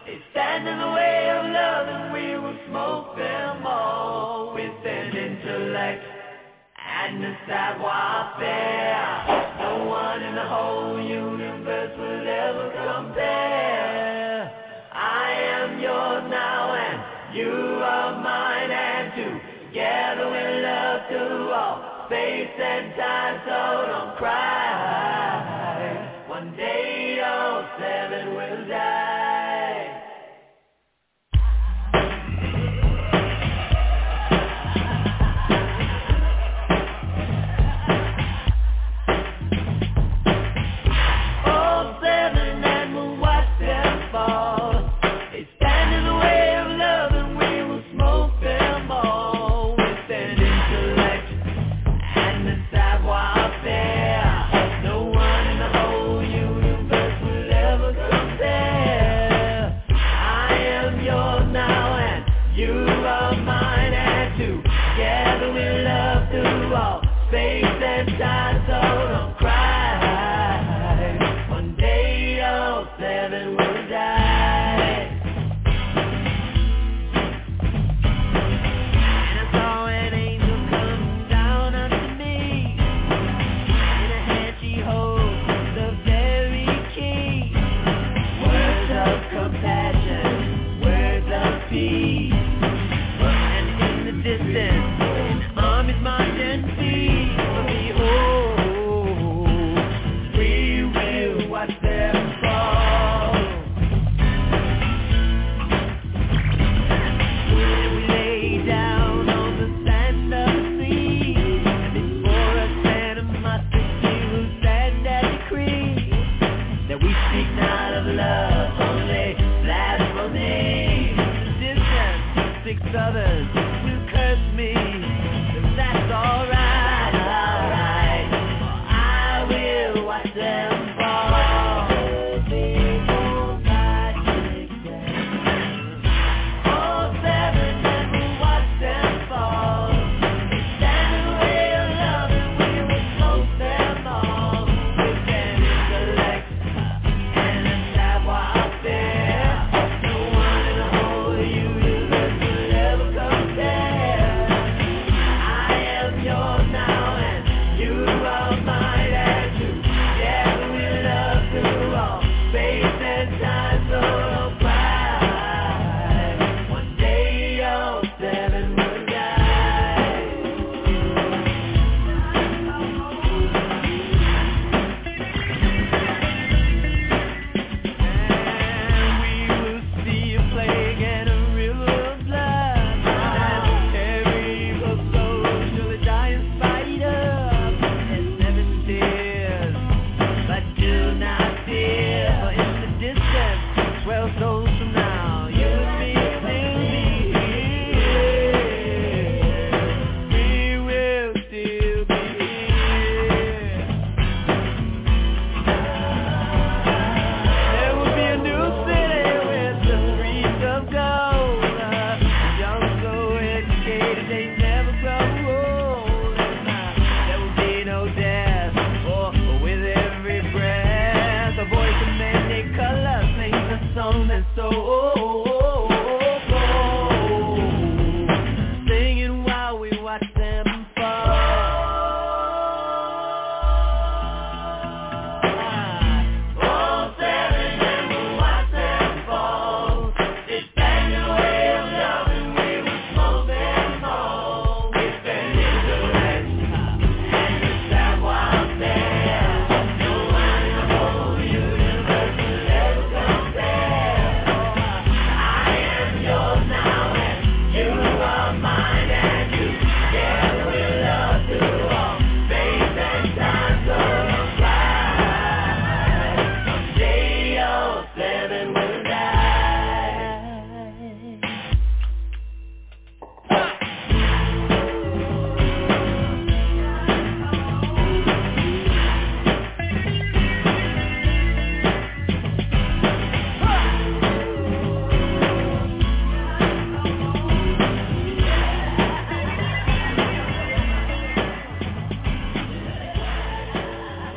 They stand in the way of love and we will smoke them all with an intellect and a savoir-faire. No one in the whole universe will ever compare. I am yours now and you are mine, and together we'll love through all space and time, so don't cry. One day all seven will die.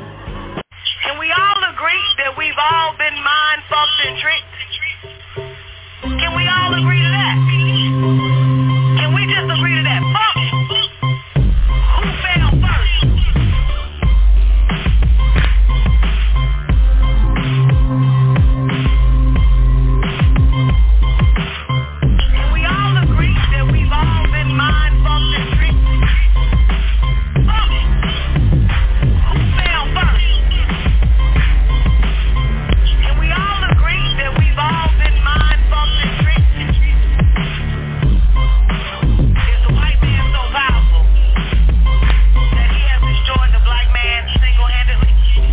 We've all been mind fucked and tricked. all agree to that? Can we just agree to that? Fuck it. Who fell first? Can we all agree that we've all been mind fucked and tricked? Fuck it. Who fell first? Can we all agree that we've all been mind fucked and tricked? Is the white man so powerful that he has destroyed the black man single-handedly?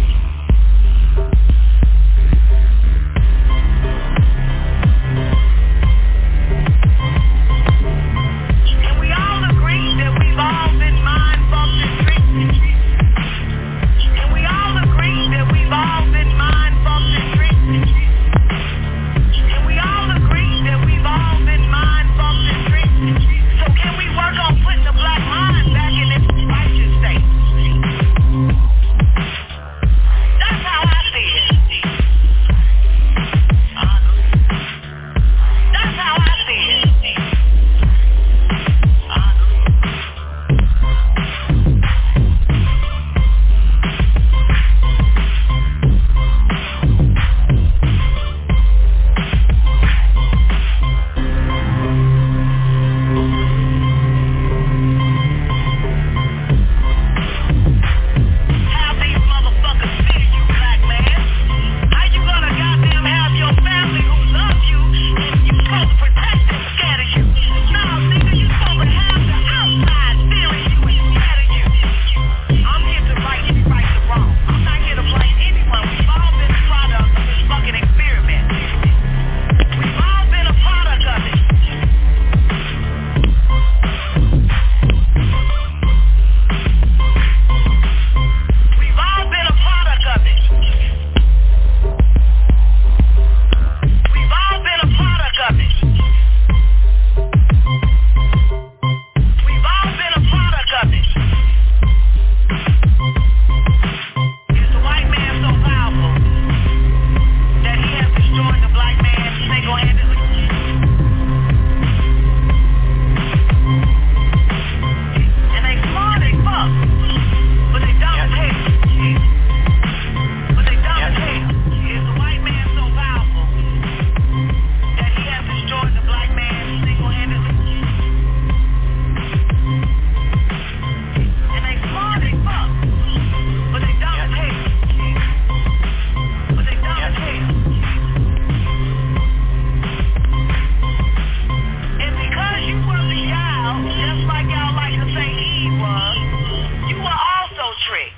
Can we all agree that we've all been mind fucked and tricked? Can we all agree that we've all been mind fucked and tricked? Can we all agree that we've all been mind fucked and tricked? So can we work on putting the black mind back in its righteous state? That's how I see it. That's how I see it. Have these motherfuckers fear you, black man. How you gonna goddamn have your family who love you and you supposed to protect them scared of you? No, nigga, you supposed to have the outside feeling you and scared of you. I'm here to right the wrong. I'm not here to blame anyone. We've all been a product of this fucking experiment. We've all been a product of it. We've all been a product of it. We've all been a product of it. We've all been a product of it. Is the white man so powerful that he has destroyed the black man single-handedly? And they smart as fuck, but they dumb as hell. But they dumb as hell. Is the white man so powerful that he has destroyed the black man single-handedly? And they smart as fuck, but they dumb as hell. But they dumb as hell. And because you were beguiled, just like y'all like to say Eve was, you were also tricked.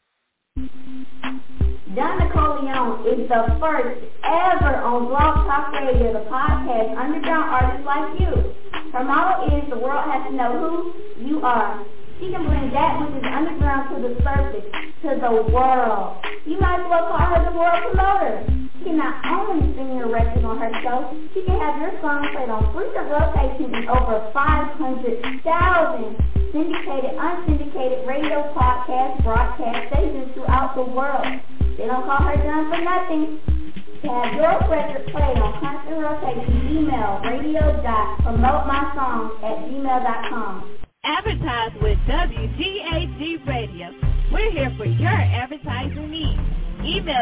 Don Napoleon is the first ever on Blog Talk Radio, the podcast underground artists like you. Her motto is the world has to know who you are. She can bring that which is underground to the surface, to the world. You might as well call her the world promoter. She can not only sing your records on her show, she can have your song played on frequent rotation in over 500,000 syndicated, unsyndicated radio podcast broadcast stations throughout the world. They don't call her done for nothing. To have your record played on constant rotation, email radio.promotemysongs@gmail.com. Advertise with WGAG Radio. We're here for your advertising needs. Email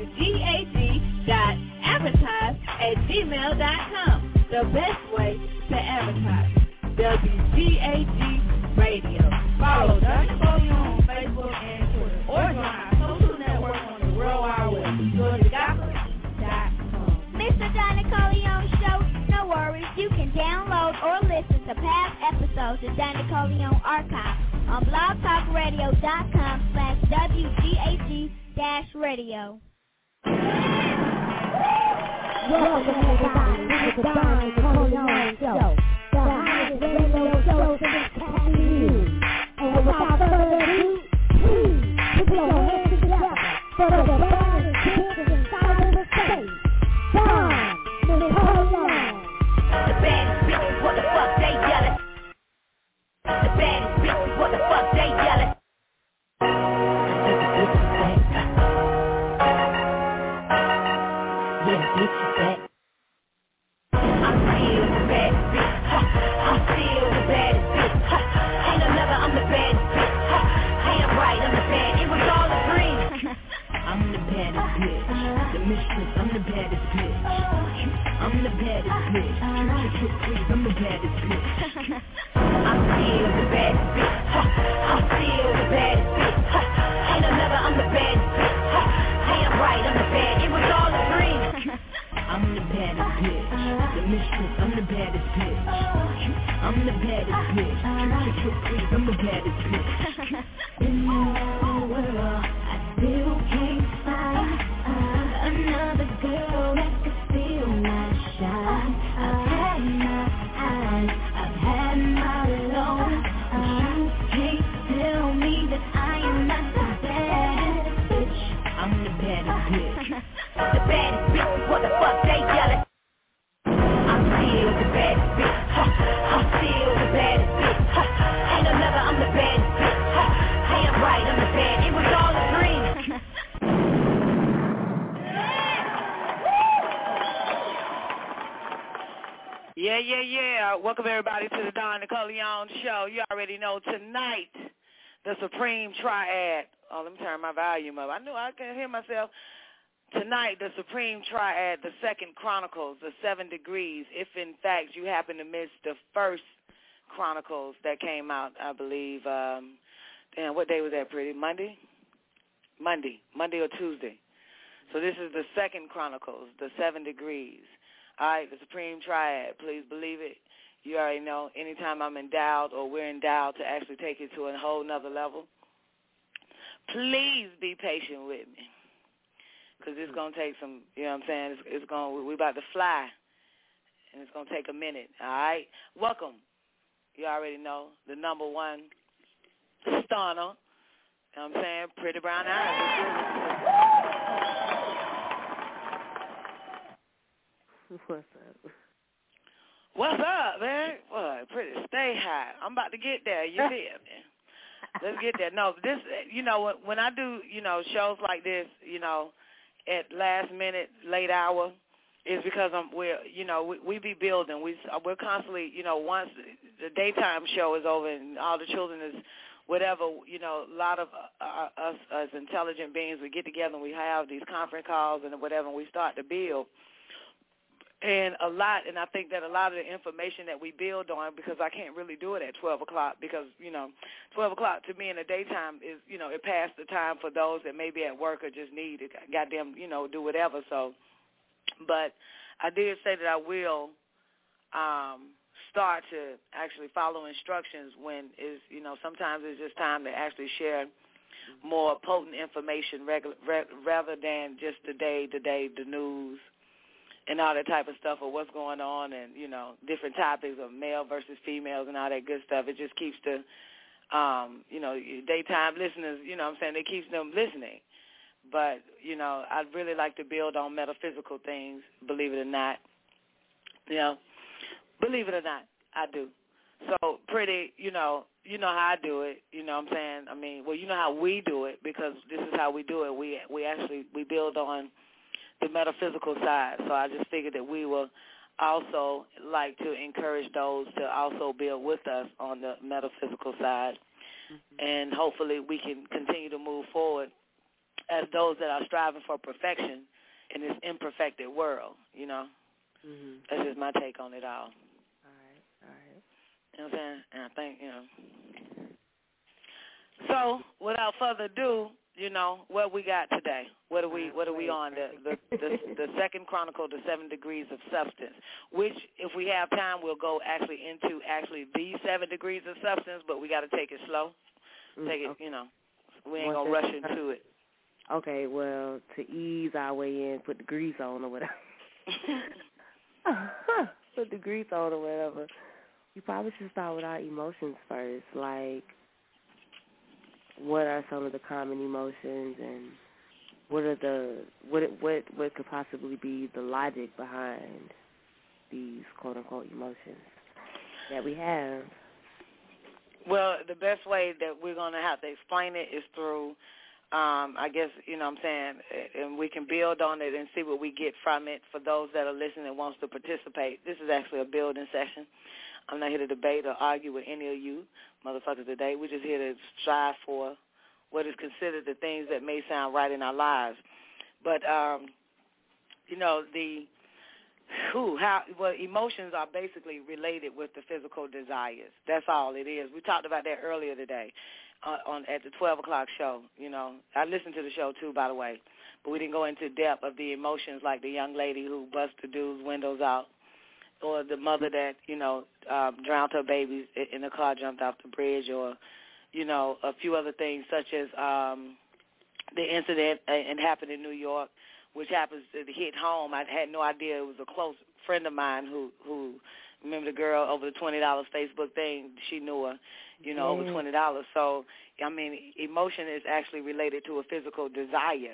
wgag.advertise@gmail.com. The best way to advertise. WGAG Radio. Follow Don Napoleon on Facebook and Twitter. Or join our social network on the World Wide Web. GeorgiaGospel.com. Mr. Don Napoleon Show, no worries. You can download or listen to past episodes of Don Napoleon Archive on blogtalkradio.com/WGAG-radio. Welcome everybody to the Don Napoleon Show, the hottest radio show since Happy News. And without further ado, please put your hands together for the baddest bitch inside of the state, Don Napoleon. The baddest bitches, what the fuck they yelling? The baddest bitches, what the fuck they yelling? Yeah, bitches back. I'm real baddest bitch. I'm the baddest bitch. I'm still the baddest bitch. I'm still the baddest bitch. Ain't another, I'm the baddest bitch. Damn right, I'm the bad. It was all a dream. I'm the baddest bitch. The mistress, I'm the baddest bitch. I'm the baddest bitch. I'm the baddest bitch. In the world, I still can't find another girl that could steal my shine. I've had my eyes, I've had my lows, but you can't tell me that I am not the baddest bitch. I'm the baddest bitch. The baddest bitch, what the fuck they yelling? I'm still the baddest bitch. I'm still the baddest bitch. Ain't another, I'm the baddest bitch. Damn right, I'm the bad. It was all a dream. Yeah. Welcome everybody to the Don Nicoleon Show. You already know tonight, the Supreme Triad. Oh, let me turn my volume up. I knew I couldn't hear myself. Tonight, the Supreme Triad, the Second Chronicles, the 7 Degrees. If in fact you happen to miss the first Chronicles that came out, I believe. Damn, what day was that, Pretty? Monday or Tuesday. So this is the Second Chronicles, the 7 Degrees. All right, the Supreme Triad, please believe it. You already know, anytime I'm endowed or we're endowed to actually take it to a whole nother level, please be patient with me, because it's going to take some, you know what I'm saying, we're about to fly, and it's going to take a minute, all right? Welcome. You already know, the number one stunner, you know what I'm saying, Pretty Brown Eyes. What's up, man? Boy, Pretty, stay high. I'm about to get there. You see it, man. Let's get there. No, this, you know, when I do, you know, shows like this, you know, at last minute, late hour, is because we be building. We're constantly, you know, once the daytime show is over and all the children is whatever, you know, a lot of us as intelligent beings, we get together and we have these conference calls and whatever, and we start to build. And I think that a lot of the information that we build on, because I can't really do it at 12 o'clock because, you know, 12 o'clock to me in the daytime is, you know, it passed the time for those that may be at work or just need to goddamn, you know, do whatever. So, but I did say that I will start to actually follow instructions when is, you know, sometimes it's just time to actually share more potent information rather than just the news and all that type of stuff, or what's going on, and, you know, different topics of male versus females and all that good stuff. It just keeps the, you know, daytime listeners, you know what I'm saying, it keeps them listening. But, you know, I'd really like to build on metaphysical things, believe it or not. You know, believe it or not, I do. So, Pretty, you know how I do it, you know what I'm saying? I mean, well, you know how we do it, because this is how we do it. We build on the metaphysical side. So I just figured that we will also like to encourage those to also build with us on the metaphysical side. Mm-hmm. And hopefully we can continue to move forward as those that are striving for perfection in this imperfected world, you know. Mm-hmm. That's just my take on it all. All right. You know what I'm saying? And I think, you know. So without further ado, you know, what we got today? What are we on? The Second Chronicle, the 7 Degrees of Substance, which, if we have time, we'll go into the 7 degrees of substance, but we got to take it slow. Take it, you know, we ain't going to rush into it. Okay, well, to ease our way in, put the grease on or whatever. Put the grease on or whatever. You probably should start with our emotions first, like, what are some of the common emotions, and what could possibly be the logic behind these quote unquote emotions that we have? Well, the best way that we're going to have to explain it is through, I guess, you know what I'm saying, and we can build on it and see what we get from it for those that are listening and wants to participate. This is actually a building session. I'm not here to debate or argue with any of you motherfuckers today. We're just here to strive for what is considered the things that may sound right in our lives. But, you know, the Well, emotions are basically related with the physical desires. That's all it is. We talked about that earlier today at the 12 o'clock show. You know, I listened to the show too, by the way, but we didn't go into depth of the emotions, like the young lady who busted the dude's windows out, or the mother that, you know, drowned her babies in the car, jumped off the bridge, or, you know, a few other things such as the incident and happened in New York, which happens to hit home. I had no idea. It was a close friend of mine who remember the girl over the $20 Facebook thing. She knew her, you know, over $20. So, I mean, emotion is actually related to a physical desire.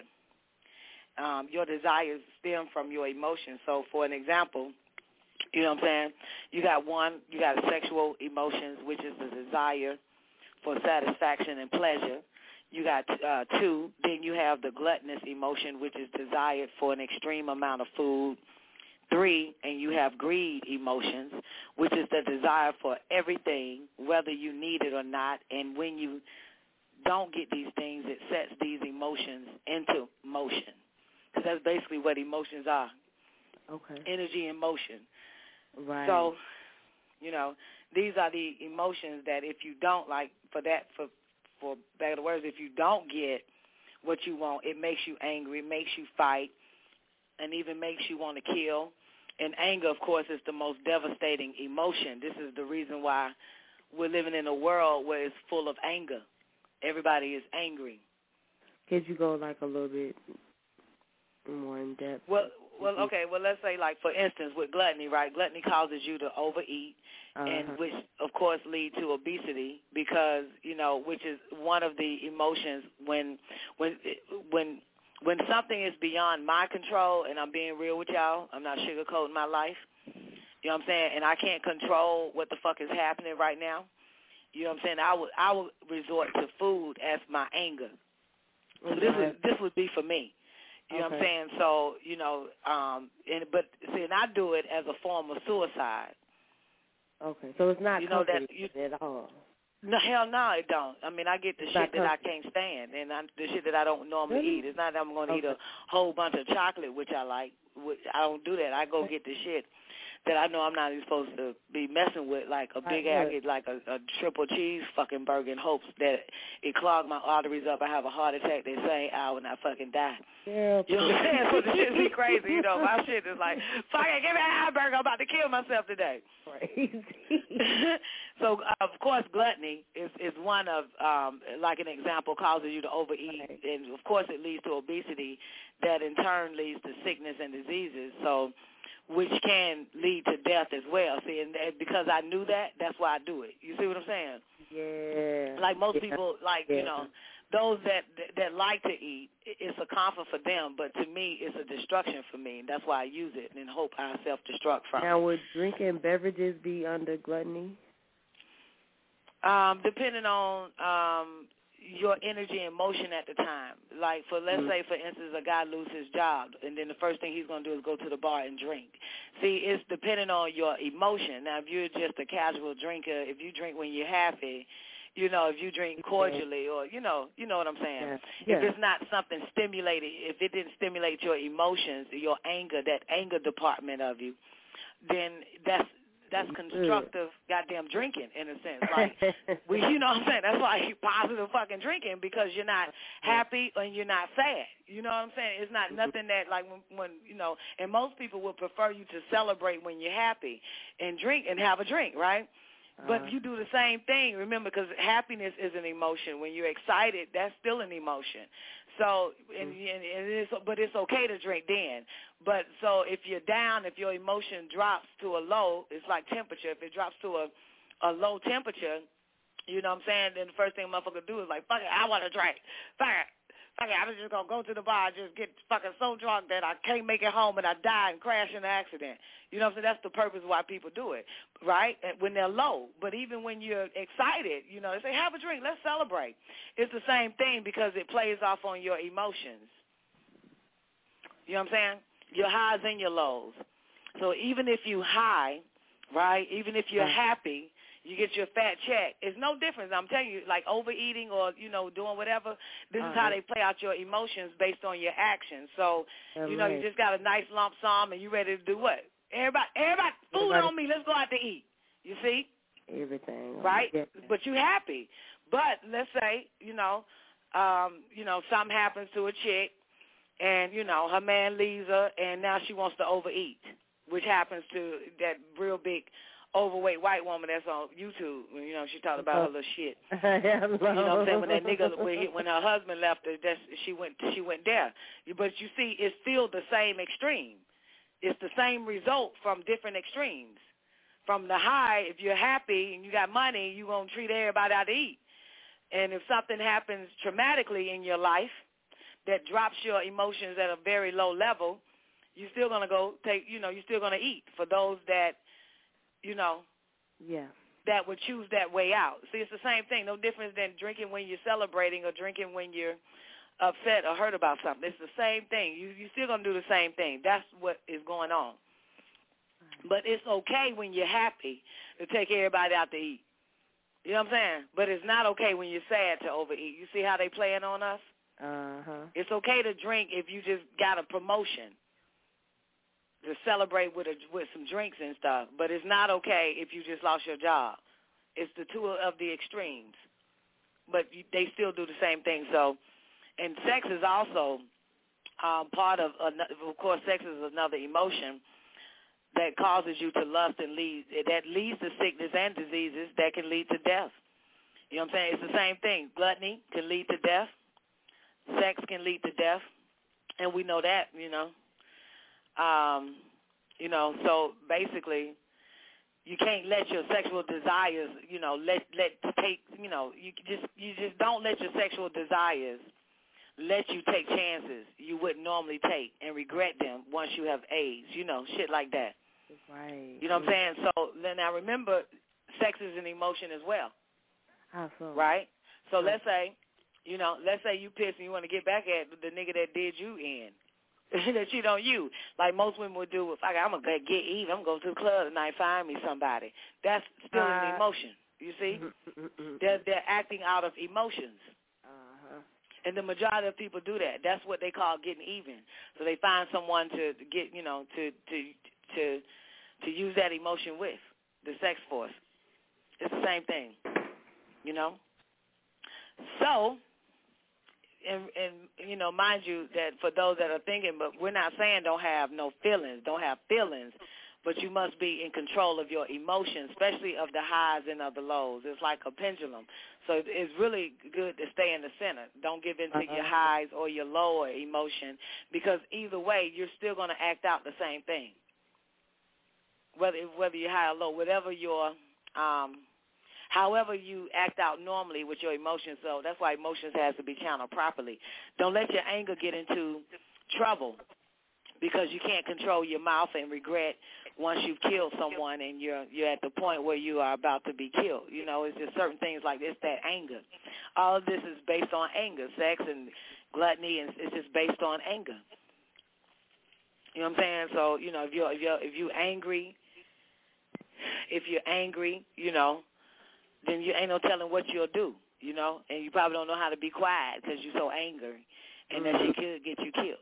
Your desires stem from your emotions. So, for an example, you know what I'm saying, you got sexual emotions, which is the desire for satisfaction and pleasure. You got 2, then you have the gluttonous emotion, which is desired for an extreme amount of food. 3, and you have greed emotions, which is the desire for everything, whether you need it or not. And when you don't get these things, it sets these emotions into motion. So that's basically what emotions are. Okay. Energy and motion. Right. So, you know, these are the emotions that if you don't, like, for better words, if you don't get what you want, it makes you angry, it makes you fight, and even makes you want to kill. And anger, of course, is the most devastating emotion. This is the reason why we're living in a world where it's full of anger. Everybody is angry. Could you go, like, a little bit more in depth? Well, okay. Well, let's say, like, for instance, with gluttony, right? Gluttony causes you to overeat, and which, of course, lead to obesity because, you know, which is one of the emotions when something is beyond my control, and I'm being real with y'all, I'm not sugarcoating my life, you know what I'm saying, and I can't control what the fuck is happening right now, you know what I'm saying, I would resort to food as my anger. So this would be for me. You know what I'm saying? So, you know, but I do it as a form of suicide. Okay, so it's not that at all. No, hell no, it don't. I mean, I get the shit that I can't stand, and the shit that I don't normally eat. It's not that I'm going to eat a whole bunch of chocolate, which I like. I don't do that. I go get the shit that I know I'm not even supposed to be messing with, like a big ass, I get like a triple cheese fucking burger in hopes that it clog my arteries up. I have a heart attack that same hour and I fucking die. Yeah, you know what I'm saying? So the shit be crazy. You know, my shit is like, fuck it, give me a hamburger. I'm about to kill myself today. Crazy. So, of course, gluttony is one of, like an example, causes you to overeat. Right. And, of course, it leads to obesity that, in turn, leads to sickness and diseases. So, which can lead to death as well. See, and because I knew that, that's why I do it. You see what I'm saying? Yeah. Like most people, like, you know, those that like to eat, it's a comfort for them, but to me, it's a destruction for me, and that's why I use it and hope I self-destruct from it. Now, would drinking beverages be under gluttony? Depending on your energy and motion at the time. Like, let's say, for instance, a guy loses his job, and then the first thing he's going to do is go to the bar and drink. See, it's depending on your emotion. Now, if you're just a casual drinker, if you drink when you're happy, you know, if you drink cordially, or, you know what I'm saying. Yeah. If it's not something stimulated, if it didn't stimulate your emotions, your anger, that anger department of you, then that's constructive goddamn drinking in a sense. Like, you know what I'm saying? That's why positive fucking drinking, because you're not happy and you're not sad. You know what I'm saying? It's not nothing that, like, when you know, and most people would prefer you to celebrate when you're happy and drink and have a drink, right? But you do the same thing, remember, because happiness is an emotion. When you're excited, that's still an emotion. So, but it's okay to drink then. But so if you're down, if your emotion drops to a low, it's like temperature. If it drops to a low temperature, you know what I'm saying, then the first thing a motherfucker do is like, fuck it, I want to drink. Fuck it. I'm just going to go to the bar and just get fucking so drunk that I can't make it home and I die and crash in an accident. You know what I'm saying? That's the purpose why people do it, right? When they're low. But even when you're excited, you know, they say, have a drink, let's celebrate. It's the same thing because it plays off on your emotions. You know what I'm saying? Your highs and your lows. So even if you high, right, even if you're happy, you get your fat check. It's no difference. I'm telling you, like overeating or, you know, doing whatever, this is how they play out your emotions based on your actions. So, you know, you just got a nice lump sum and you ready to do what? Everybody, food on me. Let's go out to eat. You see? Everything. Right? But you happy. But let's say, something happens to a chick, and, her man leaves her, and now she wants to overeat, which happens to that real big overweight white woman that's on YouTube. She talked about her little shit. You know what I'm saying? When that nigga, when her husband left her, she went there. But you see, it's still the same extreme. It's the same result from different extremes. From the high, if you're happy and you got money, you're going to treat everybody out to eat. And if something happens traumatically in your life that drops your emotions at a very low level, you're still going to you're still going to eat for those that, that would choose that way out. See, it's the same thing. No difference than drinking when you're celebrating or drinking when you're upset or hurt about something. It's the same thing. You're still going to do the same thing. That's what is going on. But it's okay when you're happy to take everybody out to eat. You know what I'm saying? But it's not okay when you're sad to overeat. You see how they playing on us? It's okay to drink if you just got a promotion to celebrate with some drinks and stuff. But it's not okay if you just lost your job. It's the two of the extremes. But they still do the same thing. So, and sex is also part of course, sex is another emotion that causes you to lust and that leads to sickness and diseases that can lead to death. You know what I'm saying? It's the same thing. Gluttony can lead to death. Sex can lead to death. And we know that, so basically you can't let your sexual desires, you just don't let your sexual desires let you take chances you wouldn't normally take and regret them once you have AIDS, shit like that. Right. You know what I'm saying? So then I remember sex is an emotion as well. Absolutely. Right? So let's say you pissed and you want to get back at the nigga that did you in. That cheat on you. Like most women would do, I'm going to get even. I'm going to go to the club tonight, find me somebody. That's still an emotion. You see? They're acting out of emotions. And the majority of people do that. That's what they call getting even. So they find someone to get, to use that emotion with, the sex force. It's the same thing, So, and mind you that for those that are thinking, but we're not saying don't have feelings, but you must be in control of your emotions, especially of the highs and of the lows. It's like a pendulum. So it's really good to stay in the center. Don't give in to your highs or your lower emotion, because either way, you're still going to act out the same thing. Whether you're high or low, whatever your, however you act out normally with your emotions. So that's why emotions has to be channeled properly. Don't let your anger get into trouble, because you can't control your mouth and regret once you've killed someone and you're at the point where you are about to be killed. It's just certain things like this, that anger. All of this is based on anger. Sex and gluttony, and it's just based on anger. You know what I'm saying? So, if you're angry, then you ain't no telling what you'll do, and you probably don't know how to be quiet because you're so angry, and that shit could get you killed.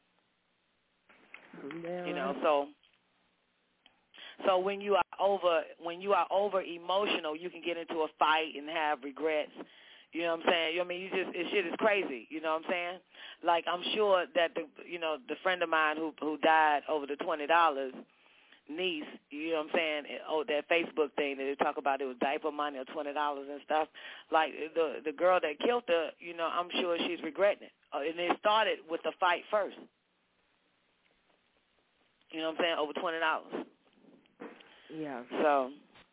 So when you are over emotional, you can get into a fight and have regrets. You know what I'm saying? Shit is crazy. You know what I'm saying? Like, I'm sure that the friend of mine who died over the $20 niece, you know what I'm saying? That Facebook thing that they talk about, it was diaper money or $20 and stuff. Like the girl that killed her, I'm sure she's regretting it. And it started with the fight first. You know what I'm saying? Over $20. Yeah. So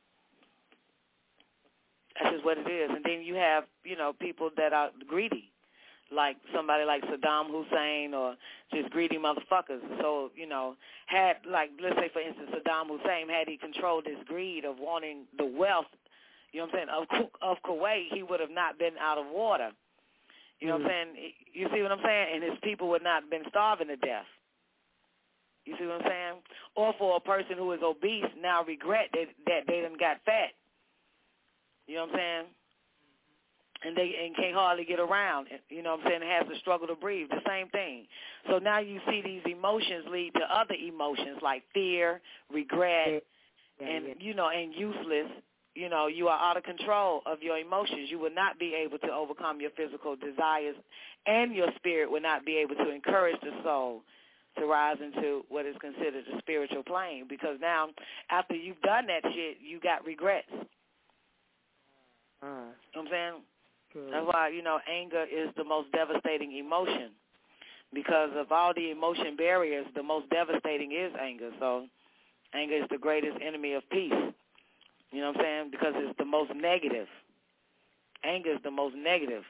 that's just what it is. And then you have, people that are greedy, like somebody like Saddam Hussein, or just greedy motherfuckers. So, had, like, let's say, for instance, Saddam Hussein, had he controlled his greed of wanting the wealth, you know what I'm saying, of Kuwait, he would have not been out of water. You know what I'm saying? You see what I'm saying? And his people would not have been starving to death. You see what I'm saying? Or for a person who is obese now regret that they done got fat. You know what I'm saying? and can't hardly get around. You know what I'm saying? Has to struggle to breathe. The same thing. So now you see these emotions lead to other emotions like fear, regret, and useless. You know, you are out of control of your emotions. You will not be able to overcome your physical desires, and your spirit will not be able to encourage the soul to rise into what is considered a spiritual plane, because now after you've done that shit, you got regrets. You know what I'm saying? That's why, anger is the most devastating emotion, because of all the emotion barriers, the most devastating is anger. So anger is the greatest enemy of peace. You know what I'm saying? Because it's the most negative. Anger is the most negative.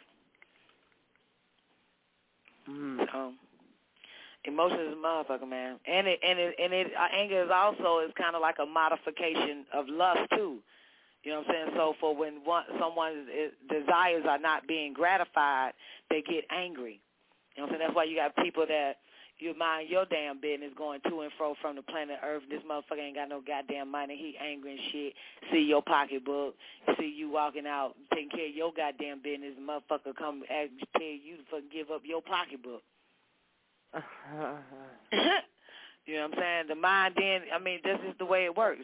So emotion is a motherfucker, man. And anger is also kind of like a modification of lust too. You know what I'm saying? So for when someone's desires are not being gratified, they get angry. You know what I'm saying? That's why you got people that you mind your damn business going to and fro from the planet Earth. This motherfucker ain't got no goddamn money. He angry and shit. See your pocketbook. See you walking out taking care of your goddamn business. The motherfucker come and tell you to fucking give up your pocketbook. You know what I'm saying? The mind then, this is the way it works,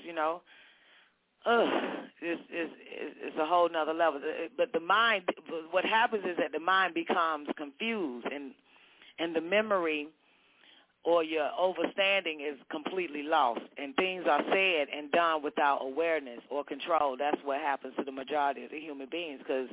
It's a whole nother level. But the mind, what happens is that the mind becomes confused, and the memory or your understanding is completely lost, and things are said and done without awareness or control. That's what happens to the majority of the human beings, because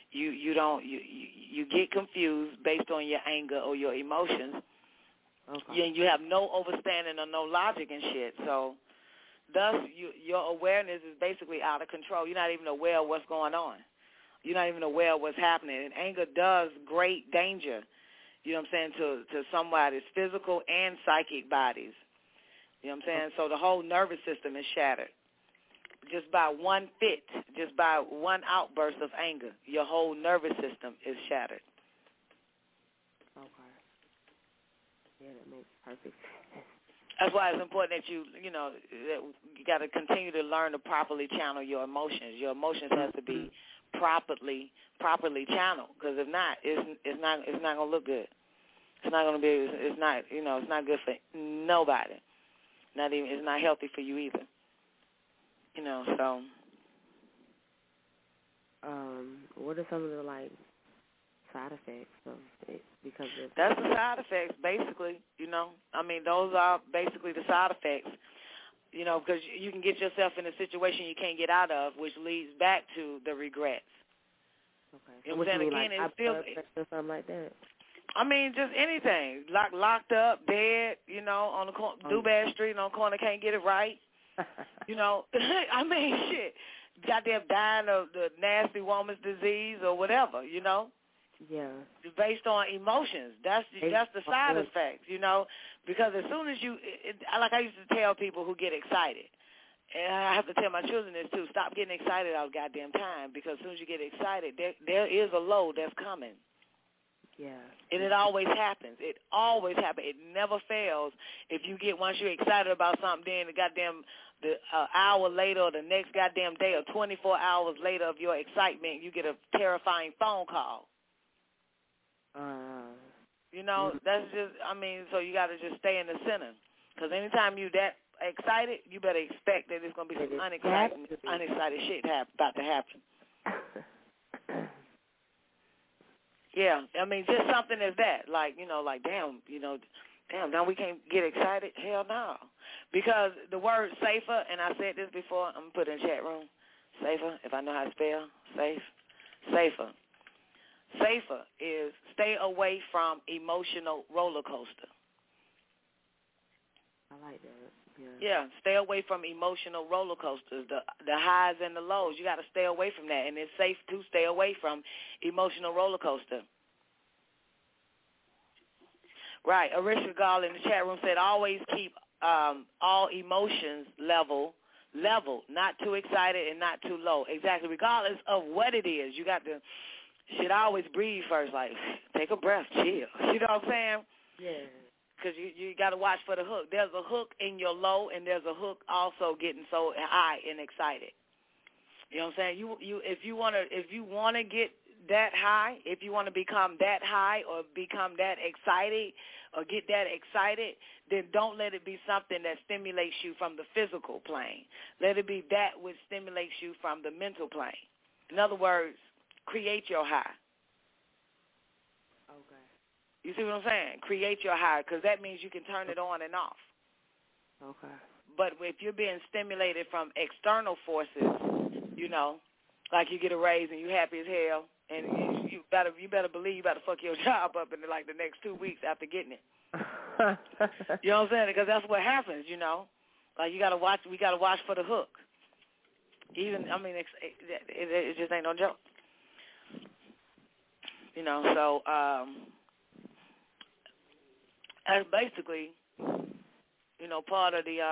you get confused based on your anger or your emotions. Okay. You have no understanding or no logic and shit. So thus, your awareness is basically out of control. You're not even aware of what's going on. You're not even aware of what's happening. And anger does great danger, you know what I'm saying, to somebody's physical and psychic bodies. You know what I'm saying? So the whole nervous system is shattered. Just by one fit, just by one outburst of anger, your whole nervous system is shattered. Okay. Yeah, that makes perfect sense. That's why it's important that you got to continue to learn to properly channel your emotions. Your emotions have to be properly channeled, because if not, it's not gonna look good. It's not gonna be. It's not. It's not good for nobody. Not even. It's not healthy for you either. So. What are some of the side effects of it? Because that's the side effects, basically. Those are basically the side effects. Because you can get yourself in a situation you can't get out of, which leads back to the regrets. Okay. You know what I'm saying? Again, it's still or something like that. Just anything. Locked up, dead. On the Dubad Street on the corner, can't get it right. Shit. Goddamn dying of the nasty woman's disease or whatever. Yeah. Based on emotions. That's the side effects, because as soon as I used to tell people who get excited, and I have to tell my children this too, stop getting excited all goddamn time, because as soon as you get excited, there is a low that's coming. Yeah. And it always happens. It always happens. It never fails. Once you're excited about something, then the hour later or the next goddamn day or 24 hours later of your excitement, you get a terrifying phone call. That's just, so you got to just stay in the center. Because anytime you that excited, you better expect that there's going to be some unexcited shit about to happen. Yeah, just something as that. Damn, now we can't get excited? Hell no. Because the word safer, and I said this before, I'm going to put it in the chat room. Safer, if I know how to spell, safer. Safer is stay away from emotional roller coaster. I like that. Yeah, stay away from emotional roller coasters, the highs and the lows. You got to stay away from that, and it's safe to stay away from emotional roller coaster. Right. Arisha Gall in the chat room said always keep all emotions level, not too excited and not too low. Exactly. Regardless of what it is, you got to should always breathe first, take a breath, chill. You know what I'm saying? Yeah. Because you got to watch for the hook. There's a hook in your low, and there's a hook also getting so high and excited. You know what I'm saying? If you want to get that high, if you want to become that high or become that excited or get that excited, then don't let it be something that stimulates you from the physical plane. Let it be that which stimulates you from the mental plane. In other words, create your high. Okay. You see what I'm saying? Create your high, because that means you can turn it on and off. Okay. But if you're being stimulated from external forces, you know, like you get a raise and you happy as hell, and you better believe you better fuck your job up in like the next 2 weeks after getting it. You know what I'm saying? Because that's what happens, you know. Like we gotta watch for the hook. Even, I mean, it just ain't no joke. You know, so that's basically, you know, part of the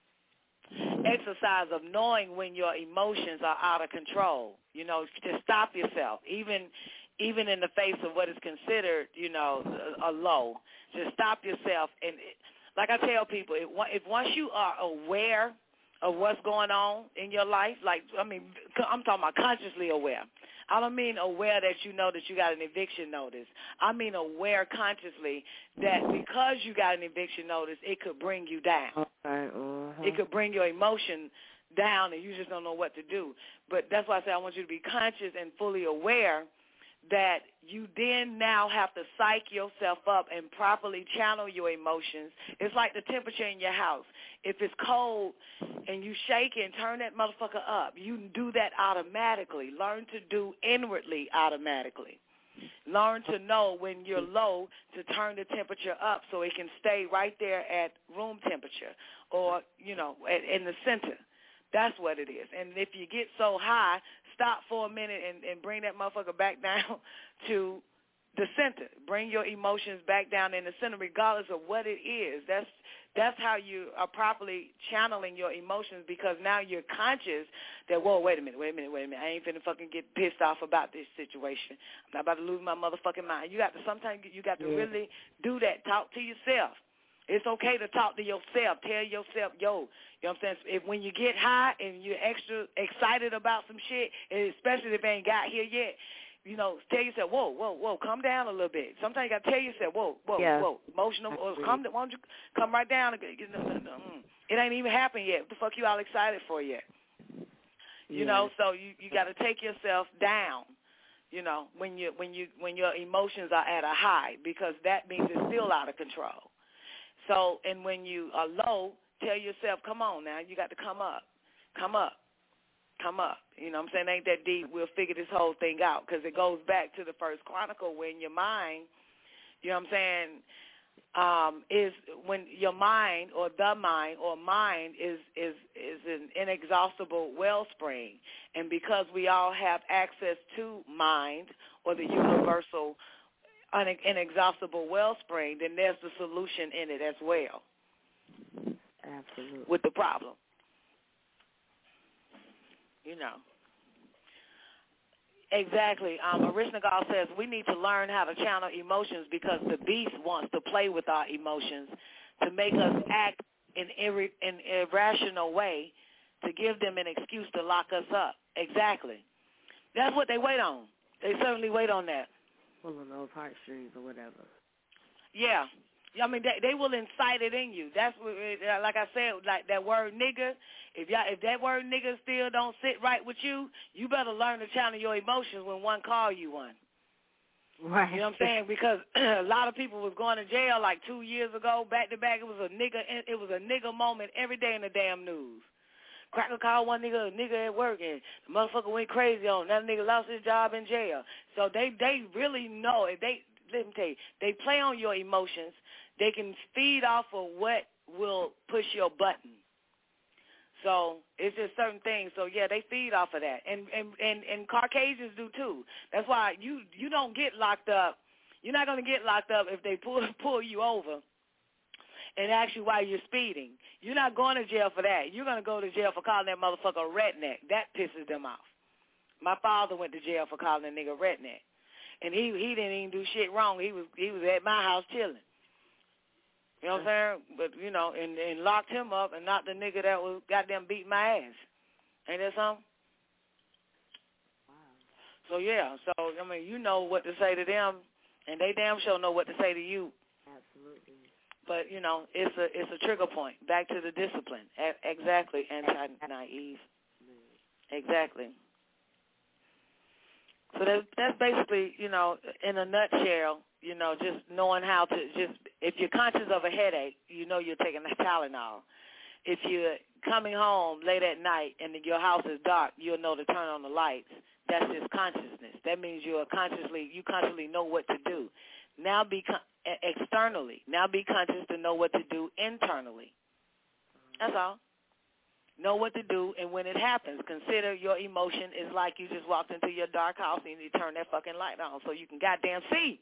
exercise of knowing when your emotions are out of control. You know, to stop yourself, even in the face of what is considered, you know, a low. Just stop yourself. And like I tell people, if once you are aware of what's going on in your life, like, I mean, I'm talking about consciously aware. I don't mean aware that you know that you got an eviction notice. I mean aware consciously that because you got an eviction notice, it could bring you down. Okay. It could bring your emotion down, and you just don't know what to do. But that's why I say I want you to be conscious and fully aware that you then now have to psych yourself up and properly channel your emotions. It's like the temperature in your house. If it's cold and you shake it and turn that motherfucker up, you do that automatically. Learn to do inwardly automatically. Learn to know when you're low to turn the temperature up so it can stay right there at room temperature or, you know, in the center. That's what it is. And if you get so high, stop for a minute and bring that motherfucker back down to the center. Bring your emotions back down in the center regardless of what it is. That's how you are properly channeling your emotions, because now you're conscious that, whoa, wait a minute. I ain't finna fucking get pissed off about this situation. I'm not about to lose my motherfucking mind. Sometimes you got to really do that. Talk to yourself. It's okay to talk to yourself. Tell yourself, yo, you know what I'm saying? When you get high and you're extra excited about some shit, and especially if it ain't got here yet, you know, tell yourself, whoa, calm down a little bit. Sometimes you got to tell yourself, whoa, emotional, or why don't you come right down? It ain't even happened yet. What the fuck you all excited for yet? You know, so you got to take yourself down, you know, when your emotions are at a high, because that means it's still out of control. So, and when you are low, tell yourself, come on now, you got to come up. You know what I'm saying? Ain't that deep? We'll figure this whole thing out, because it goes back to the First Chronicle when your mind, you know what I'm saying, is when your mind or the mind or mind is an inexhaustible wellspring. And because we all have access to mind or the universal inexhaustible wellspring, then there's the solution in it as well. Absolutely. With the problem. You know. Exactly. Arishnagal says we need to learn how to channel emotions because the beast wants to play with our emotions to make us act in an irrational way, to give them an excuse to lock us up. Exactly. That's what they wait on. They certainly wait on that. Pulling those heartstrings or whatever. Yeah. I mean, they will incite it in you. That's what, like I said, like that word nigga. If that word nigga still don't sit right with you, you better learn to channel your emotions when one call you one. Right. You know what I'm saying? Because a lot of people was going to jail like 2 years ago, back to back. It was a nigga moment every day in the damn news. Cracker called one nigga a nigga at work, and the motherfucker went crazy on him. That nigga lost his job in jail. So they really know if they. Let me tell you, they play on your emotions. They can feed off of what will push your button. So it's just certain things. So yeah, they feed off of that, and Caucasians do too. That's why you don't get locked up. You're not going to get locked up if they pull you over and ask you why you're speeding. You're not going to jail for that. You're going to go to jail for calling that motherfucker a redneck. That pisses them off. My father went to jail for calling a nigga redneck. And he didn't even do shit wrong. He was at my house chilling. You know what I'm saying? But, you know, and locked him up and not the nigga that was goddamn beating my ass. Ain't that something? Wow. So, yeah. So, I mean, you know what to say to them, and they damn sure know what to say to you. Absolutely. But, you know, it's a trigger point. Back to the discipline. Exactly. Anti-naive. Exactly. So that's basically, you know, in a nutshell, you know, just knowing how to just, if you're conscious of a headache, you know you're taking the Tylenol. If you're coming home late at night and your house is dark, you'll know to turn on the lights. That's just consciousness. That means you consciously know what to do. Now be externally. Now be conscious to know what to do internally. That's all. Know what to do, and when it happens, consider your emotion is like you just walked into your dark house and you turn that fucking light on so you can goddamn see.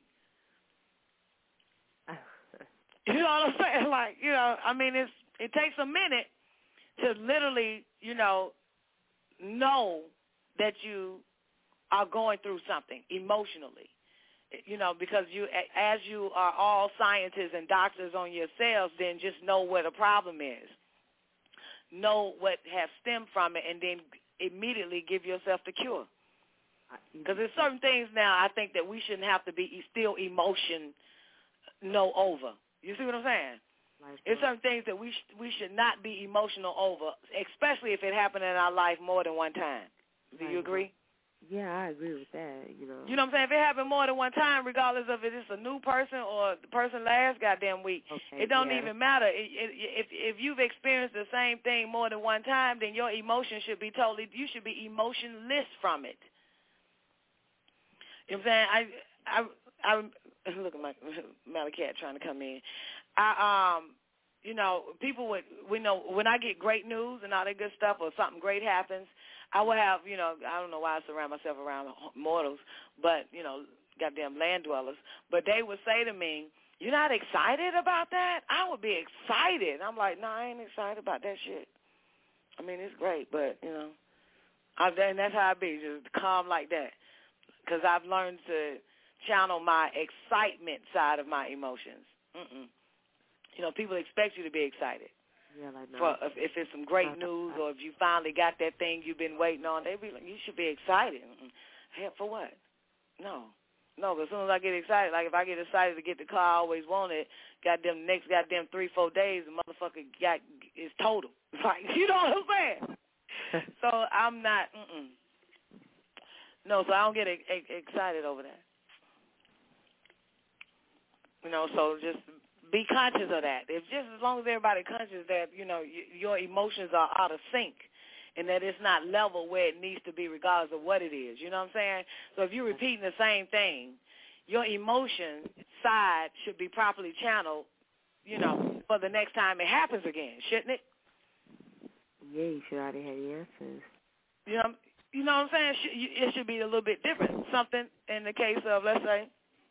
You know what I'm saying? Like, you know, I mean, it takes a minute to literally, you know that you are going through something emotionally. You know, because as you are all scientists and doctors on yourselves, then just know where the problem is. Know what has stemmed from it, and then immediately give yourself the cure. Because there's certain things now I think that we shouldn't have to be still over. You see what I'm saying? There's certain things that we should not be emotional over, especially if it happened in our life more than one time. Do you agree? Yeah, I agree with that, You know what I'm saying? If it happened more than one time, regardless of if it's a new person or the person last goddamn week, it don't even matter. If you've experienced the same thing more than one time, then your emotion should be you should be emotionless from it. You know what I'm saying? I look at my Malachi trying to come in. You know, we know when I get great news and all that good stuff or something great happens, I will have, you know, I don't know why I surround myself around mortals, but, you know, goddamn land dwellers. But they would say to me, "You're not excited about that?" I would be excited. I'm like, "No, I ain't excited about that shit." I mean, it's great, but, you know, and that's how I be, just calm like that. Because I've learned to channel my excitement side of my emotions. You know, people expect you to be excited. Yeah, like if it's some great news or if you finally got that thing you've been waiting on, they be like, you should be excited. Hell, for what? No, but as soon as I get excited, like if I get excited to get the car I always wanted, goddamn next 3-4 days, the motherfucker is total. Like, you know what I'm saying? So I'm not, No, so I don't get excited over that. You know, so just be conscious of that. If just as long as everybody conscious that, you know, your emotions are out of sync and that it's not level where it needs to be regardless of what it is. You know what I'm saying? So if you're repeating the same thing, your emotion side should be properly channeled, you know, for the next time it happens again, shouldn't it? Yeah, you should already have the answers. You know what I'm saying? It should be a little bit different. Something in the case of, let's say,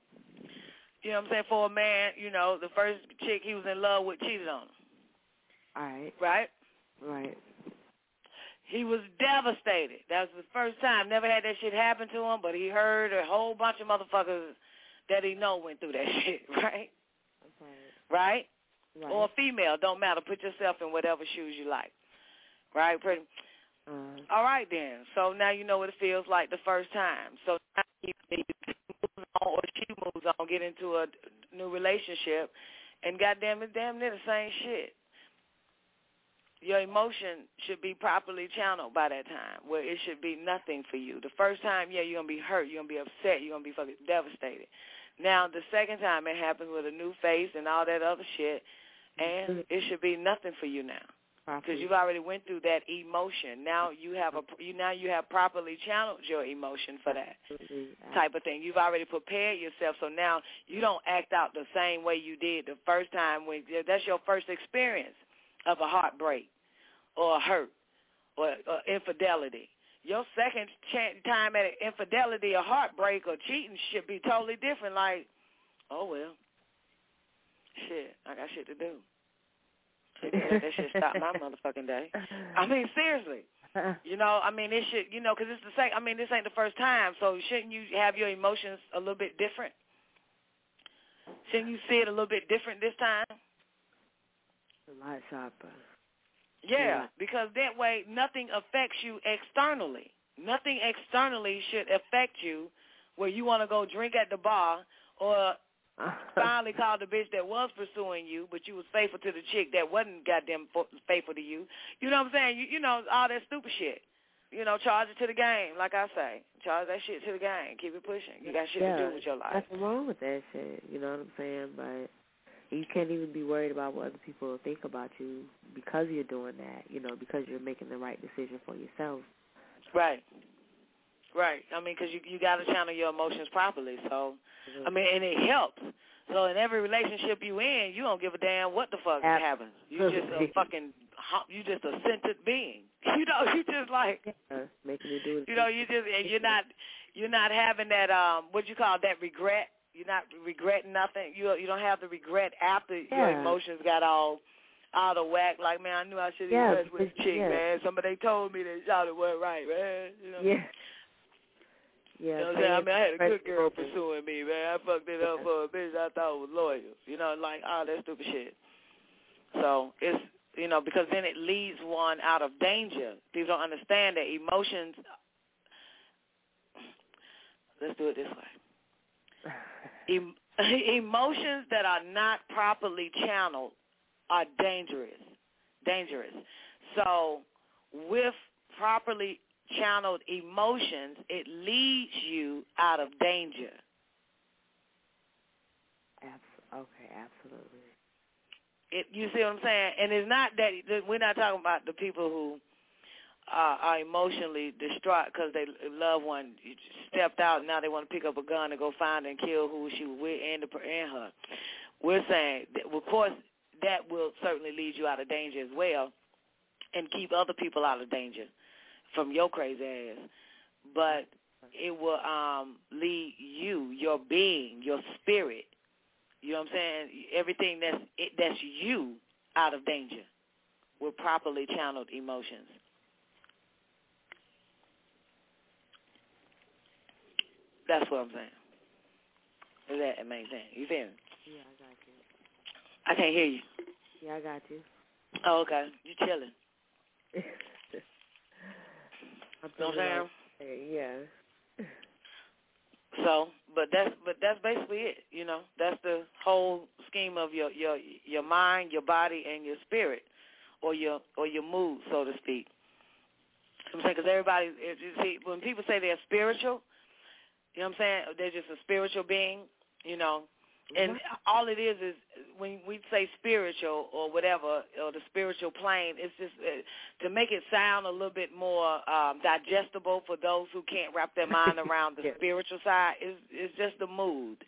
you know what I'm saying, for a man, you know, the first chick he was in love with cheated on him. All right. Right? Right. He was devastated. That was the first time. Never had that shit happen to him, but he heard a whole bunch of motherfuckers that he know went through that shit, right? Okay. Right? Or a female, don't matter. Put yourself in whatever shoes you like. Right? Pretty. All right, then. So now you know what it feels like the first time. So now he moves on, or she moves on, get into a new relationship, and goddamn it, damn near the same shit. Your emotion should be properly channeled by that time, where it should be nothing for you. The first time, yeah, you're going to be hurt, you're going to be upset, you're going to be fucking devastated. Now, the second time it happens with a new face and all that other shit, and it should be nothing for you now. Because you've already went through that emotion. Now you have properly channeled your emotion for that type of thing. You've already prepared yourself, so now you don't act out the same way you did the first time. That's your first experience of a heartbreak or a hurt or infidelity. Your second time at infidelity or heartbreak or cheating should be totally different. Like, oh well, shit, I got shit to do. That shit stop my motherfucking day. I mean, seriously. You know, I mean, it should, you know, because it's the same. I mean, this ain't the first time, so shouldn't you have your emotions a little bit different? Shouldn't you see it a little bit different this time? A lot sharper. Yeah, because that way nothing affects you externally. Nothing externally should affect you where you want to go drink at the bar or finally call the bitch that was pursuing you, but you was faithful to the chick that wasn't goddamn faithful to you. You know what I'm saying? You know, all that stupid shit. You know, charge it to the game, like I say. Charge that shit to the game. Keep it pushing. You got shit to do with your life. Nothing wrong with that shit. You know what I'm saying? But you can't even be worried about what other people will think about you because you're doing that, you know, because you're making the right decision for yourself. Right. Right. I mean, because you got to channel your emotions properly. So, I mean, and it helps. So in every relationship you in, you don't give a damn what the fuck happens. You just a fucking, you just a centered being. You know, you just like, making you do it. You know, you just, and you're not having that, what you call that regret. You're not regretting nothing. You don't have the regret after your emotions got all out of whack. Like, man, I knew I should have impressed with this chick, man. Somebody told me that y'all wasn't right, man. You know? Yeah. You know what I'm saying? I mean, I had a good girl pursuing me, man. I fucked it up for a bitch I thought was loyal. You know, like all that stupid shit. So it's, you know, because then it leads one out of danger. People don't understand that emotions. Let's do it this way. Emotions that are not properly channeled are dangerous. So with properly channeled emotions, it leads you out of danger. Okay, absolutely. You see what I'm saying? And it's not that we're not talking about the people who are emotionally distraught because their loved one stepped out and now they want to pick up a gun and go find and kill who she was with and her. We're saying, that, of course, that will certainly lead you out of danger as well and keep other people out of danger from your crazy ass. But it will lead you, your being, your spirit, you know what I'm saying, everything that's you out of danger with properly channeled emotions. That's what I'm saying. Does that make sense? You feel me? Yeah, I got you. I can't hear you. Yeah, I got you. Oh, okay. You chilling. You know what I'm saying? Yeah. So, but that's basically it. You know, that's the whole scheme of your mind, your body, and your spirit, or your mood, so to speak. I'm saying because everybody, you see, when people say they're spiritual, you know what I'm saying, they're just a spiritual being, you know, and all it is when we say spiritual or whatever, or the spiritual plane, it's just to make it sound a little bit more digestible for those who can't wrap their mind around the spiritual side. It's just the mood.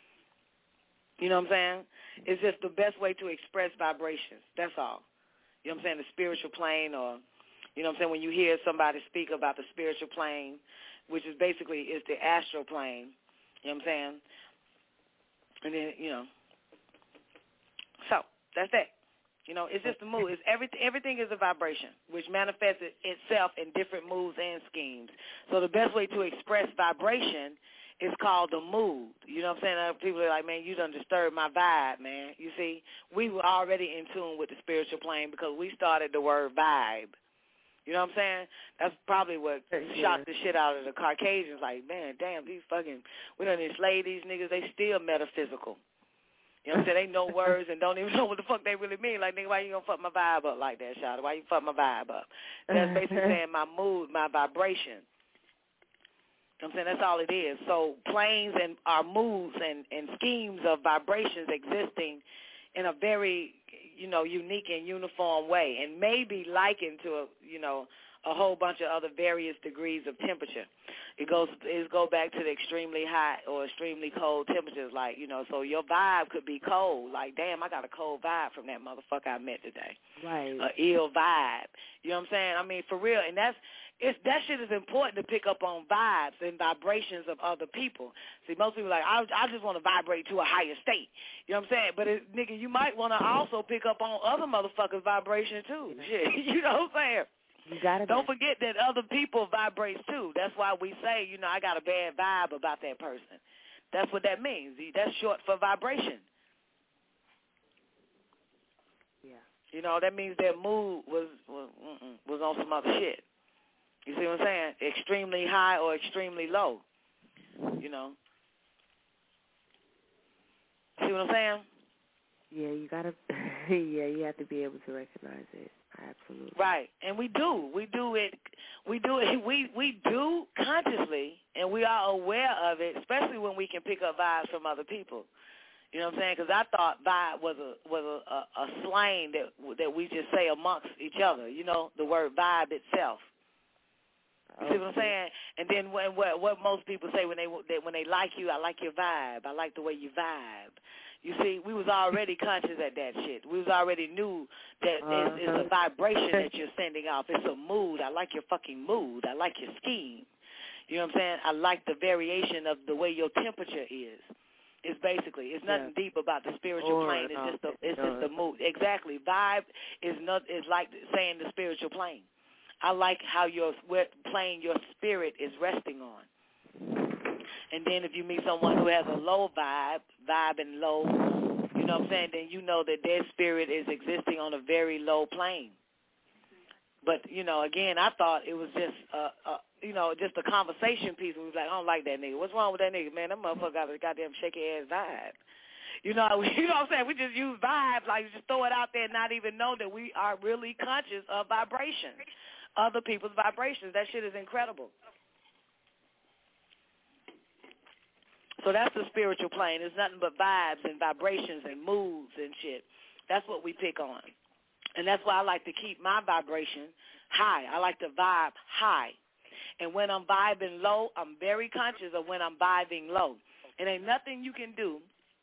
You know what I'm saying? It's just the best way to express vibrations. That's all. You know what I'm saying? The spiritual plane, or, you know what I'm saying, when you hear somebody speak about the spiritual plane, which is basically is the astral plane, you know what I'm saying? And then, you know, so that's that. You know, it's just a mood. It's everything is a vibration, which manifests itself in different moods and schemes. So the best way to express vibration is called the mood. You know what I'm saying? People are like, man, you done disturbed my vibe, man. You see, we were already in tune with the spiritual plane because we started the word vibe. You know what I'm saying? That's probably what shot the shit out of the Caucasians. Like, man, damn, these fucking, we done enslaved these niggas. They still metaphysical. You know what I'm saying? They know words and don't even know what the fuck they really mean. Like, nigga, why you gonna fuck my vibe up like that, Shawty? Why you fuck my vibe up? That's basically saying my mood, my vibration. You know what I'm saying? That's all it is. So planes and our moods and schemes of vibrations existing in a very, you know, unique and uniform way, and maybe likened to a whole bunch of other various degrees of temperature. It goes back to the extremely hot or extremely cold temperatures, like, you know, so your vibe could be cold. Like, damn, I got a cold vibe from that motherfucker I met today. Right. A ill vibe. You know what I'm saying? I mean, for real, and that shit is important to pick up on vibes and vibrations of other people. See, most people are like, I just want to vibrate to a higher state. You know what I'm saying? But, nigga, you might want to also pick up on other motherfuckers' vibration too. Shit, you know what I'm saying? You gotta Don't forget that other people vibrate too. That's why we say, you know, I got a bad vibe about that person. That's what that means. That's short for vibration. Yeah. You know, that means their mood was on some other shit. You see what I'm saying? Extremely high or extremely low. You know. See what I'm saying? Yeah, you gotta. Yeah, you have to be able to recognize it. Absolutely. Right, and we do. We do it. We do consciously, and we are aware of it, especially when we can pick up vibes from other people. You know what I'm saying? Because I thought vibe was a slang that we just say amongst each other. You know, the word vibe itself. You see what I'm saying? And then what most people say when they like you, I like your vibe. I like the way you vibe. You see, we was already conscious at that shit. We was already knew that it's a vibration that you're sending off. It's a mood. I like your fucking mood. I like your scheme. You know what I'm saying? I like the variation of the way your temperature is. It's basically, it's nothing deep about the spiritual plane. It's just the mood. Exactly. Vibe is like saying the spiritual plane. I like how what plane your spirit is resting on. And then if you meet someone who has a low vibe and low, you know what I'm saying, then you know that their spirit is existing on a very low plane. But, you know, again, I thought it was just, just a conversation piece. We was like, I don't like that nigga. What's wrong with that nigga? Man, that motherfucker got a goddamn shaky-ass vibe. You know what I'm saying? We just use vibes, like just throw it out there and not even know that we are really conscious of vibrations, other people's vibrations. That shit is incredible. So that's the spiritual plane. It's nothing but vibes and vibrations and moods and shit. That's what we pick on. And that's why I like to keep my vibration high. I like to vibe high. And when I'm vibing low, I'm very conscious of when I'm vibing low. And ain't nothing you can do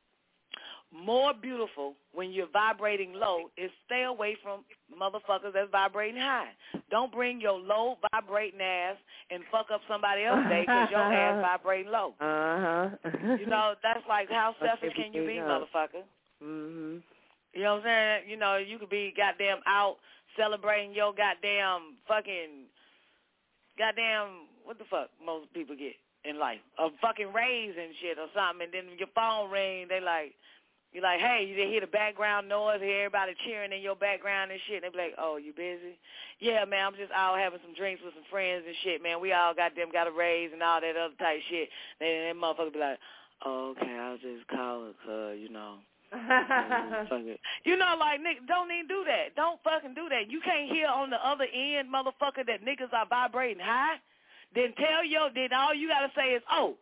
more beautiful when you're vibrating low is stay away from motherfuckers that's vibrating high. Don't bring your low vibrating ass and fuck up somebody else's day because your ass vibrating low. You know, that's like, how selfish can you be, motherfucker? Mm-hmm. You know what I'm saying? You know, you could be goddamn out celebrating your goddamn fucking, what the fuck most people get in life? A fucking raise and shit or something, and then your phone ring, you're like, hey, you hear the background noise, hear everybody cheering in your background and shit, and they be like, oh, you busy? Yeah, man, I'm just out having some drinks with some friends and shit, man. We all got a raise and all that other type shit. Then that motherfucker be like, oh, okay, I was just calling because, you know. You know, like, nigga, don't even do that. Don't fucking do that. You can't hear on the other end, motherfucker, that niggas are vibrating high. Then all you got to say is, I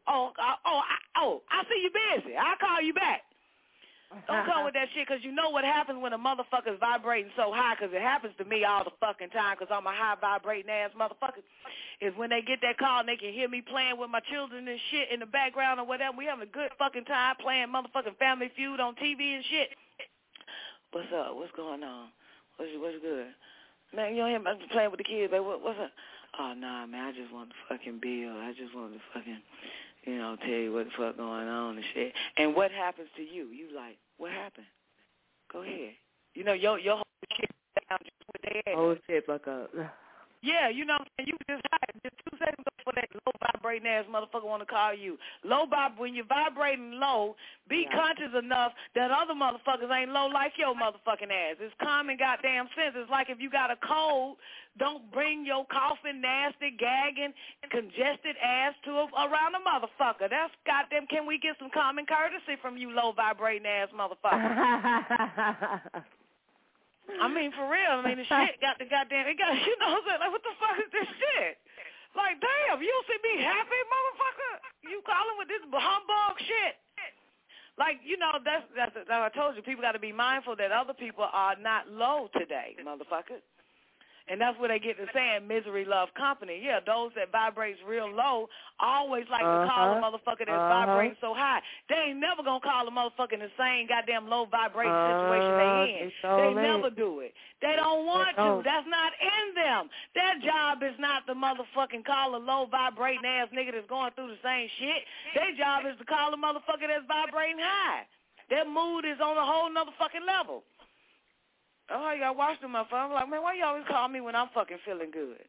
see you busy. I'll call you back. Don't come with that shit, because you know what happens when a motherfucker's vibrating so high, because it happens to me all the fucking time, because I'm a high vibrating ass motherfucker, is when they get that call and they can hear me playing with my children and shit in the background or whatever. We having a good fucking time playing motherfucking Family Feud on TV and shit. What's up? What's going on? What's good? Man, you don't hear me playing with the kids, baby. What's up? Oh, nah, man, I just want the fucking bill. I just want to fucking, tell you what the fuck going on and shit. And what happens to you? You like, what happened? Go ahead. You know, your whole shit down just with their ass. Oh, shit, fuck up. Yeah, you know what I'm saying? You just hired just 2 seconds before that low vibrating ass motherfucker want to call you. When you're vibrating low, be conscious enough that other motherfuckers ain't low like your motherfucking ass. It's common goddamn sense. It's like if you got a cold, don't bring your coughing, nasty, gagging, congested ass around a motherfucker. That's goddamn, can we get some common courtesy from you low vibrating ass motherfucker? I mean, for real. I mean, the shit got the goddamn, you know what I'm saying? Like, what the fuck is this shit? Like, damn, you don't see me happy, motherfucker? You calling with this humbug shit? Like, that's I told you, people got to be mindful that other people are not low today, motherfucker. And that's where they get to saying misery love company. Yeah, those that vibrates real low always like to call a motherfucker that's vibrating so high. They ain't never going to call a motherfucker in the same goddamn low vibrating situation they in. They never do it. They don't want to. That's not in them. Their job is not to motherfucking call a low vibrating ass nigga that's going through the same shit. Their job is to call a motherfucker that's vibrating high. Their mood is on a whole nother fucking level. Oh, y'all watched them, my phone. I'm like, man, why you always call me when I'm fucking feeling good?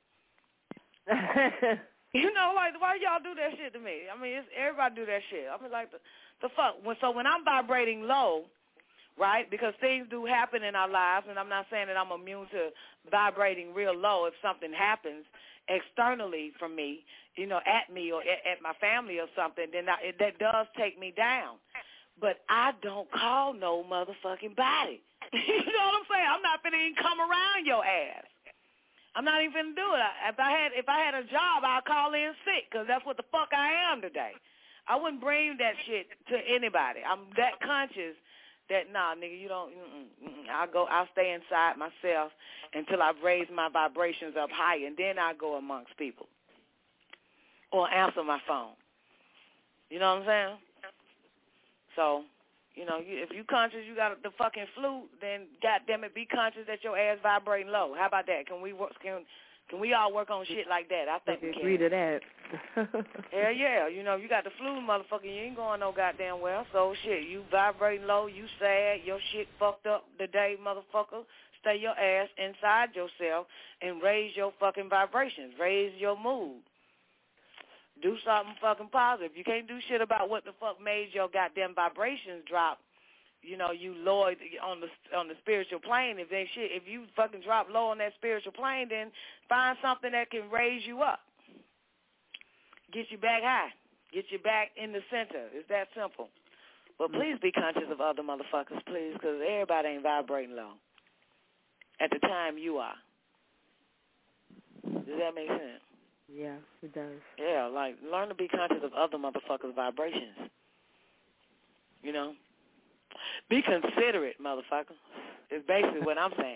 Like, why y'all do that shit to me? I mean, everybody do that shit. I mean, like, the fuck. When I'm vibrating low, right? Because things do happen in our lives, and I'm not saying that I'm immune to vibrating real low if something happens externally from me, you know, at me or at my family or something, then that does take me down. But I don't call no motherfucking body. You know what I'm saying? I'm not finna even come around your ass. I'm not even finna do it. If I had a job, I'd call in sick because that's what the fuck I am today. I wouldn't bring that shit to anybody. I'm that conscious that, nah, nigga, you don't, I'll stay inside myself until I've raised my vibrations up higher, and then I go amongst people or answer my phone. You know what I'm saying? So, you know, if you conscious you got the fucking flu, then goddamn it, be conscious that your ass vibrating low. How about that? Can we all work on shit like that? I think we can. Agree to that. Hell yeah. You know, you got the flu, motherfucker. You ain't going no goddamn well. So, shit, you vibrating low, you sad, your shit fucked up today, motherfucker. Stay your ass inside yourself and raise your fucking vibrations. Raise your mood. Do something fucking positive. You can't do shit about what the fuck made your goddamn vibrations drop. You know, you lowered on the spiritual plane. If you fucking drop low on that spiritual plane, then find something that can raise you up. Get you back high. Get you back in the center. It's that simple. But please be conscious of other motherfuckers, please, because everybody ain't vibrating low at the time you are. Does that make sense? Yeah, it does. Yeah, like, learn to be conscious of other motherfuckers' vibrations. You know? Be considerate, motherfucker. Is basically what I'm saying.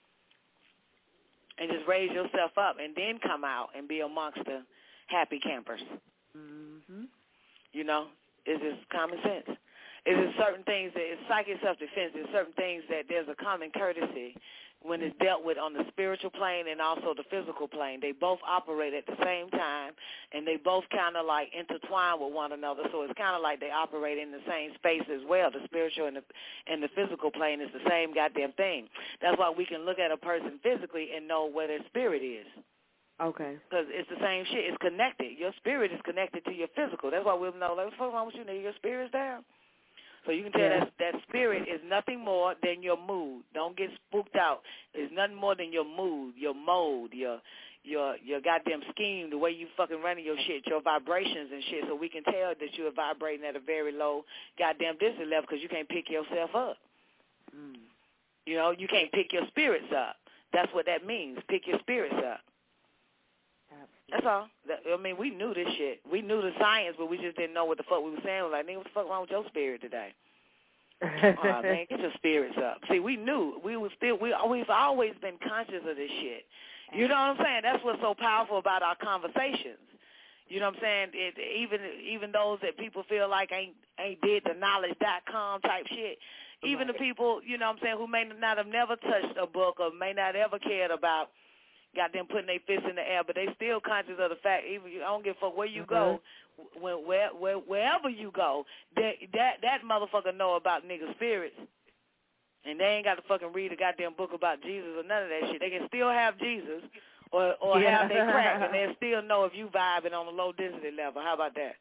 And just raise yourself up and then come out and be amongst the happy campers. Mm-hmm. You know? It's just common sense. It's just certain things that it's psychic self-defense. There's certain things that there's a common courtesy when it's dealt with on the spiritual plane and also the physical plane. They both operate at the same time, and they both kind of like intertwine with one another. So it's kind of like they operate in the same space as well. The spiritual and the physical plane is the same goddamn thing. That's why we can look at a person physically and know where their spirit is. Okay. Because it's the same shit. It's connected. Your spirit is connected to your physical. That's why we'll know, like, what's wrong with you, nigga? Your spirit's down. So you can tell that spirit is nothing more than your mood. Don't get spooked out. It's nothing more than your mood, your mode, your goddamn scheme, the way you fucking running your shit, your vibrations and shit. So we can tell that you are vibrating at a very low goddamn distance level because you can't pick yourself up. Mm. You know, you can't pick your spirits up. That's what that means, pick your spirits up. Absolutely. That's all. I mean, we knew this shit. We knew the science, but we just didn't know what the fuck we were saying. We were like, nigga, what the fuck wrong with your spirit today? Oh, man, get your spirits up. See, we knew. We've always been conscious of this shit. You know what I'm saying? That's what's so powerful about our conversations. You know what I'm saying? Even those that people feel like ain't did the knowledge.com type shit. Even the people, you know what I'm saying, who may not have never touched a book or may not ever cared about goddamn putting their fists in the air, but they still conscious of the fact, even I don't give a fuck where you go, wherever you go, that motherfucker know about nigga spirits. And they ain't got to fucking read a goddamn book about Jesus or none of that shit. They can still have Jesus or have their crack, and they'll still know if you vibing on a low density level. How about that?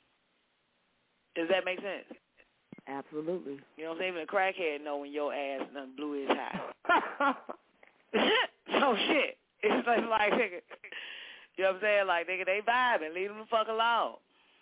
Does that make sense? Absolutely. You know what I'm saying? Even a crackhead know when your ass done blew his high. So shit. It's like, nigga, you know what I'm saying? Like, nigga, they vibing. Leave them the fuck alone.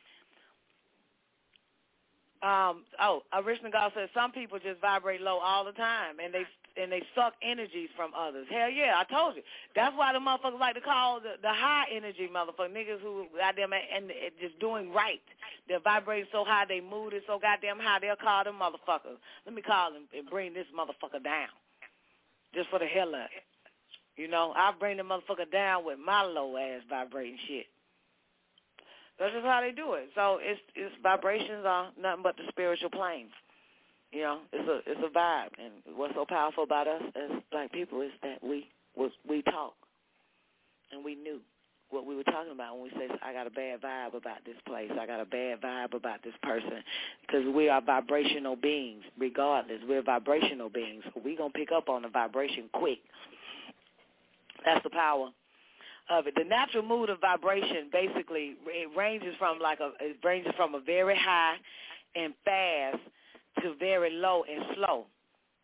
Original God says some people just vibrate low all the time, and they suck energies from others. Hell yeah, I told you. That's why the motherfuckers like to call the high energy motherfuckers, niggas who goddamn and just doing right. They're vibrating so high, they mood is so goddamn high, they'll call them motherfuckers. Let me call them and bring this motherfucker down, just for the hell of it. You know, I bring the motherfucker down with my low-ass vibrating shit. That's just how they do it. So it's vibrations are nothing but the spiritual plane. You know, it's a vibe. And what's so powerful about us as black people is that we talk. And we knew what we were talking about when we say, I got a bad vibe about this place. I got a bad vibe about this person. Because we are vibrational beings, regardless. We're vibrational beings. So we're going to pick up on the vibration quick. That's the power of it. The natural mood of vibration, basically, it ranges from a very high and fast to very low and slow.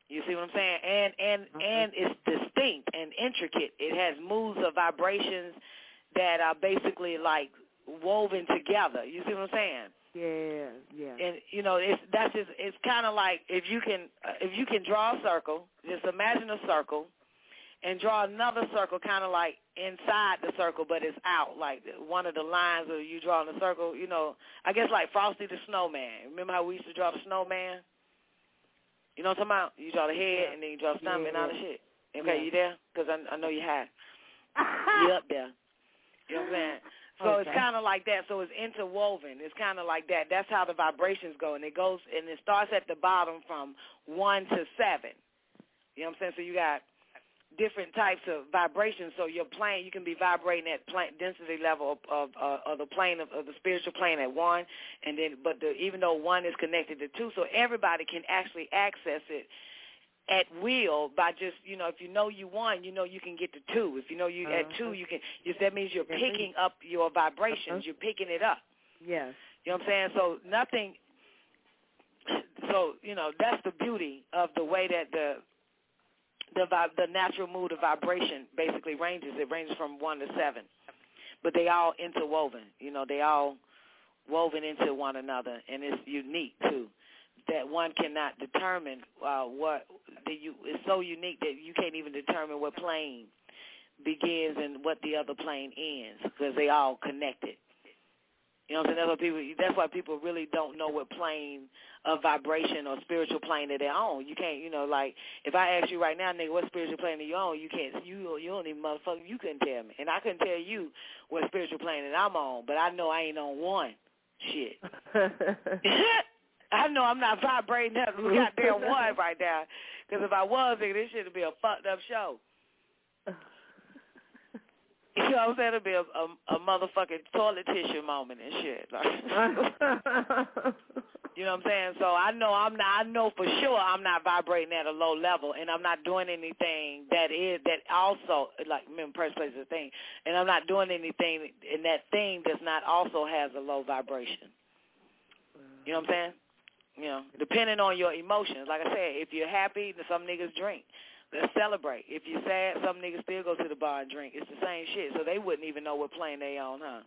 You see what I'm saying? And it's distinct and intricate. It has moves of vibrations that are basically like woven together. You see what I'm saying? Yeah. And it's kind of like if you can draw a circle, just imagine a circle, and draw another circle kind of like inside the circle, but it's out, like one of the lines of you drawing the circle. I guess like Frosty the Snowman. Remember how we used to draw the snowman? You know what I'm talking about? You draw the head and then you draw the stomach and all the shit. Okay, you there? Because I know you high. You up there. You know what I'm saying? So It's kind of like that. So it's interwoven. It's kind of like that. That's how the vibrations go. And it starts at the bottom from 1 to 7. You know what I'm saying? So you got different types of vibrations. So your plane, you can be vibrating at density level of the plane of the spiritual plane at 1, and then even though 1 is connected to 2, so everybody can actually access it at will by just, if you know you 1, you can get to 2. If you know you at 2, you can. That means you're picking up your vibrations. You're picking it up. Yes. You know what I'm saying? So nothing. So that's the beauty of the way that the natural mood of vibration basically ranges. It ranges from 1 to 7, but they all interwoven. They all woven into one another, and it's unique too. That one cannot determine it's so unique that you can't even determine what plane begins and what the other plane ends because they all connected. You know what I'm saying? That's why people really don't know what plane of vibration or spiritual plane that they're on. You can't, like if I ask you right now, nigga, what spiritual plane are you on? You can't. You don't even motherfucker. You couldn't tell me, and I couldn't tell you what spiritual plane that I'm on. But I know I ain't on one. Shit. I know I'm not vibrating that goddamn one right now. Because if I was, nigga, this shit would be a fucked up show. You know what I'm saying? It'll be a motherfucking toilet tissue moment and shit. You know what I'm saying? So I know for sure I'm not vibrating at a low level, and I'm not doing anything that also, like, first place is a thing, and I'm not doing anything, and that thing does not also has a low vibration. You know what I'm saying? Depending on your emotions. Like I said, if you're happy, some niggas drink. Let's celebrate. If you're sad, some niggas still go to the bar and drink. It's the same shit, so they wouldn't even know what plane they on, huh?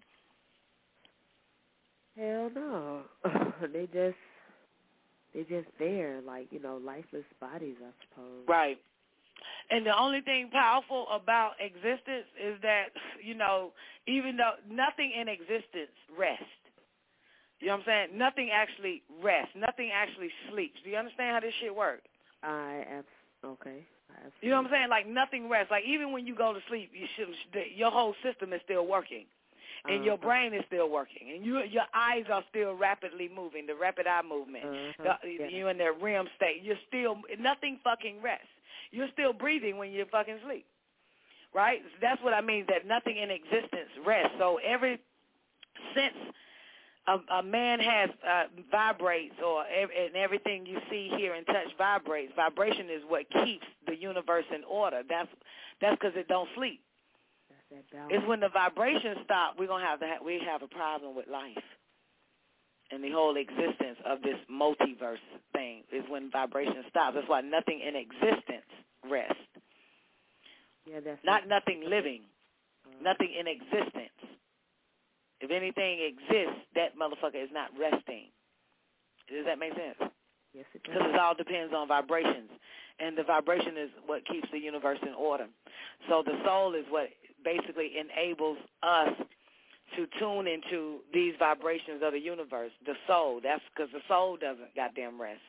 Hell no. They just there, like, lifeless bodies, I suppose. Right. And the only thing powerful about existence is that, even though nothing in existence rests. You know what I'm saying? Nothing actually rests. Nothing actually sleeps. Do you understand how this shit works? Okay. You know what I'm saying? Like, nothing rests. Like, even when you go to sleep, your whole system is still working, and your brain is still working, and your eyes are still rapidly moving, the rapid eye movement. You're in that REM state. Nothing fucking rests. You're still breathing when you fucking sleep, right? That's what I mean, that nothing in existence rests. So every sense a man has vibrates, and everything you see, hear, and touch vibrates. Vibration is what keeps the universe in order. That's because it don't sleep. That's that balance. It's when the vibrations stop, we have a problem with life and the whole existence of this multiverse thing. Is when vibration stops. That's why nothing in existence rests. Yeah, that's not nothing living. Nothing in existence. If anything exists, that motherfucker is not resting. Does that make sense? Yes, it does. Because it all depends on vibrations. And the vibration is what keeps the universe in order. So the soul is what basically enables us to tune into these vibrations of the universe. The soul. That's because the soul doesn't goddamn rest.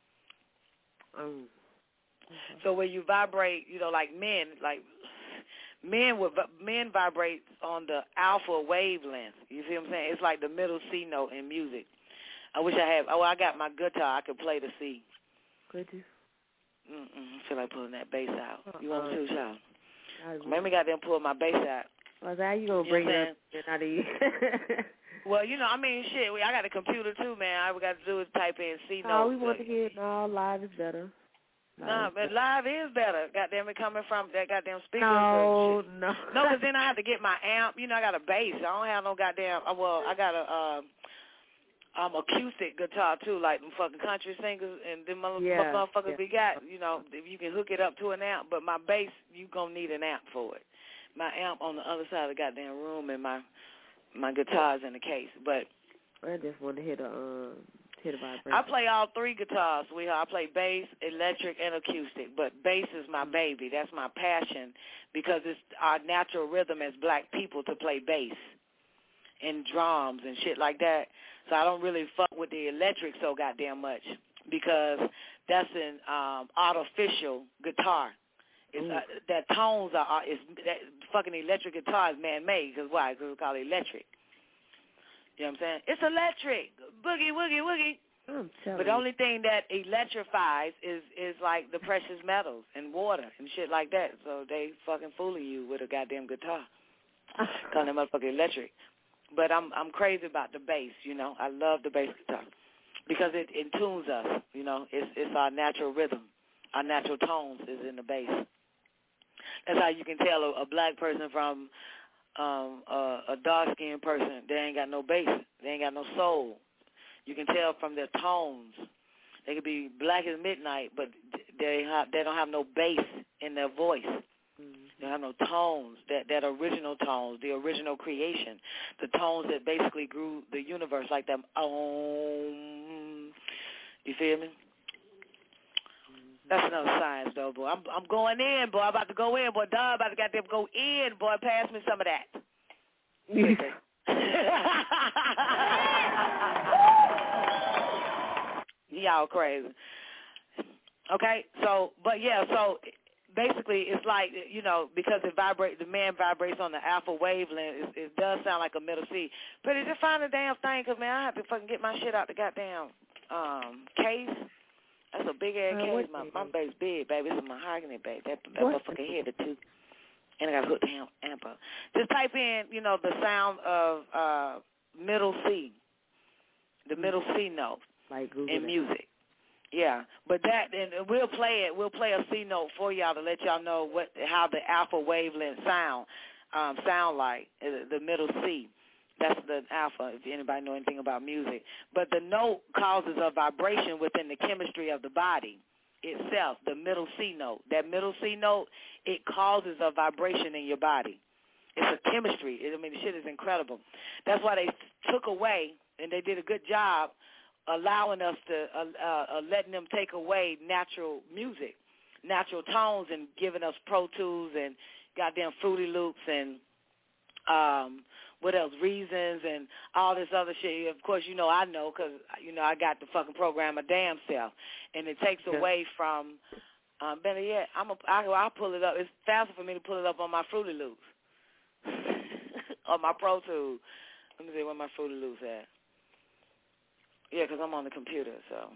So when you vibrate, like men, men vibrate on the alpha wavelength. You see what I'm saying? It's like the middle C note in music. I wish I had. I got my guitar. I could play the C. Could you? I feel like pulling that bass out. You want to too, y'all? Maybe got them pull my bass out. Well, how you gonna bring it out of you? Well, shit. I got a computer too, man. All we got to do is type in C notes. Oh, we want to hear live is better. But live is better. Goddamn it, coming from that goddamn speaker. No, because then I have to get my amp. I got a bass. I don't have no goddamn. Well, I got acoustic guitar too, like them fucking country singers and them motherfuckers we got. You know, if you can hook it up to an amp, but my bass, you gonna need an amp for it. My amp on the other side of the goddamn room, and my guitar's in the case. But I just want to hit a vibration. I play all three guitars, sweetheart. I play bass, electric, and acoustic. But bass is my baby. That's my passion because it's our natural rhythm as black people to play bass and drums and shit like that. So I don't really fuck with the electric so goddamn much because that's an artificial guitar. It's that tones are that fucking electric guitar is man-made. Because why? Because we call it electric. You know what I'm saying? It's electric. Boogie, woogie, woogie. But the only thing that electrifies is like the precious metals and water and shit like that. So they fucking fooling you with a goddamn guitar. Calling that motherfucker electric. But I'm crazy about the bass, you know. I love the bass guitar because it tunes us, you know. It's our natural rhythm. Our natural tones is in the bass. That's how you can tell a black person from a dark-skinned person. They ain't got no bass. They ain't got no soul. You can tell from their tones. They could be black as midnight, but they don't have no bass in their voice. They don't have no tones, that original tones, the original creation, the tones that basically grew the universe, like them. You feel me? That's another science, though, boy. I'm going in, boy. I'm about to go in, boy. Dog about to goddamn go in, boy. Pass me some of that. Y'all crazy. Okay, so, but yeah, so basically it's like, you know, because the man vibrates on the alpha wavelength, it does sound like a middle C. But just find the damn thing, because, man, I have to fucking get my shit out the goddamn case. That's a big-ass case. My bass big, baby. It's a mahogany, baby. That motherfucker headed, too. And I got a hooked amp up. Just type in, you know, the sound of middle C, the middle C note like Google in music. Yeah, but that, and we'll play it. We'll play a C note for y'all to let y'all know how the alpha wavelength sound like, the middle C. That's the alpha, if anybody know anything about music. But the note causes a vibration within the chemistry of the body itself, the middle C note. That middle C note, it causes a vibration in your body. It's a chemistry. I mean, the shit is incredible. That's why they took away, and they did a good job allowing us to, letting them take away natural music, natural tones, and giving us Pro Tools and goddamn Fruity Loops and what else, Reasons and all this other shit. Of course, you know I know because, you know, I got to fucking program my damn self. And it takes away from, better yet, I'll pull it up. It's faster for me to pull it up on my Fruity Loops or my Pro Tools. Let me see where my Fruity Loops at. Yeah, because I'm on the computer, so.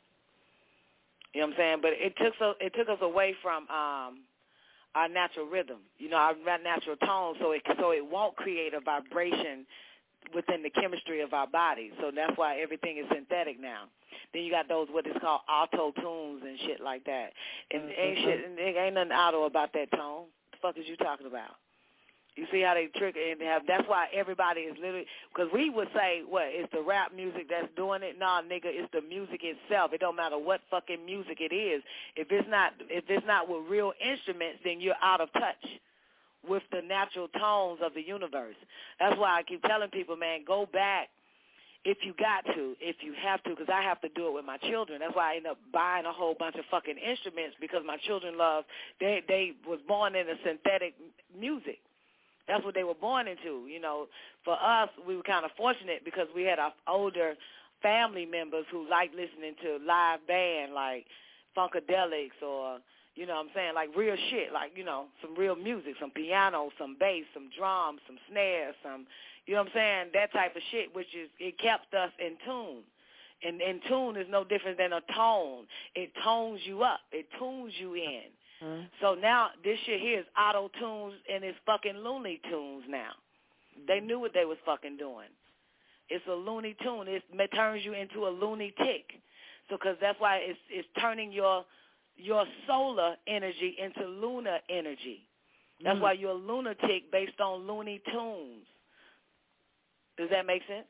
You know what I'm saying? But it took us away from our natural rhythm, you know, our natural tone, so it won't create a vibration within the chemistry of our body. So that's why everything is synthetic now. Then you got those what is called auto tunes and shit like that. And ain't nothing auto about that tone. What the fuck is you talking about? You see how they trick it and that's why everybody is literally, because we would say, what, it's the rap music that's doing it? Nah, nigga, it's the music itself. It don't matter what fucking music it is. If it's not with real instruments, then you're out of touch with the natural tones of the universe. That's why I keep telling people, man, go back if you got to, if you have to, because I have to do it with my children. That's why I end up buying a whole bunch of fucking instruments, because my children they was born into synthetic music. That's what they were born into, you know. For us, we were kind of fortunate because we had our older family members who liked listening to live band like Funkadelics or, you know what I'm saying, like real shit, like, you know, some real music, some piano, some bass, some drums, some snares, some, you know what I'm saying, that type of shit, which is, it kept us in tune. And tune is no different than a tone. It tones you up. It tunes you in. So now this shit here is auto-tunes and it's fucking Looney Tunes now. They knew what they was fucking doing. It's a Looney Tune. It turns you into a loony tick. So because that's why it's turning your solar energy into lunar energy. That's why you're a lunatic based on Looney Tunes. Does that make sense?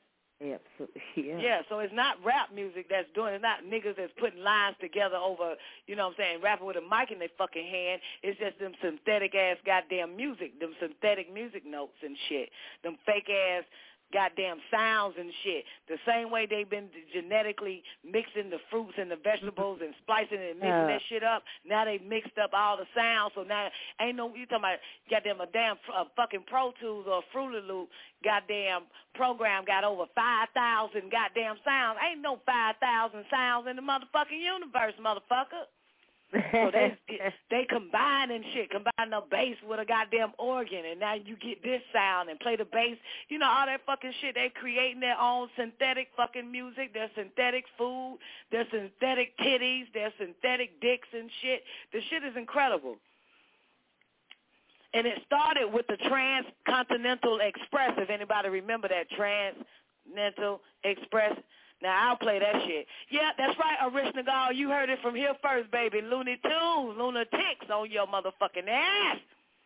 Absolutely, yeah. Yeah, so it's not rap music that's doing it. It's not niggas that's putting lines together over, you know what I'm saying, rapping with a mic in their fucking hand. It's just them synthetic-ass goddamn music, them synthetic music notes and shit, them fake-ass goddamn sounds and shit. The same way they've been genetically mixing the fruits and the vegetables and splicing it and mixing that shit up. Now they mixed up all the sounds, so now ain't no, you talking about goddamn a damn fucking Pro Tools or Fruity Loop goddamn program got over 5,000 goddamn sounds. Ain't no 5,000 sounds in the motherfucking universe, motherfucker. So they combine and shit, combine the bass with a goddamn organ, and now you get this sound and play the bass. You know, all that fucking shit. They creating their own synthetic fucking music, their synthetic food, their synthetic titties, their synthetic dicks and shit. The shit is incredible. And it started with the Transcontinental Express, if anybody remember that, Transcontinental Express. Now, I'll play that shit. Yeah, that's right, Arishnagal. You heard it from here first, baby. Looney Tunes, lunatics on your motherfucking ass.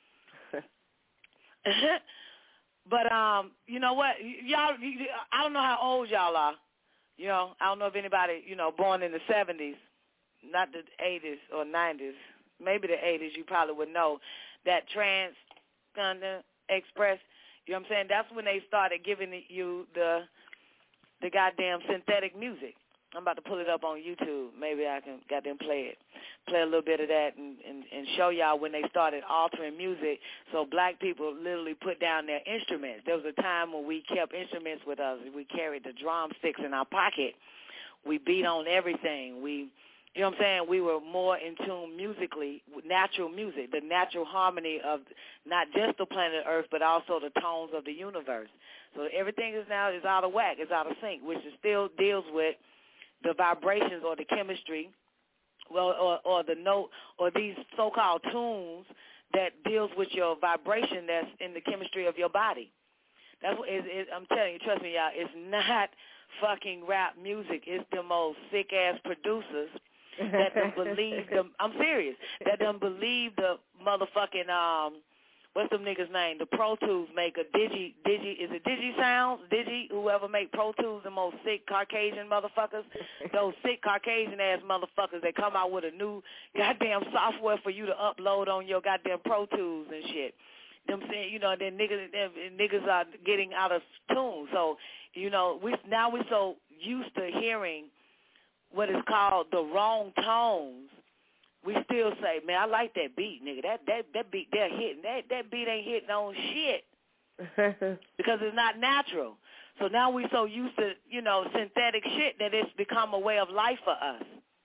But, you know what? Y'all, I don't know how old y'all are. You know, I don't know if anybody, you know, born in the 70s, not the 80s or 90s, maybe the 80s, you probably would know that Transcontinental Express, you know what I'm saying? That's when they started giving you the goddamn synthetic music. I'm about to pull it up on YouTube. Maybe I can goddamn play a little bit of that and show y'all when they started altering music so black people literally put down their instruments. There was a time when we kept instruments with us. We carried the drumsticks in our pocket. We beat on everything. You know what I'm saying? We were more in tune musically with natural music, the natural harmony of not just the planet Earth, but also the tones of the universe. So everything is now out of whack, is out of sync, which is still deals with the vibrations or the chemistry, well, or the note, or these so-called tunes that deals with your vibration that's in the chemistry of your body. That's what I'm telling you, trust me, y'all, it's not fucking rap music. It's the most sick-ass producers that don't believe them. I'm serious. That don't believe the motherfucking what's them niggas' name? The Pro Tools maker, Digi, is it Digi Sounds? Digi, whoever make Pro Tools, the most sick Caucasian motherfuckers. Those sick Caucasian-ass motherfuckers that come out with a new goddamn software for you to upload on your goddamn Pro Tools and shit. Them saying, you know, then niggas are getting out of tune. So, you know, we're so used to hearing what is called the wrong tones. We still say, man, I like that beat, nigga. That beat they're hitting. That beat ain't hitting on shit because it's not natural. So now we so used to, you know, synthetic shit that it's become a way of life for us.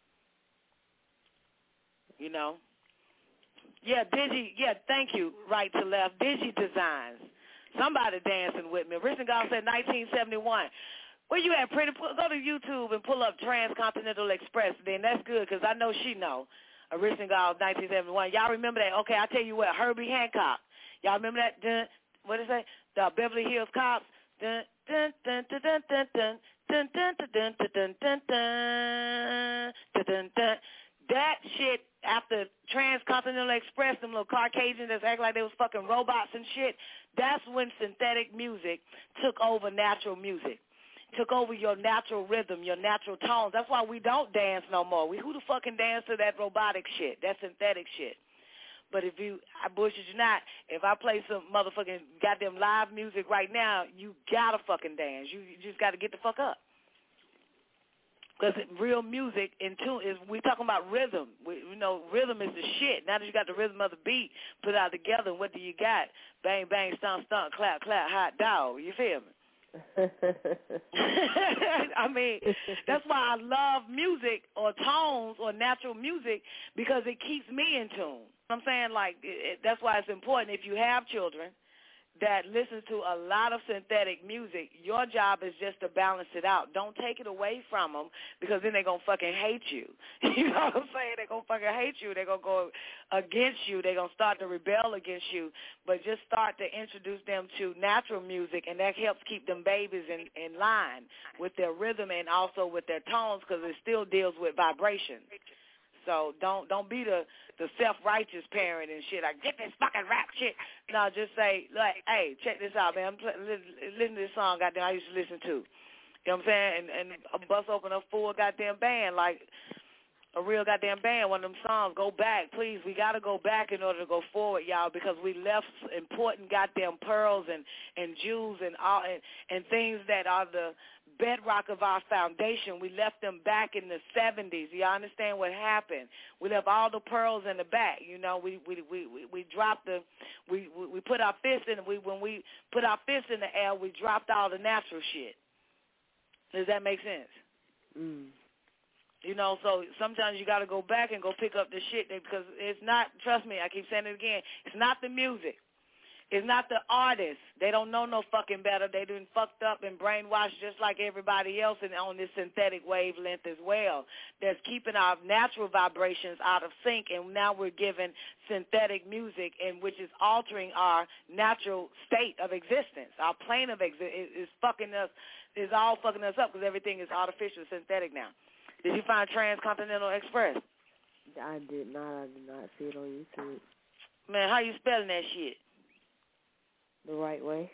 You know? Yeah, Digi, yeah, thank you, right to left. Digi Designs. Somebody dancing with me. Richard Gall said 1971. Where you at, Pretty? Go to YouTube and pull up Transcontinental Express. Then that's good because I know she know. Richard Gall, 1971. Y'all remember that? Okay, I'll tell you what. Herbie Hancock. Y'all remember that? Dun, what did it say? The Beverly Hills Cops. Dun, dun, dun, dun, dun, dun, dun, dun, dun, dun, dun, dun, dun, dun, dun, dun. That shit, after Transcontinental Express, them little Caucasians that act like they was fucking robots and shit, that's when synthetic music took over natural music. Took over your natural rhythm, your natural tones. That's why we don't dance no more. Who the fuck can dance to that robotic shit, that synthetic shit? But if you, I bullshit you not, if I play some motherfucking goddamn live music right now, you gotta fucking dance. You just gotta get the fuck up. Because real music in tune is, we talking about rhythm. You know, rhythm is the shit. Now that you got the rhythm of the beat put out together, what do you got? Bang, bang, stomp, stomp, clap, clap, hot dog. You feel me? I mean, that's why I love music or tones or natural music, because it keeps me in tune. I'm saying, like, that's why it's important if you have children that listen to a lot of synthetic music, your job is just to balance it out. Don't take it away from them, because then they're going to fucking hate you. You know what I'm saying? They're going to fucking hate you. They're going to go against you. They're going to start to rebel against you. But just start to introduce them to natural music, and that helps keep them babies in line with their rhythm and also with their tones, because it still deals with vibration. So don't be the self-righteous parent and shit. Like, get this fucking rap shit. No, just say, like, hey, check this out, man. Listen to this song I used to listen to. You know what I'm saying? And bust open a full goddamn band, like a real goddamn band, one of them songs. Go back, please. We got to go back in order to go forward, y'all, because we left important goddamn pearls and jewels and all and things that are the bedrock of our foundation. We left them back in the 70s. You understand what happened? We left all the pearls in the back. You know, we dropped we put our fist in when we put our fist in the air, we dropped all the natural shit. Does that make sense? Mm. You know, so sometimes you got to go back and go pick up the shit because it's not, trust me, I keep saying it again, it's not the music. It's not the artists. They don't know no fucking better. They done fucked up and brainwashed just like everybody else and on this synthetic wavelength as well. That's keeping our natural vibrations out of sync, and now we're giving synthetic music, and which is altering our natural state of existence. Our plane of existence is fucking us, is all fucking us up because everything is artificial, synthetic now. Did you find Transcontinental Express? I did not see it on YouTube. Man, how you spelling that shit? The right way.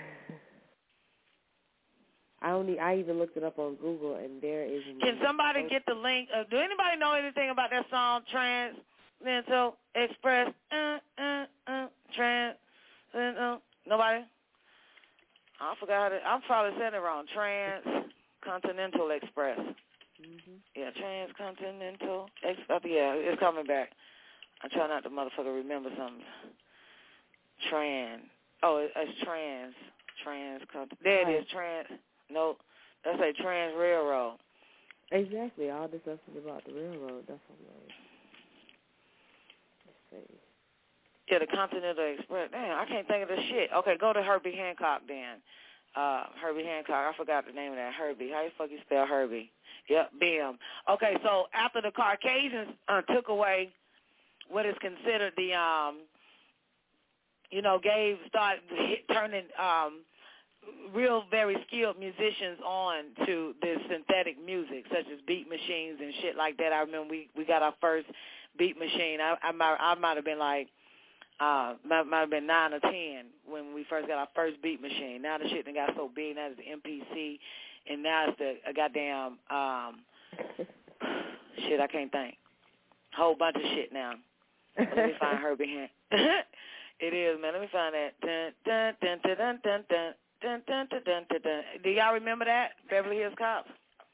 I even looked it up on Google, and there is. Can somebody get the link? Do anybody know anything about that song, Transcontinental Express? Nobody? I forgot it. I'm probably saying it wrong. Transcontinental Express. Mm-hmm. Yeah, Transcontinental Express. Yeah, it's coming back. I try not to motherfucker remember something. It's trans. There it is, trans. No, that's a trans railroad. Exactly. All this stuff is about the railroad. That's what I'm like. Let's see. Yeah, the Continental Express. Damn, I can't think of the shit. Okay, go to Herbie Hancock then. Herbie Hancock. I forgot the name of that. Herbie. How the fuck you spell Herbie? Yep, bam. Okay, so after the Caucasians took away what is considered the started turning real, very skilled musicians on to this synthetic music, such as beat machines and shit like that. I remember we got our first beat machine. I might have been like, might have been 9 or 10 when we first got our first beat machine. Now the shit done got so big. Now it's the MPC, and now it's the goddamn shit. I can't think. Whole bunch of shit now. Let me find Herbie Hancock. It is, man. Let me find that. Dun, dun, dun, dun, dun, dun, dun, dun, dun, dun, dun, dun, dun. Do y'all remember that? Beverly Hills Cops?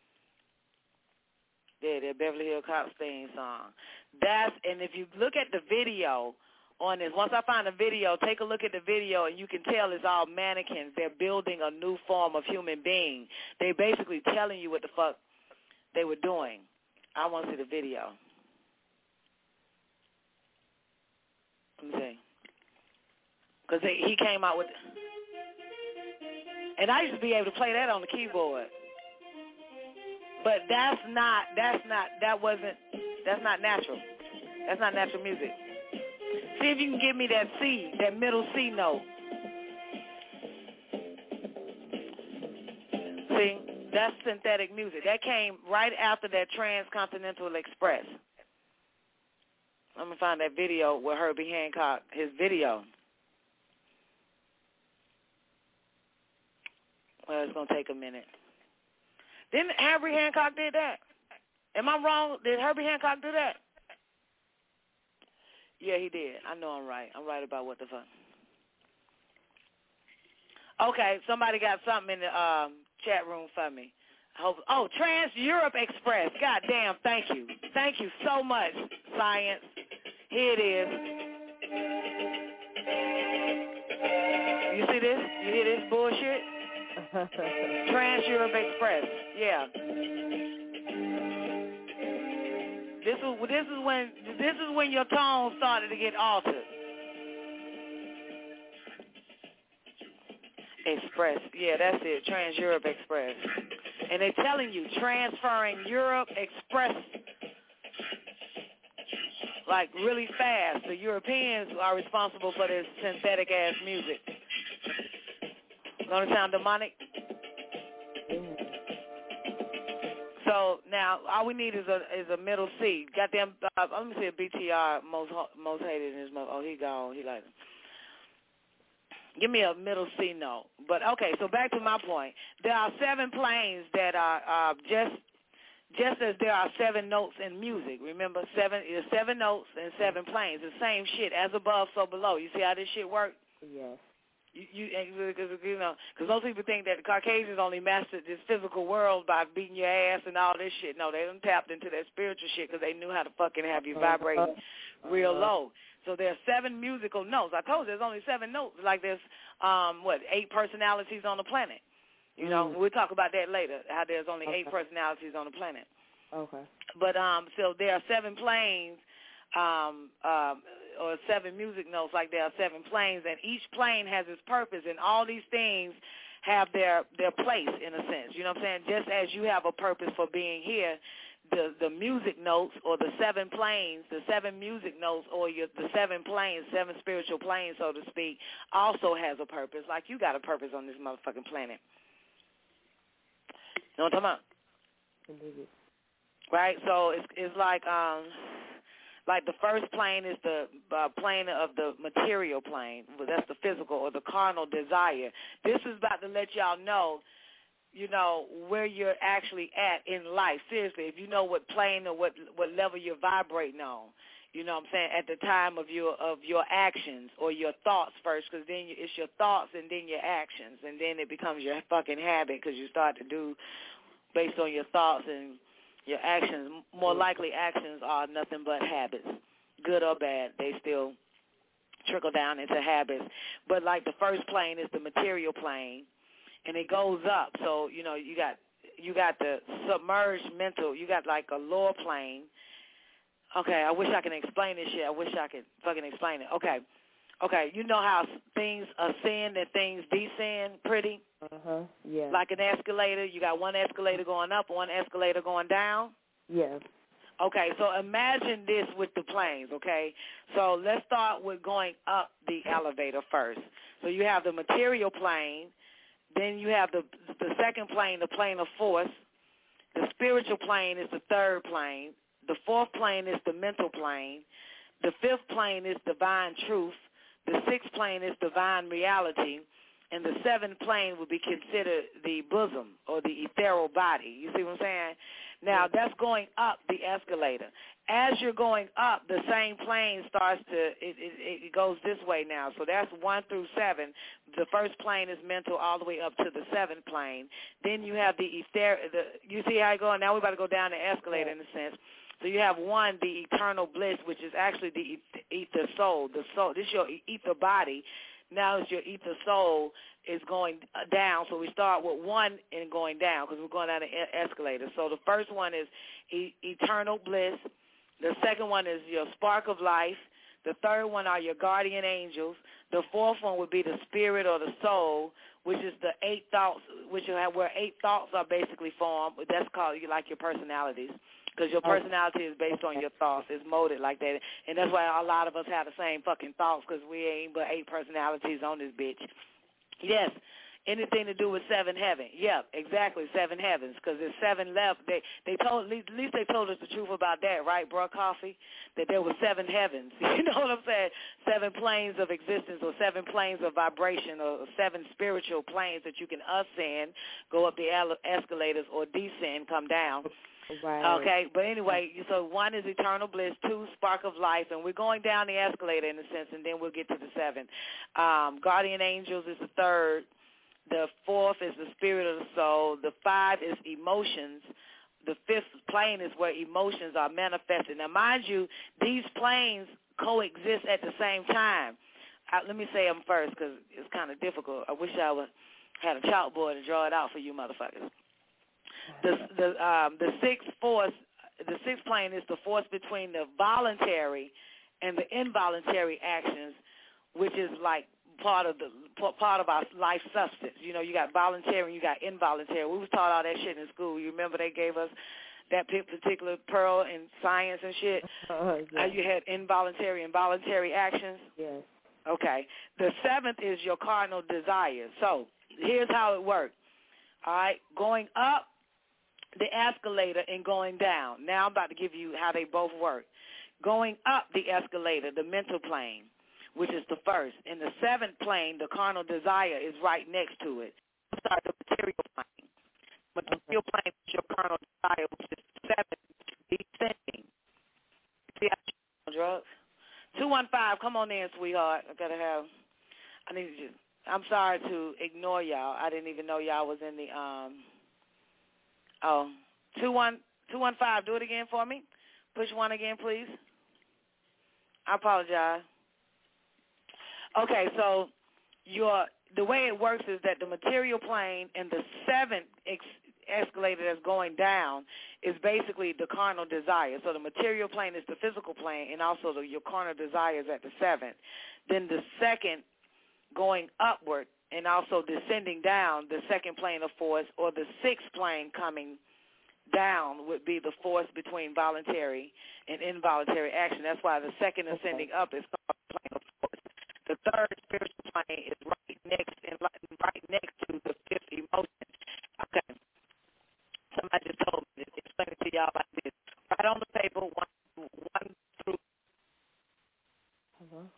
Yeah, the Beverly Hills Cops theme song. And if you look at the video on this, once I find the video, take a look at the video, and you can tell it's all mannequins. They're building a new form of human being. They basically telling you what the fuck they were doing. I want to see the video. Let me see. Because he came out with, and I used to be able to play that on the keyboard. But that's not natural. That's not natural music. See if you can give me that C, that middle C note. See, that's synthetic music. That came right after that Transcontinental Express. I'm going to find that video with Herbie Hancock, his video. Well, it's going to take a minute. Didn't Herbie Hancock did that? Am I wrong? Did Herbie Hancock do that? Yeah, he did. I know I'm right. I'm right about what the fuck. Okay, somebody got something in the chat room for me. Trans Europe Express. God damn, thank you. Thank you so much, science. Here it is. You see this? You hear this bullshit? Trans Europe Express. Yeah. This is when your tone started to get altered. Express. Yeah, that's it. Trans Europe Express. And they're telling you, transferring Europe Express like really fast. The Europeans are responsible for this synthetic ass music. Gonna sound demonic? So now all we need is a middle C. Goddamn, let me see a BTR most hated in his mother. Oh, he gone. He like, Give me a middle C note. But, okay, so back to my point. There are 7 planes that are just as there are 7 notes in music. Remember, 7 notes and 7 planes. The same shit, as above, so below. You see how this shit works? Yes. You know, because most people think that the Caucasians only mastered this physical world by beating your ass and all this shit. No, they done tapped into that spiritual shit because they knew how to fucking have you vibrating real low. So there are 7 musical notes. I told you there's only 7 notes. Like there's, 8 personalities on the planet. You know, we'll talk about that later, how there's only 8 personalities on the planet. Okay. But so there are 7 planes, or 7 music notes, like there are 7 planes, and each plane has its purpose, and all these things have their place in a sense. You know what I'm saying? Just as you have a purpose for being here, the music notes or the 7 planes, the 7 music notes or the 7 planes, 7 spiritual planes, so to speak, also has a purpose. Like you got a purpose on this motherfucking planet. You know what I'm talking about? Right? So it's like the first plane is the plane of the material plane. That's the physical or the carnal desire. This is about to let y'all know, you know, where you're actually at in life. Seriously, if you know what plane or what level you're vibrating on, you know what I'm saying, at the time of your actions or your thoughts first, because then it's your thoughts and then your actions, and then it becomes your fucking habit because you start to do based on your thoughts and your actions. More likely actions are nothing but habits, good or bad. They still trickle down into habits. But like the first plane is the material plane, and it goes up. So, you know, you got the submerged mental. You got like a lower plane. Okay, I wish I could explain this shit. I wish I could fucking explain it. Okay, you know how things ascend and things descend pretty? Yeah. Like an escalator, you got one escalator going up, one escalator going down? Yeah. Okay, so imagine this with the planes, okay? So let's start with going up the elevator first. So you have the material plane, then you have the second plane, the plane of force. The spiritual plane is the third plane. The fourth plane is the mental plane. The fifth plane is divine truth. The sixth plane is divine reality. And the seventh plane would be considered the bosom or the ethereal body. You see what I'm saying? Now, that's going up the escalator. As you're going up, the same plane starts to, it goes this way now. So that's 1 through 7. The first plane is mental all the way up to the 7th plane. Then you have the you see how it going? Now we're about to go down the escalator in a sense. So you have 1, the eternal bliss, which is actually the ether soul. The soul, this is your ether body. Now it's your ether soul is going down. So we start with 1 and going down because we're going down the escalator. So the first one is eternal bliss. The second one is your spark of life. The third one are your guardian angels. The fourth one would be the spirit or the soul, which is the 8 thoughts, where 8 thoughts are basically formed. That's called like your personalities. Because your personality is based on your thoughts. It's molded like that. And that's why a lot of us have the same fucking thoughts because we ain't but 8 personalities on this bitch. Yes, anything to do with 7 heavens. Yeah, exactly, 7 heavens because there's 7 left. They told, at least they told us the truth about that, right, Bro Coffee? That there were 7 heavens. You know what I'm saying? 7 planes of existence or 7 planes of vibration or 7 spiritual planes that you can ascend, go up the escalators, or descend, come down. Right. Okay, but anyway, so 1 is eternal bliss, 2 spark of life, and we're going down the escalator in a sense, and then we'll get to the 7th. Guardian angels is the 3rd. The 4th is the spirit of the soul. The 5 is emotions. The 5th plane is where emotions are manifested. Now, mind you, these planes coexist at the same time. Let me say them first because it's kind of difficult. I wish I had a chalkboard to draw it out for you motherfuckers. The sixth plane is the force between the voluntary and the involuntary actions, which is like part of our life substance. You know, you got voluntary and you got involuntary. We was taught all that shit in school. You remember they gave us that particular pearl in science and shit? Yeah. You had involuntary and voluntary actions? Yes. Okay. The 7th is your cardinal desire. So here's how it works. All right, going up the escalator and going down. Now I'm about to give you how they both work. Going up the escalator, the mental plane, which is the first. In the seventh plane, the carnal desire is right next to it. I'm sorry, the material plane. Material plane is your carnal desire, which is the seventh, descending. See how on drugs? 215, come on in, sweetheart. I'm sorry to ignore y'all. I didn't even know y'all was in the 215, do it again for me. Push 1 again, please. I apologize. Okay, so the way it works is that the material plane and the seventh escalator that's going down is basically the carnal desire. So the material plane is the physical plane, and also your carnal desire is at the seventh. Then the second going upward and also descending down, the second plane of force, or the sixth plane coming down would be the force between voluntary and involuntary action. That's why the second ascending up is called the plane of force. The third spiritual plane is right next to the fifth emotion. Okay. Somebody just told me to explain it to y'all like this. Right on the paper, one through. Hello?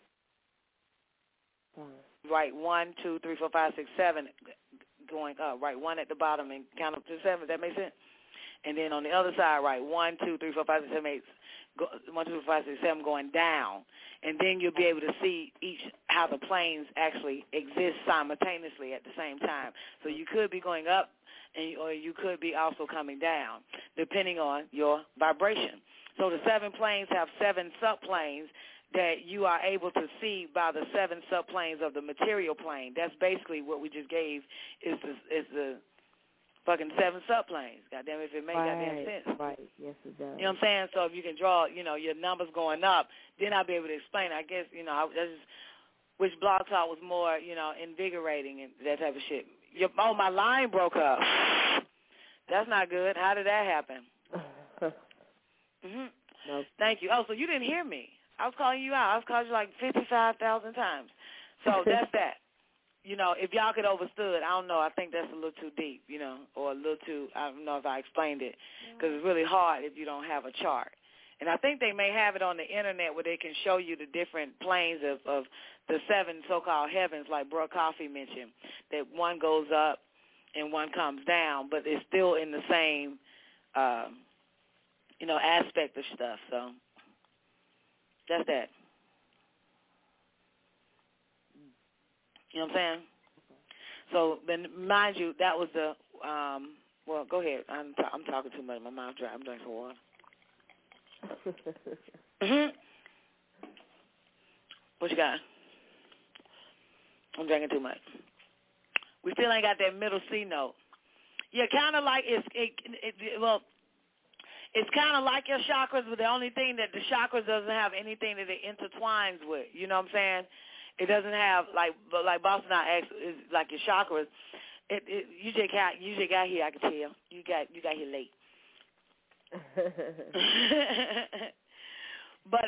Right, 1, 2, 3, 4, 5, 6, 7 going up. Right, 1 at the bottom and count up to 7. Does that make sense? And then on the other side, right, 1, 2, 3, 4, 5, 6, 7, 8, 1, 2, 3, 4, 5, 6, 7 going down. And then you'll be able to see how the planes actually exist simultaneously at the same time. So you could be going up, or you could be also coming down, depending on your vibration. So the 7 planes have 7 subplanes that you are able to see by the 7 subplanes of the material plane. That's basically what we just gave is the fucking 7 subplanes. Goddamn, if it makes goddamn sense. Right, yes it does. You know what I'm saying? So if you can draw, your numbers going up, then I'll be able to explain. I guess, which Blog Talk was more, invigorating and that type of shit. My line broke up. That's not good. How did that happen? Nope. Thank you. Oh, so you didn't hear me. I was calling you out. I was calling you like 55,000 times. So that's that. If y'all could overstood, I don't know. I think that's a little too deep, or a little too, I don't know if I explained it, because it's really hard if you don't have a chart. And I think they may have it on the internet where they can show you the different planes of the 7 so-called heavens, like Brooke Coffee mentioned, that one goes up and one comes down, but it's still in the same, aspect of stuff. So that's that. You know what I'm saying? So, then mind you, that was the, well, go ahead. I'm talking too much. My mouth dry. I'm drinking some water. What you got? I'm drinking too much. We still ain't got that middle C note. Yeah, kind of like it's kind of like your chakras, but the only thing that the chakras doesn't have anything that it intertwines with. You know what I'm saying? It doesn't have like Boston asked, is like your chakras. You just got here. I can tell you got here late. But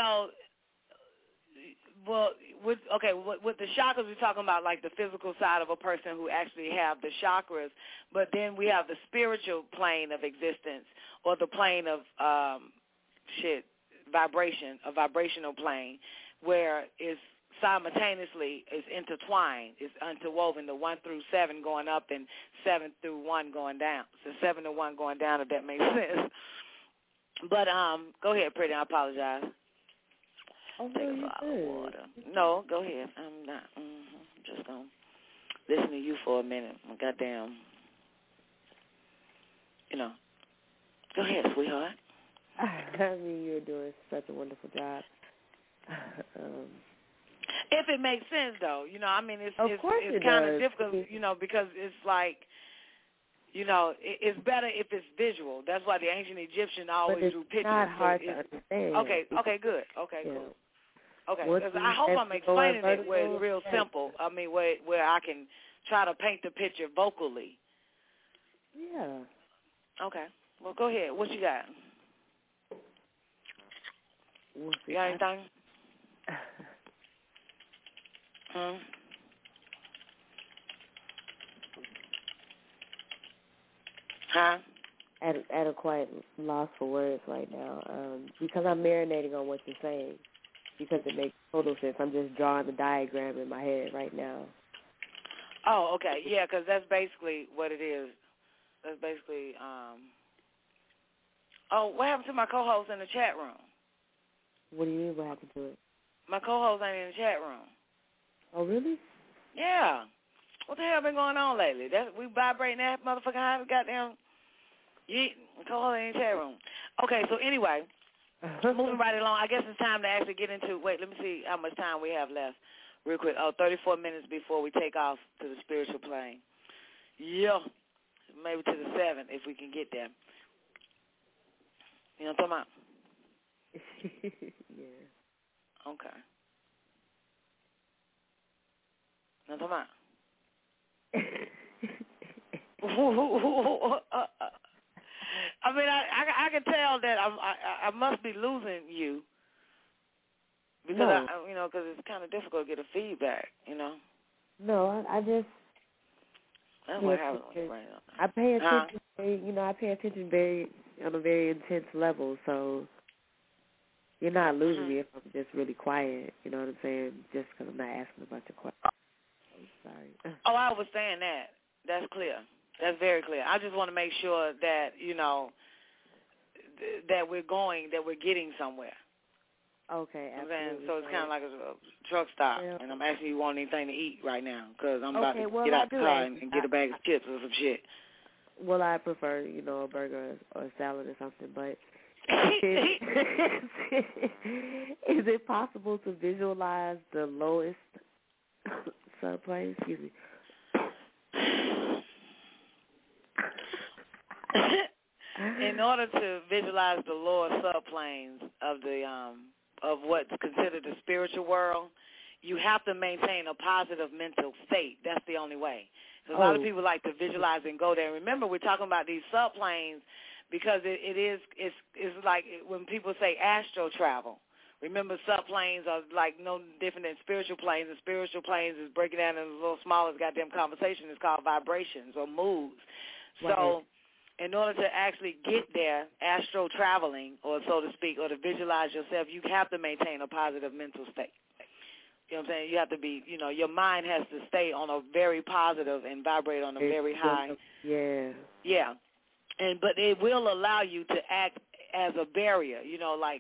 with the chakras, we're talking about like the physical side of a person who actually have the chakras. But then we have the spiritual plane of existence, or the plane of vibration, a vibrational plane, where it's simultaneously is intertwined, is interwoven, the 1 through 7 going up and 7 through 1 going down. So 7 to 1 going down, if that makes sense. But go ahead, pretty. I apologize. Oh, Take a bottle of water. No, go ahead. I'm not. I'm just going to listen to you for a minute. Goddamn. Go ahead, sweetheart. I mean, you're doing such a wonderful job. If it makes sense, though, it's kind of difficult, because it's like, it's better if it's visual. That's why the ancient Egyptian always drew pictures. It's not hard to understand. Okay, good. Okay, cool. Okay, because I hope I'm explaining it where it's real simple. I mean, where I can try to paint the picture vocally. Yeah. Okay. Well, go ahead. What you got? You got anything? Huh? At a quiet loss for words right now, because I'm marinating on what you're saying. because it makes total sense. I'm just drawing the diagram in my head right now. Oh, okay. Yeah, because that's basically what it is. That's basically, oh, what happened to my co-host in the chat room? What do you mean what happened to it? My co-host ain't in the chat room. Oh, really? Yeah. What the hell been going on lately? We vibrating that motherfucker high, goddamn. Co-host ain't in the chat room. Okay, so anyway, moving right along, I guess it's time to actually get into, wait, let me see how much time we have left real quick. 34 minutes before we take off to the spiritual plane. Yeah. Maybe to the 7 if we can get there. You know what I'm talking about? Yeah. Okay. You know what I'm talking about? I mean, I can tell that I must be losing you because no. because it's kind of difficult to get a feedback. No, I just. That's what happens when you're right now. I pay attention. I pay attention on a very intense level. So you're not losing me if I'm just really quiet. You know what I'm saying? Just because I'm not asking a bunch of questions. I'm sorry. Oh, I was saying that. That's clear. That's very clear. I just want to make sure that that we're getting somewhere. Okay, absolutely. So it's kind of like a truck stop, and I'm asking you want anything to eat right now because I'm about to get out the car and get a bag of chips or some shit. Well, I prefer, a burger or a salad or something, but is it possible to visualize the lowest subplane? Excuse me. In order to visualize the lower subplanes of of what's considered the spiritual world, you have to maintain a positive mental state. That's the only way. So a lot of people like to visualize and go there. Remember, we're talking about these subplanes because it's like when people say astral travel. Remember, subplanes are like no different than spiritual planes, and spiritual planes is breaking down in a little smallest goddamn conversation. It's called vibrations or moods. Right. So in order to actually get there, astral traveling, or so to speak, or to visualize yourself, you have to maintain a positive mental state. You know what I'm saying? You have to be, your mind has to stay on a very positive and vibrate on a very high. Yeah. Yeah. But it will allow you to act as a barrier, like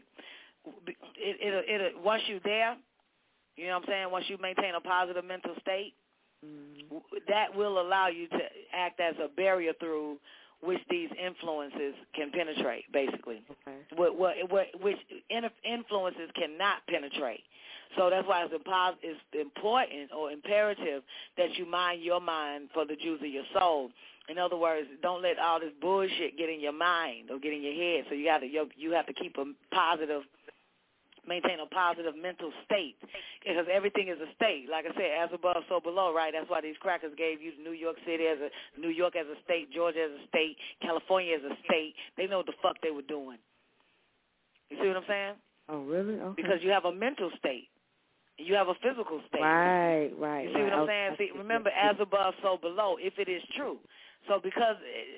it once you're there, you know what I'm saying, once you maintain a positive mental state, that will allow you to act as a barrier through which these influences can penetrate, basically. Okay. Which influences cannot penetrate. So that's why it's important or imperative that you mind your mind for the juice of your soul. In other words, don't let all this bullshit get in your mind or get in your head. So you have to keep maintain a positive mental state, because everything is a state. Like I said, as above, so below, right? That's why these crackers gave you New York City New York as a state, Georgia as a state, California as a state. They know what the fuck they were doing. You see what I'm saying? Oh, really? Okay. Because you have a mental state. You have a physical state. Right. You see what I'm saying? See, remember, as above, so below, if it is true. So because,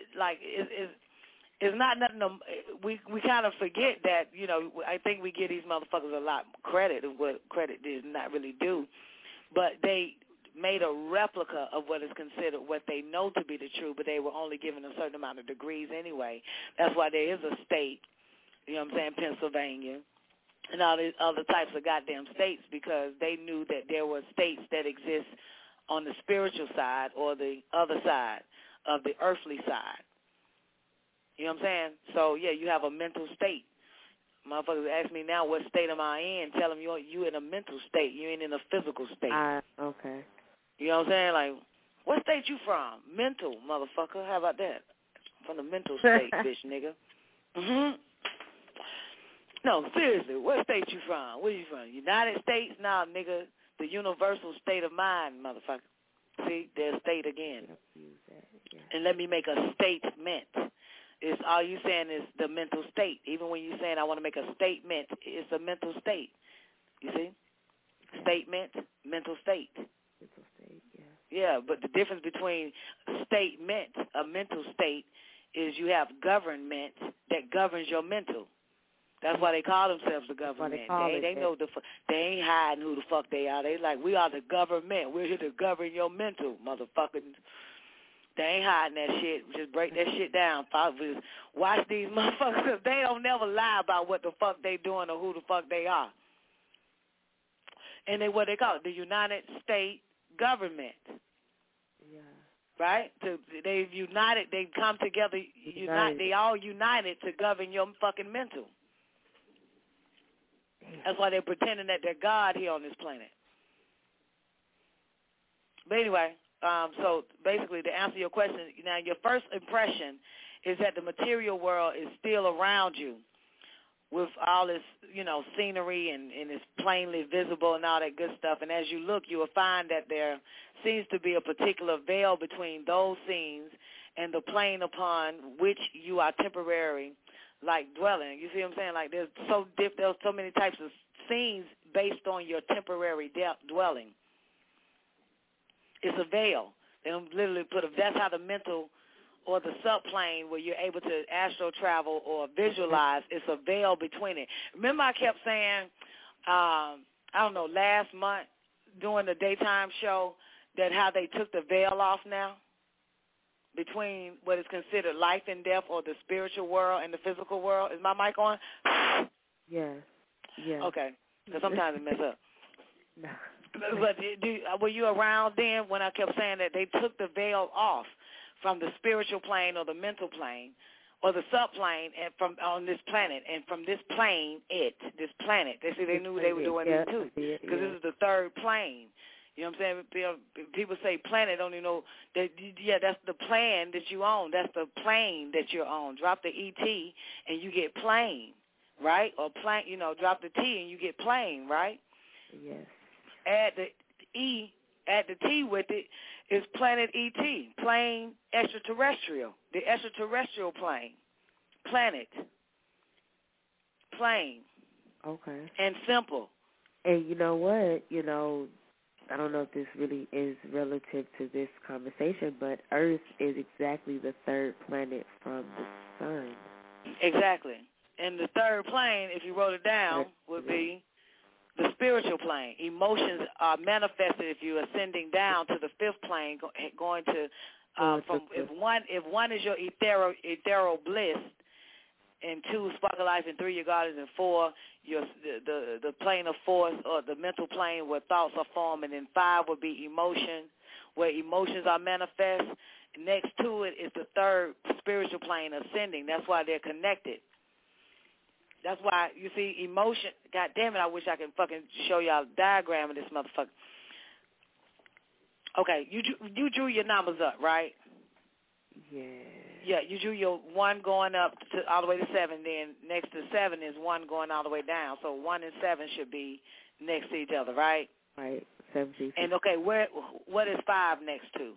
it's not nothing. We kind of forget that, I think we give these motherfuckers a lot of credit of what credit is not really due. But they made a replica of what is considered what they know to be the truth, but they were only given a certain amount of degrees anyway. That's why there is a state, you know what I'm saying, Pennsylvania, and all these other types of goddamn states, because they knew that there were states that exist on the spiritual side or the other side of the earthly side. You know what I'm saying? So, yeah, you have a mental state. Motherfuckers ask me now, what state am I in? Tell them you in a mental state. You ain't in a physical state. Okay. You know what I'm saying? Like, what state you from? Mental, motherfucker. How about that? From the mental state, bitch, nigga. No, seriously, what state you from? Where you from? United States? Nah, nigga, the universal state of mind, motherfucker. See, there's state again. And let me make a statement. It's all you saying is the mental state. Even when you're saying I want to make a statement, it's a mental state. You see? Statement, mental state. Mental state, yeah. Yeah, but the difference between statement, a mental state, is you have government that governs your mental. That's why they call themselves the government. They know they ain't hiding who the fuck they are. They like, we are the government. We're here to govern your mental, motherfuckers. They ain't hiding that shit. Just break that shit down. Watch these motherfuckers. They don't never lie about what the fuck they doing or who the fuck they are. And what they call it, the United States government. Yeah. Right? They've united. They've come together. They all united to govern your fucking mental. That's why they're pretending that they're God here on this planet. But anyway, so basically to answer your question, now your first impression is that the material world is still around you with all this, scenery and it's plainly visible and all that good stuff. And as you look, you will find that there seems to be a particular veil between those scenes and the plane upon which you are temporary, like dwelling. You see what I'm saying? Like there's so many types of scenes based on your temporary dwelling. It's a veil. They don't literally that's how the mental or the subplane where you're able to astral travel or visualize, it's a veil between it. Remember I kept saying, last month during the daytime show that how they took the veil off now between what is considered life and death or the spiritual world and the physical world. Is my mic on? Yes. Yeah. Okay. Because sometimes it mess up. No. But were you around then when I kept saying that they took the veil off from the spiritual plane or the mental plane or the subplane and from on this planet, and from this plane, this planet, they knew they were doing it too, because this is the third plane. You know what I'm saying? People say planet, don't you know that? Yeah, that's the plan that you own. That's the plane that you're on. Drop the ET and you get plane, right? Or plane, drop the T and you get plane, right? Yes. Add the E, add the T with it is planet ET, plane extraterrestrial, the extraterrestrial plane, planet, plane. Okay. And simple. And you know what? I don't know if this really is relative to this conversation, but Earth is exactly the third planet from the sun. Exactly. And the third plane, if you wrote it down, would be the spiritual plane. Emotions are manifested if you're ascending down to the fifth plane, going to if one is your ethereal bliss, and 2 sparkle life, and 3 your guardians, and 4 the plane of force or the mental plane where thoughts are formed, and then 5 would be emotion, where emotions are manifest. Next to it is the third spiritual plane ascending. That's why they're connected. That's why, you see, emotion, God damn it, I wish I could fucking show y'all a diagram of this motherfucker. Okay, you drew your numbers up, right? Yeah. Yeah, you drew your 1 going up to all the way to 7, then next to 7 is 1 going all the way down. So 1 and 7 should be next to each other, right? Right, 17. And, okay, what is 5 next to?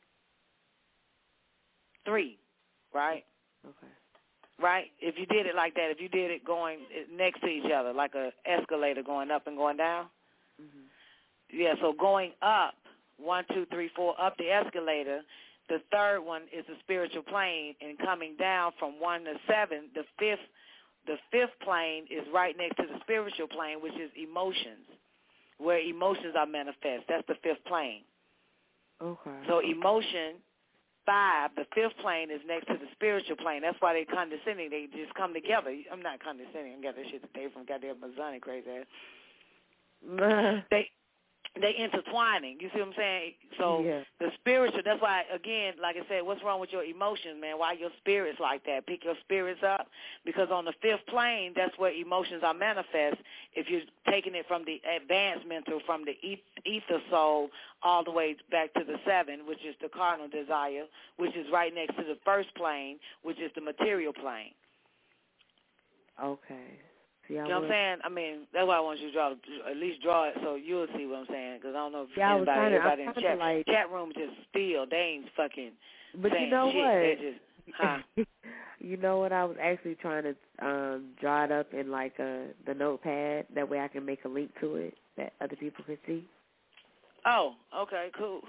3, right? Okay. Right? If you did it like that, if you did it going next to each other, like an escalator going up and going down. Mm-hmm. Yeah, so going up, 1, 2, 3, 4, up the escalator, the third one is the spiritual plane, and coming down from 1 to 7, the fifth plane is right next to the spiritual plane, which is emotions, where emotions are manifest. That's the fifth plane. Okay. So emotion, 5, the fifth plane is next to the spiritual plane. That's why they're condescending. They just come together. I'm not condescending. I got that shit today from goddamn Mazani, crazy ass. They intertwining. You see what I'm saying? So the spiritual, that's why, again, like I said, what's wrong with your emotions, man? Why your spirits like that? Pick your spirits up, because on the fifth plane, that's where emotions are manifest. If you're taking it from the advanced mental, from the ether soul, all the way back to the 7, which is the carnal desire, which is right next to the first plane, which is the material plane. Okay. You know what I'm saying? I mean, that's why I want you to at least draw it so you'll see what I'm saying, because I don't know if everybody in the chat room just still. They ain't fucking But saying you know shit. what? They're just, You know what? I was actually trying to draw it up in like the notepad. That way I can make a link to it that other people can see. Oh, okay, cool.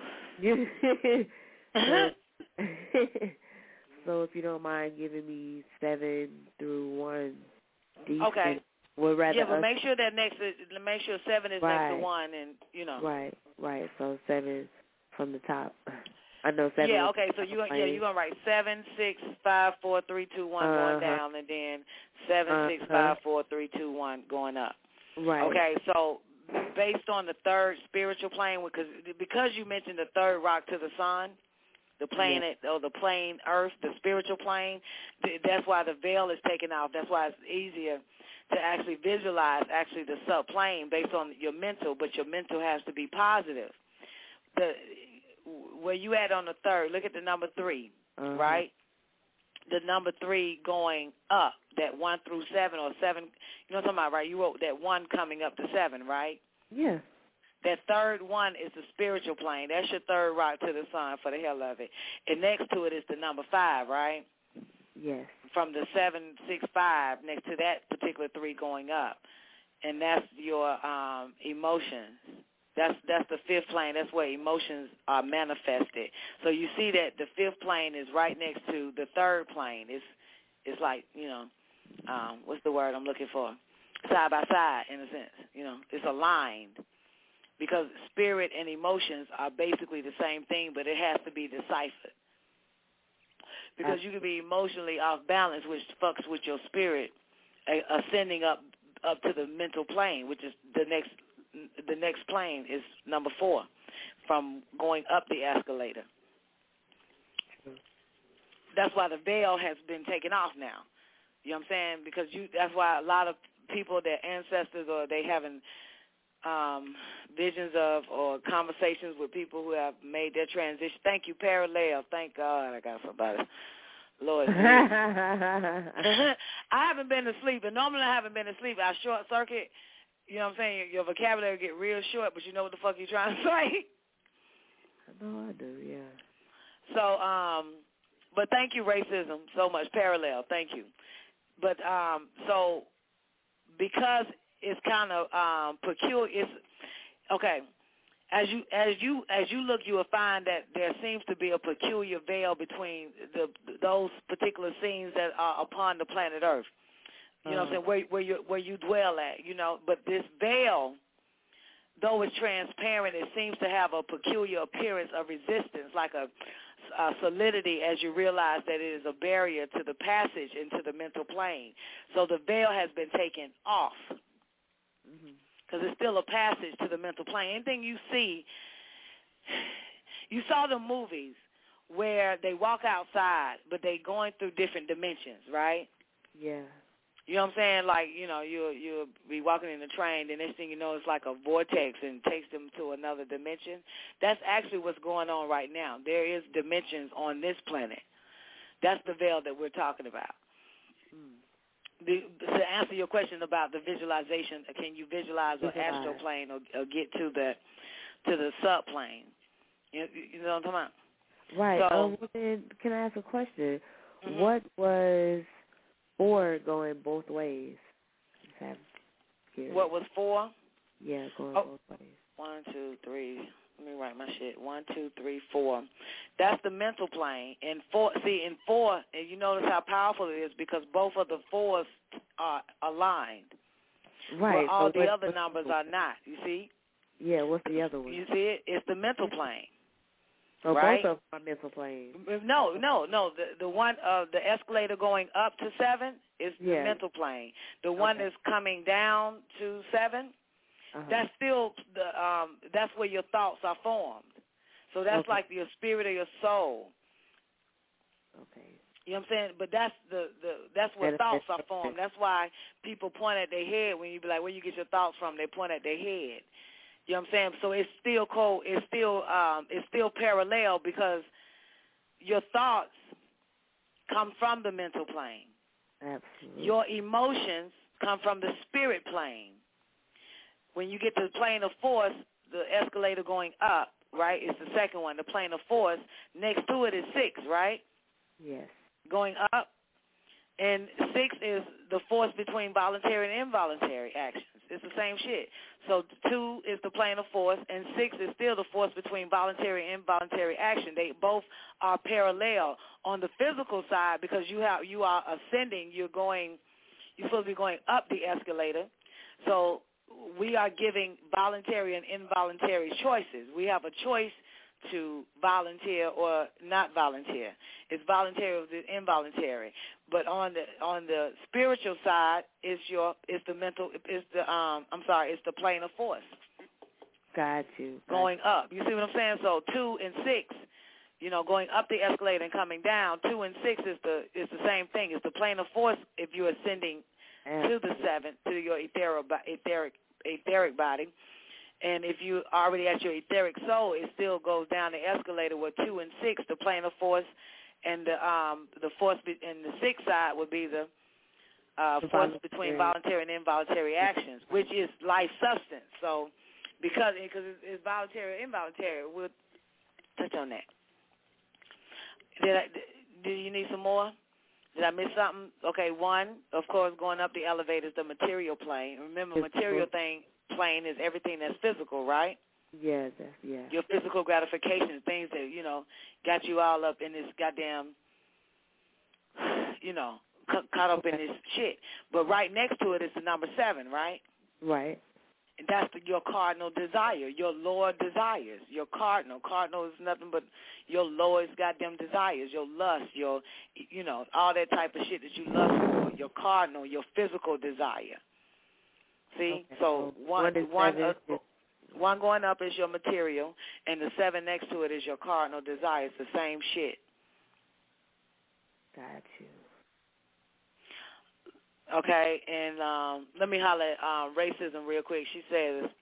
So if you don't mind giving me 7 through 1. decent. Okay. Would rather yeah, but make sure 7 is next to 1, and Right. So 7 from the top. I know 7. Yeah. Okay. So you're gonna write 7, 6, 5, 4, 3, 2, 1 going down, and then 7, 6, 5, 4, 3, 2, 1 going up. Right. Okay. So based on the third spiritual plane, because you mentioned the third rock to the sun, the planet or the plane Earth, the spiritual plane, that's why the veil is taken off. That's why it's easier to actually visualize the subplane based on your mental, but your mental has to be positive. Where you at on the third, look at the number 3, right? The number 3 going up, that 1 through 7 or 7, you know what I'm talking about, right? You wrote that 1 coming up to 7, right? Yeah. That third 1 is the spiritual plane. That's your third rock to the sun for the hell of it. And next to it is the number 5, right? Yes. From the 7, 6, 5 next to that particular 3 going up. And that's your emotions. That's the fifth plane. That's where emotions are manifested. So you see that the fifth plane is right next to the third plane. It's like, what's the word I'm looking for? Side by side, in a sense. It's aligned. Because spirit and emotions are basically the same thing, but it has to be deciphered. Because you can be emotionally off balance, which fucks with your spirit, ascending up to the mental plane, which is the next plane is number 4, from going up the escalator. That's why the veil has been taken off now. You know what I'm saying? Because that's why a lot of people, their ancestors, or they having visions of or conversations with people who have made their transition. Thank you, Parallel. Thank God I got somebody. Lord. I haven't been asleep, and normally I haven't been asleep. I short circuit. You know what I'm saying? Your vocabulary get real short, but you know what the fuck you're trying to say. I know I do, yeah. So, but thank you, racism, so much. Parallel, thank you. But so because it's kind of peculiar. It's okay. As you look, you will find that there seems to be a peculiar veil between those particular scenes that are upon the planet Earth. You know what I'm saying? Where you dwell at. But this veil, though it's transparent, it seems to have a peculiar appearance of resistance, like a solidity, as you realize that it is a barrier to the passage into the mental plane. So the veil has been taken off. Because it's still a passage to the mental plane. Anything you see, you saw the movies where they walk outside, but they going through different dimensions, right? Yeah. You know what I'm saying? Like, you'll be walking in the train, the next thing you know, it's like a vortex and takes them to another dimension. That's actually what's going on right now. There is dimensions on this planet. That's the veil that we're talking about. To answer your question about the visualization, can you visualize an astral plane or get to the subplane? You know what I'm talking about? Right. So, then can I ask a question? What was 4 going both ways? What was 4? Yeah, going both ways. 1, 2, 3. Let me write my shit. 1, 2, 3, 4. That's the mental plane. And 4, in 4, and you notice how powerful it is because both of the 4s are aligned. Right. Well, all the other numbers are not. You see? Yeah. What's the other one? You see it? It's the mental plane. So right? both of them are mental planes. No. The one the escalator going up to 7 is the mental plane. The one that's coming down to 7. That's still that's where your thoughts are formed. So that's like your spirit or your soul. Okay. You know what I'm saying? But that's where thoughts are formed. That's why people point at their head when you be like, where you get your thoughts from? They point at their head. You know what I'm saying? So it's still cold. It's still parallel because your thoughts come from the mental plane. Absolutely. Your emotions come from the spirit plane. When you get to the plane of force, the escalator going up, right, is the second one, the plane of force. Next to it is 6, right? Yes. Going up. And 6 is the force between voluntary and involuntary actions. It's the same shit. So 2 is the plane of force, and 6 is still the force between voluntary and involuntary action. They both are parallel on the physical side because you are ascending. You're You're supposed to be going up the escalator. So we are giving voluntary and involuntary choices. We have a choice to volunteer or not volunteer. It's voluntary or involuntary. But on the spiritual side, it's the plane of force. Got you. Going up. You see what I'm saying? So 2 and 6, going up the escalator and coming down. 2 and 6 is the same thing. It's the plane of force if you're ascending to the 7th, to your etheric body. And if you already at your etheric soul, it still goes down the escalator with 2 and 6, the plane of force, and the force and the 6th side would be the force between voluntary and involuntary actions, which is life substance. So because it's voluntary or involuntary, we'll touch on that. Do you need some more? Did I miss something? Okay, 1, of course, going up the elevator is the material plane. Remember, material plane is everything that's physical, right? Yeah. Your physical gratification, things that, got you all up in this goddamn, caught up in this shit. But right next to it is the number 7, right? Right. And that's your cardinal desire, your lower desires, your cardinal. Cardinal is nothing but your lowest goddamn desires, your lust, your, all that type of shit that you lust for, your cardinal, your physical desire. See? Okay. So one going up is your material, and the 7 next to it is your cardinal desire. It's the same shit. Got you. Okay, and let me holler at racism real quick. She says,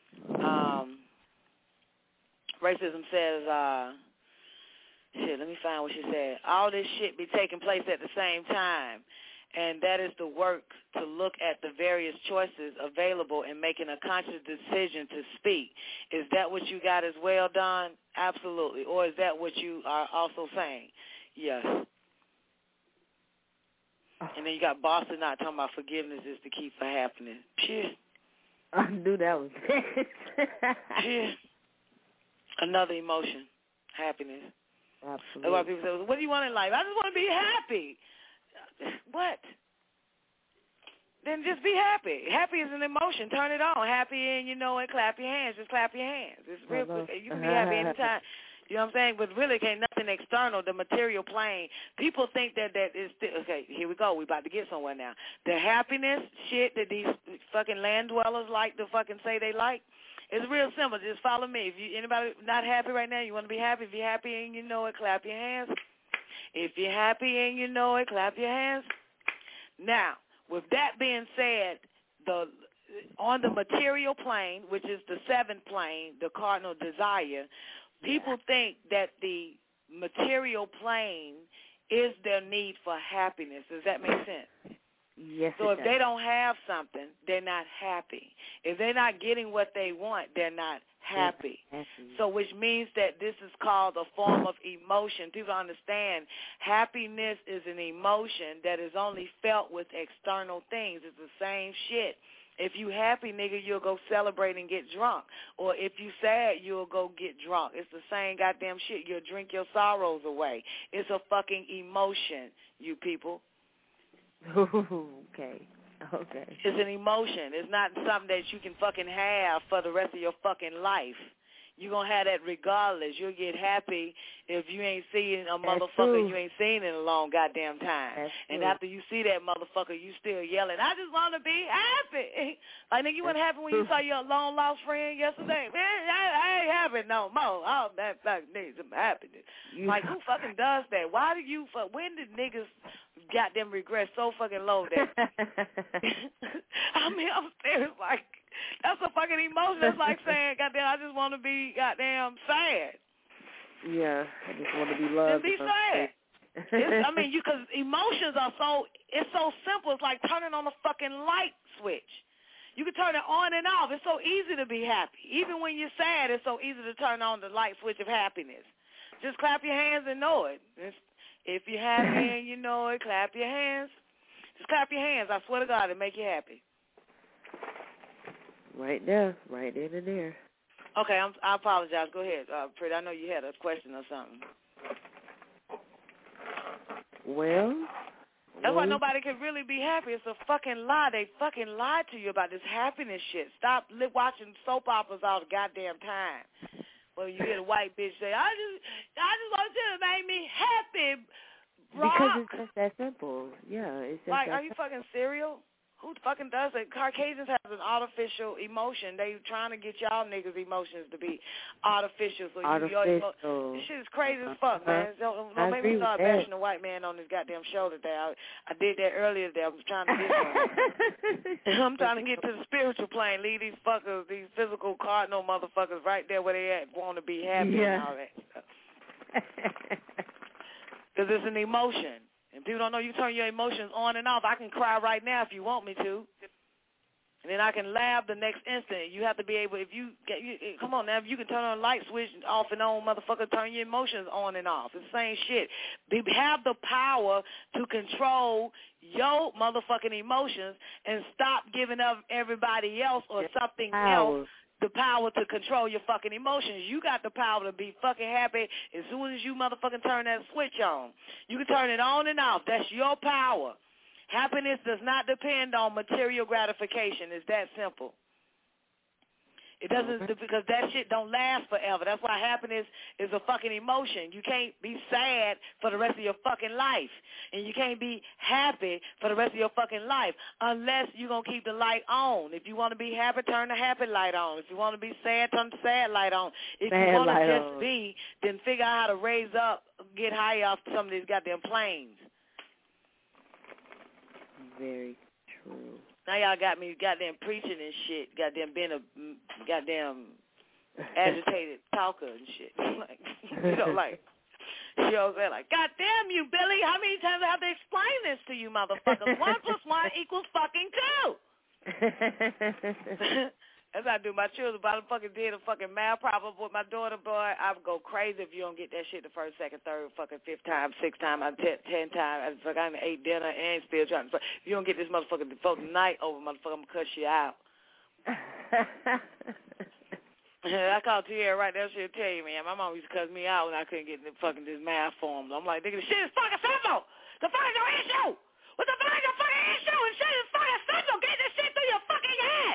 racism says, let me find what she said. All this shit be taking place at the same time, and that is the work to look at the various choices available and making a conscious decision to speak. Is that what you got as well, Don? Absolutely. Or is that what you are also saying? Yes. And then you got Boston not talking about forgiveness is the key for happiness. Shit. I knew that was it. Shit. Another emotion, happiness. Absolutely. That's why people say, what do you want in life? I just want to be happy. What? Then just be happy. Happy is an emotion. Turn it on. Happy and clap your hands. Just clap your hands. It's real quick. You can be happy anytime. You know what I'm saying? But really can't nothing external, the material plane. People think that is still, okay, here we go. We about to get somewhere now. The happiness shit that these fucking land dwellers like to fucking say they like, it's real simple. Just follow me. If anybody not happy right now, you want to be happy. If you're happy and you know it, clap your hands. If you're happy and you know it, clap your hands. Now, with that being said, on the material plane, which is the 7th plane, the cardinal desire, people think that the material plane is their need for happiness. Does that make sense? Yes. So if they don't have something, they're not happy. If they're not getting what they want, they're not happy. So which means that this is called a form of emotion. People understand happiness is an emotion that is only felt with external things. It's the same shit. If you happy, nigga, you'll go celebrate and get drunk. Or if you sad, you'll go get drunk. It's the same goddamn shit. You'll drink your sorrows away. It's a fucking emotion, you people. Okay. It's an emotion. It's not something that you can fucking have for the rest of your fucking life. You're going to have that regardless. You'll get happy if you ain't seeing a motherfucker you ain't seen in a long goddamn time. And after you see that motherfucker, you still yelling, I just want to be happy. Like, nigga, you wasn't happy when you saw your long-lost friend yesterday? Man, I ain't happy no more. Oh, that fucking needs some happiness. Like, who fucking does that? Why do you when did niggas got them regrets so fucking low that I mean, I'm serious, like, that's a fucking emotion. That's like saying, goddamn, I just want to be goddamn sad. Yeah, I just want to be loved. Just be sad. Because emotions are it's so simple. It's like turning on a fucking light switch. You can turn it on and off. It's so easy to be happy. Even when you're sad, it's so easy to turn on the light switch of happiness. Just clap your hands and know it. If you're happy and you know it, clap your hands. Just clap your hands. I swear to God, it'll make you happy. Right there, right in and there. Okay, I apologize. Go ahead, Pretty. I know you had a question or something. Well, That's why nobody can really be happy. It's a fucking lie. They fucking lied to you about this happiness shit. Stop watching soap operas all the goddamn time. Well, you hear the white bitch say, I just want you to make me happy, bro. Because it's just that simple. Yeah, it's just like, that are you fucking serial? Who fucking does it? Caucasians have an artificial emotion. They trying to get y'all niggas' emotions to be artificial. So this shit is crazy as fuck, man. Don't make me start bashing the white man on this goddamn show today. I did that earlier today. I was trying to get some. I'm trying to get to the spiritual plane. Leave these fuckers, these physical cardinal motherfuckers right there where they at, want to be happy and all that stuff. Because it's an emotion. And people don't know you turn your emotions on and off. I can cry right now if you want me to. And then I can laugh the next instant. You have to be able, come on now, if you can turn on a light switch off and on, motherfucker, turn your emotions on and off. It's the same shit. Have the power to control your motherfucking emotions and stop giving up everybody else or something else the power to control your fucking emotions. You got the power to be fucking happy as soon as you motherfucking turn that switch on. You can turn it on and off. That's your power. Happiness does not depend on material gratification. It's that simple. It doesn't, because that shit don't last forever. That's why happiness is a fucking emotion. You can't be sad for the rest of your fucking life. And you can't be happy for the rest of your fucking life unless you're going to keep the light on. If you want to be happy, turn the happy light on. If you want to be sad, turn the sad light on. If you want to just be, then figure out how to raise up, get high off some of these goddamn planes. Very true. Now y'all got me goddamn preaching and shit, goddamn being a goddamn agitated talker and shit. Like, you know, like, she always say, like, goddamn you, Billy, how many times I have to explain this to you motherfuckers? 1 + 1 = fucking 2. That's how I do my children. If I fucking did a fucking math problem with my daughter, boy, I would go crazy if you don't get that shit the first, second, third, fucking 5th time, 6th time, 10 times. I fucking ate dinner and still trying to. If you don't get this motherfucker before the night over, motherfucker, I'm gonna cuss you out. I called Tierra right there. She'll tell you, man. My mom used to cuss me out when I couldn't get this math formula. I'm like, nigga, the shit is fucking simple. The fuck is your issue? What the fuck is your fucking issue? And shit is fucking simple. Get this shit through your fucking head.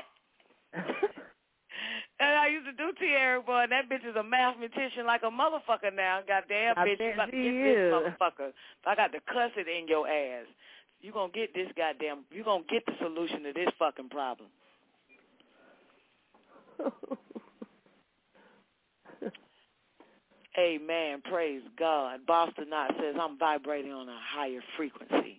And I used to do Tierra, boy, and that bitch is a mathematician like a motherfucker now. Goddamn bitch, you got to get this motherfucker. I got to cuss it in your ass. You gonna get this goddamn, you gonna get the solution to this fucking problem. Amen. Praise God. Boston Knot says I'm vibrating on a higher frequency.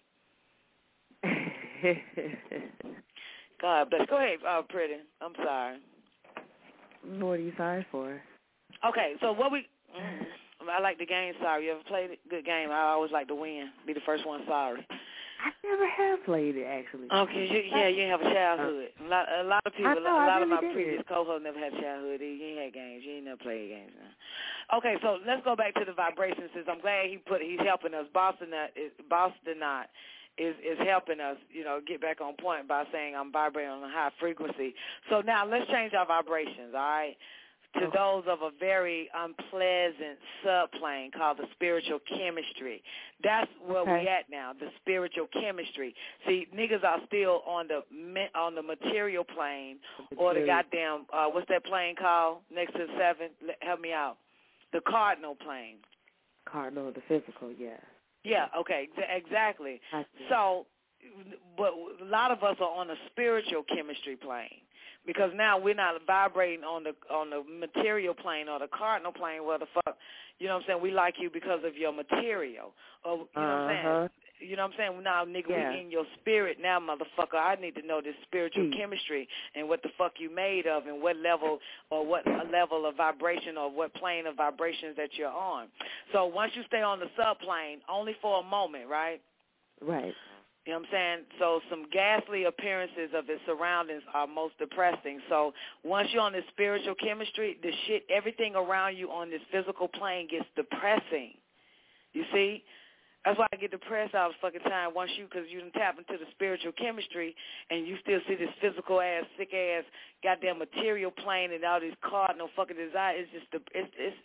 God bless. Go ahead, Pretty. I'm sorry. What are you sorry for? Okay, so what I like the game, sorry. You ever played it? Good game. I always like to win. Be the first one sorry. I never have played it, actually. Okay, you didn't have a childhood. A lot of people, a lot of my previous co-hosts never had childhood. You ain't had games. You ain't never played games now. Okay, so let's go back to the vibrations. Since I'm glad he's helping us. Boston Knot is helping us, get back on point by saying I'm vibrating on a high frequency. So now let's change our vibrations, all right, to those of a very unpleasant subplane called the spiritual chemistry. That's where we at now, the spiritual chemistry. See, niggas are still on the material plane or the goddamn, what's that plane called next to the 7? Help me out. The cardinal plane. Cardinal, the physical, yeah. Yeah, okay, exactly. So, but a lot of us are on a spiritual chemistry plane because now we're not vibrating on the material plane or the cardinal plane where the fuck, you know what I'm saying, we like you because of your material. Or, you know what I'm saying? You know what I'm saying? Now, nigga, we in your spirit now, motherfucker. I need to know this spiritual chemistry and what the fuck you made of and what level or what level of vibration or what plane of vibrations that you're on. So once you stay on the subplane, only for a moment, right? Right. You know what I'm saying? So some ghastly appearances of its surroundings are most depressing. So once you're on this spiritual chemistry, the shit, everything around you on this physical plane gets depressing. You see? That's why I get depressed all the fucking time because you done tap into the spiritual chemistry and you still see this physical ass, sick ass, goddamn material plane and all these cardinal fucking desires. It's just,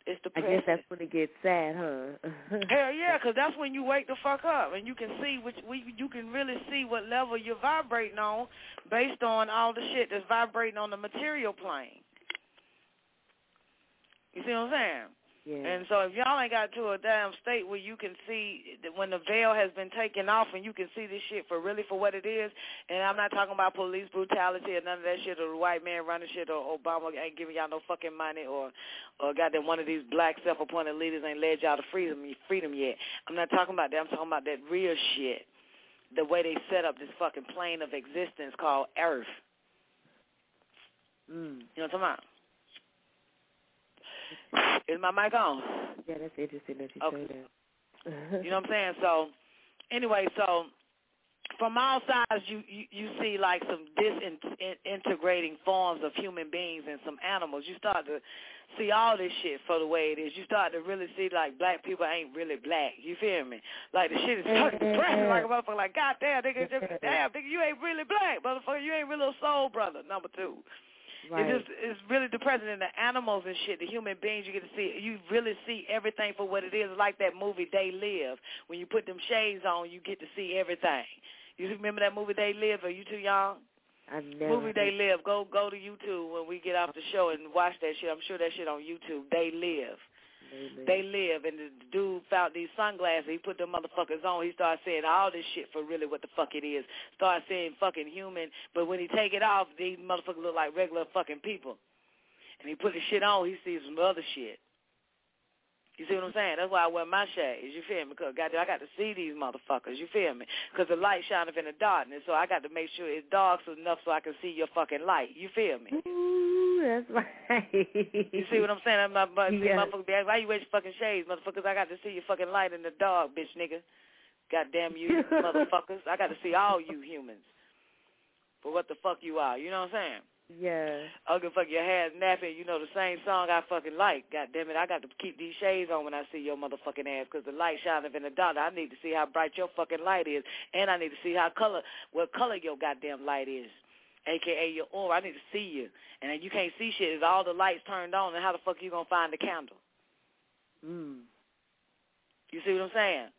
It's I depressing. guess that's when it gets sad, huh? Hell yeah, because that's when you wake the fuck up and you can see you can really see what level you're vibrating on based on all the shit that's vibrating on the material plane. You see what I'm saying? Yeah. And so if y'all ain't got to a damn state where you can see that when the veil has been taken off and you can see this shit for what it is, and I'm not talking about police brutality or none of that shit or the white man running shit or Obama ain't giving y'all no fucking money or goddamn one of these black self-appointed leaders ain't led y'all to freedom yet. I'm not talking about that. I'm talking about that real shit, the way they set up this fucking plane of existence called Earth. You know what I'm talking about? Is my mic on? Yeah, that's interesting that you say that. You know what I'm saying? So, anyway, from all sides, you see like some disintegrating forms of human beings and some animals. You start to see all this shit for the way it is. You start to really see like black people ain't really black. You feel me? Like the shit is fucking depressing like a motherfucker. Like, goddamn, nigga, you ain't really black, motherfucker. You ain't really a soul brother. Number two. Right. It's really depressing in the animals and shit, the human beings you get to see. You really see everything for what it is. Like that movie They Live. When you put them shades on, you get to see everything. You remember that movie They Live? Are you too young? I've never. Movie They Live. Go to YouTube when we get off the show and watch that shit. I'm sure that shit on YouTube. They Live. They live, and the dude found these sunglasses. He put them motherfuckers on. He started saying all this shit for really what the fuck it is. Started saying fucking human, but when he take it off, these motherfuckers look like regular fucking people. And he put the shit on, he sees some other shit. You see what I'm saying? That's why I wear my shades, you feel me? Because goddamn, I got to see these motherfuckers, you feel me? Because the light shining in the darkness, so I got to make sure it's dark enough so I can see your fucking light, you feel me? Ooh, that's right. You see what I'm saying? I'm not, yeah. motherfucker, why you wear your fucking shades, motherfuckers? I got to see your fucking light in the dark, bitch nigga. Goddamn you, motherfuckers. I got to see all you humans for what the fuck you are, you know what I'm saying? Yeah. I don't give a fuck your hair's napping. You know the same song I fucking like. God damn it, I got to keep these shades on when I see your motherfucking ass because the light shining in the dark. I need to see how bright your fucking light is, and I need to see what color your goddamn light is, a.k.a. your aura. I need to see you, and then you can't see shit. Is all the lights turned on, and how the fuck you gonna find the candle? You see what I'm saying?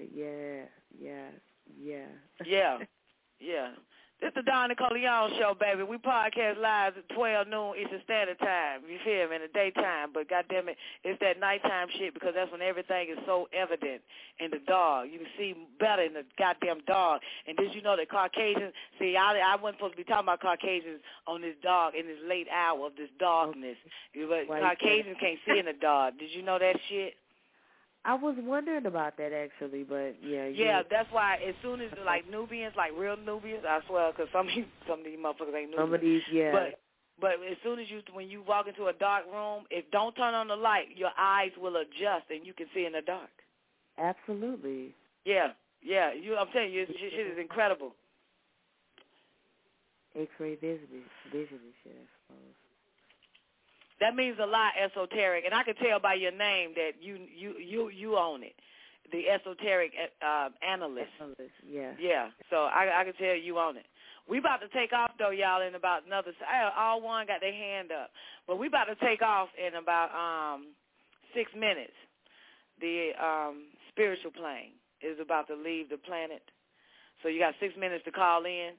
Yeah. This is the Don Nicole Leon Show, baby. We podcast live at 12 noon Eastern Standard Time. You feel me? In the daytime. But goddamn it, it's that nighttime shit because that's when everything is so evident in the dark. You can see better in the goddamn dark. And did you know that Caucasians, see, I wasn't supposed to be talking about Caucasians on this dark, in this late hour of this darkness. But Caucasians can't see in the dark. Did you know that shit? I was wondering about that actually, but yeah. Yeah, that's why as soon as like Nubians, like real Nubians, I swear, because some of these motherfuckers ain't Nubians. Some of these, yeah. But as soon as when you walk into a dark room, if don't turn on the light, your eyes will adjust and you can see in the dark. Absolutely. Yeah. I'm telling you, this shit is incredible. X-ray vision and shit, I suppose. That means a lot, esoteric, and I can tell by your name that you own it, the esoteric analyst. Yeah. So I can tell you own it. We about to take off though, y'all, in about another. All one got their hand up, but we about to take off in about 6 minutes. The spiritual plane is about to leave the planet, so you got 6 minutes to call in,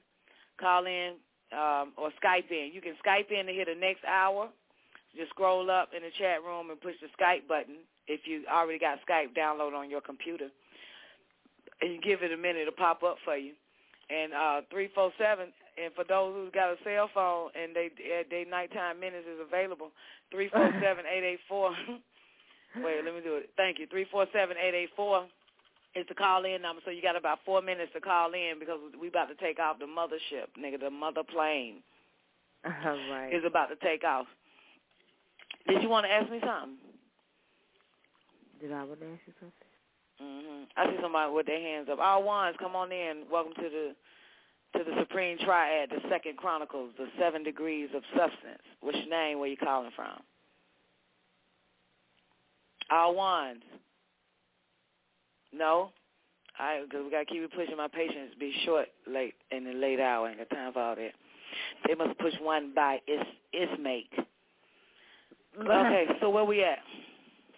or Skype in. You can Skype in to hear the next hour. Just scroll up in the chat room and push the Skype button if you already got Skype download on your computer. And you give it a minute to pop up for you. And 347, and for those who've got a cell phone and they nighttime minutes is available, 347-884. Wait, let me do it. Thank you. 347-884 is the call-in number. So you got about 4 minutes to call in because we about to take off the mothership, nigga, the mother plane. All right. Is about to take off. Did you want to ask me something? Did I want to ask you something? I see somebody with their hands up. All ones, come on in. Welcome to the Supreme Triad, the Second Chronicles, the 7 degrees of substance. What's your name? Where you calling from? All ones. No? Because we got to keep it pushing. My patience be short late in the late hour. I ain't got time for all that. They must push one by its mate. Okay, so where we at?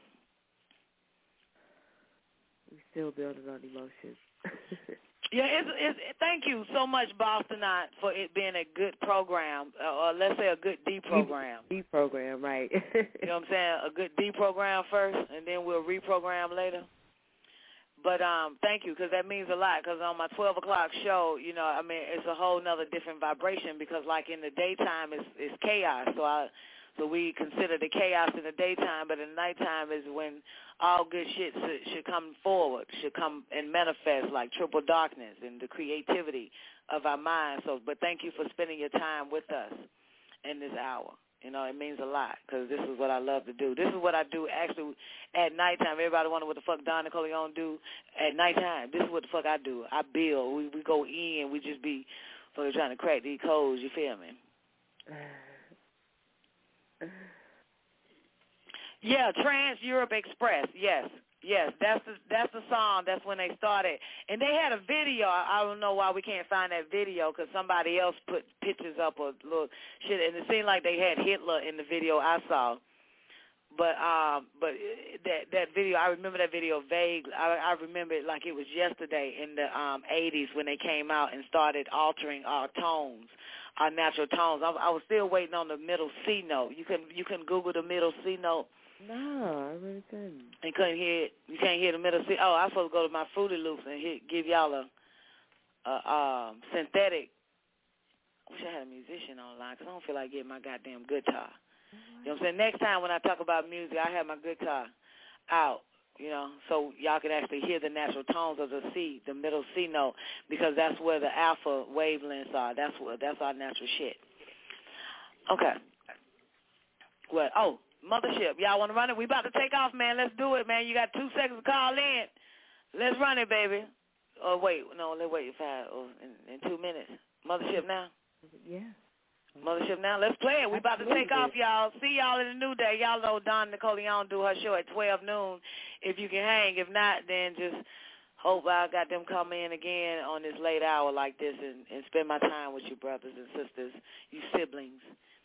still building on emotions. Yeah, thank you so much, Boston, for it being a good program, or let's say a good deprogram. Deprogram, right. You know what I'm saying? A good deprogram first, and then we'll reprogram later. But thank you, because that means a lot, because on my 12 o'clock show, you know, I mean, it's a whole nother different vibration, because like in the daytime, it's chaos. So we consider the chaos in the daytime, but in the nighttime is when all good shit should come forward, should come and manifest like triple darkness and the creativity of our minds. So, but thank you for spending your time with us in this hour. You know, it means a lot, because this is what I love to do. This is what I do actually at nighttime. Everybody wonder what the fuck Don Nicoleone do at nighttime. This is what the fuck I do. I build. We go in. We just be fucking trying to crack these codes. You feel me? Yeah, Trans Europe Express. Yes, that's the song. That's when they started, and they had a video. I don't know why we can't find that video, because somebody else put pictures up of little shit, and it seemed like they had Hitler in the video I saw. But that video, I remember that video vaguely. I remember it like it was yesterday in the 80s when they came out and started altering our tones, our natural tones. I was still waiting on the middle C note. You can Google the middle C note. No, I really couldn't. And couldn't hear it. You can't hear the middle C. Oh, I was supposed to go to my Fruity Loops and give y'all a synthetic. I wish I had a musician online, because I don't feel like getting my goddamn guitar. You know what I'm saying? Next time when I talk about music, I have my guitar out, you know, so y'all can actually hear the natural tones of the C, the middle C note, because that's where the alpha wavelengths are. That's our natural shit. Okay. What? Oh, Mothership. Y'all want to run it? We about to take off, man. Let's do it, man. You got 2 seconds to call in. Let's run it, baby. Oh, wait. No, let's wait in 2 minutes. Mothership now? Yeah. Mothership now. Let's play it. We about to take off, y'all. See y'all in the new day. Y'all know Don Nicoleone do her show at 12 noon. If you can hang. If not, then just hope I got them come in again on this late hour like this and spend my time with you brothers and sisters, you siblings.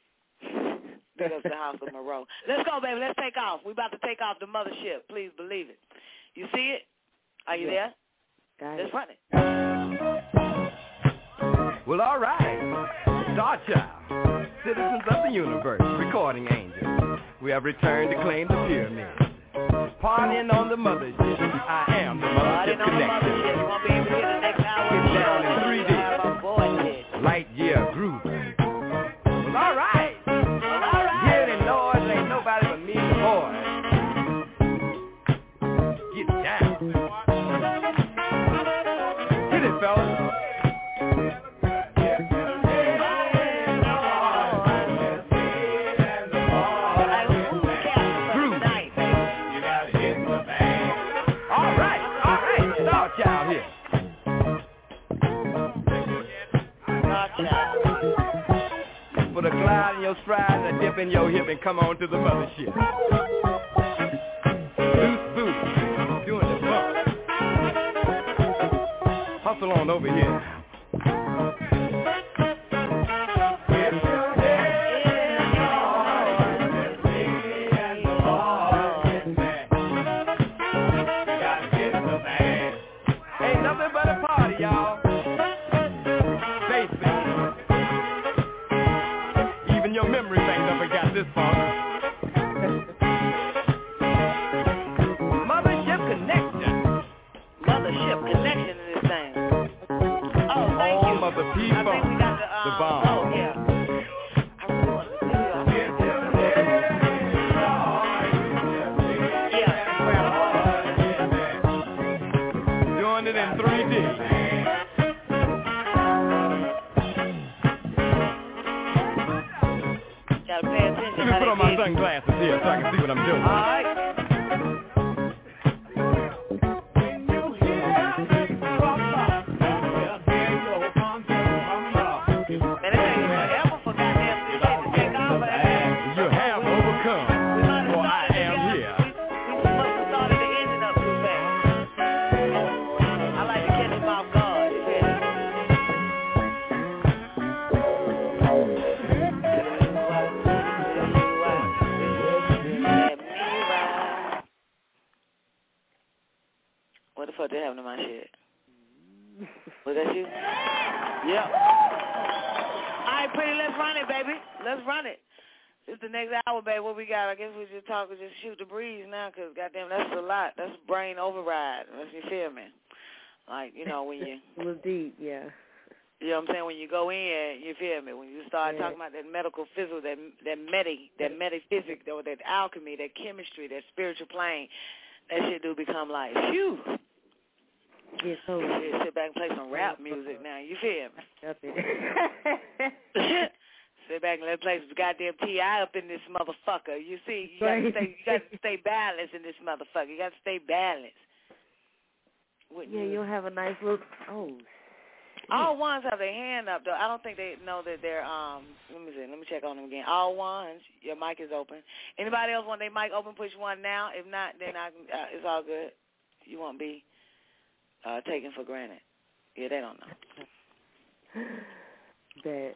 Big up the house of Monroe. Let's go, baby. Let's take off. We about to take off the Mothership. Please believe it. You see it? Are you there? Let's run it. Well, all right. Star Child, citizens of the universe, recording angels. We have returned to claim the pyramid. Partying on the Mothership. I am the Mothership Connection. You won't be able to get the next hour. Get down in 3D. Light year groove. Well, all right. Hear the noise, ain't nobody but me and the boys. Get down. Hit it, fellas. Put a glide in your stride and a dip in your hip and come on to the Mothership. Loose boots, doing the bump. Hustle on over here. Ain't nothing but a party, y'all. Your memory bank never got this far. Mothership Connection. Mothership Connection in this thing. Oh, thank you. Mother people. I think we got the bomb. Oh, yeah. I really want to see you. Doing it in 3D. Let me put on my sunglasses here so I can see what I'm doing. All right. You have overcome, for I am here. We must have started the engine up too fast. I like to catch him off guard. fuck that happened to my shit? Was that you? Yep. All right, pretty, let's run it, baby. Let's run it. It's the next hour, baby. What we got? I guess we just talk and just shoot the breeze now, because, goddamn, that's a lot. That's brain override. You feel me? Like, you know, when you... It was deep, yeah. You know what I'm saying? When you go in, you feel me? When you start talking about that medical physical, that metaphysics, or that alchemy, that chemistry, that spiritual plane, that shit do become like, phew. Yeah, so sit back and play some rap music now. You feel me? Sit back and let's play some goddamn T.I. up in this motherfucker. You see, you got to stay balanced in this motherfucker. You got to stay balanced. Yeah, you'll have a nice little. Oh. All ones have their hand up though. I don't think they know that they're Let me see. Let me check on them again. All ones. Your mic is open. Anybody else want their mic open? Push one now. If not, then it's all good. You won't be taken for granted. Yeah, they don't know. That.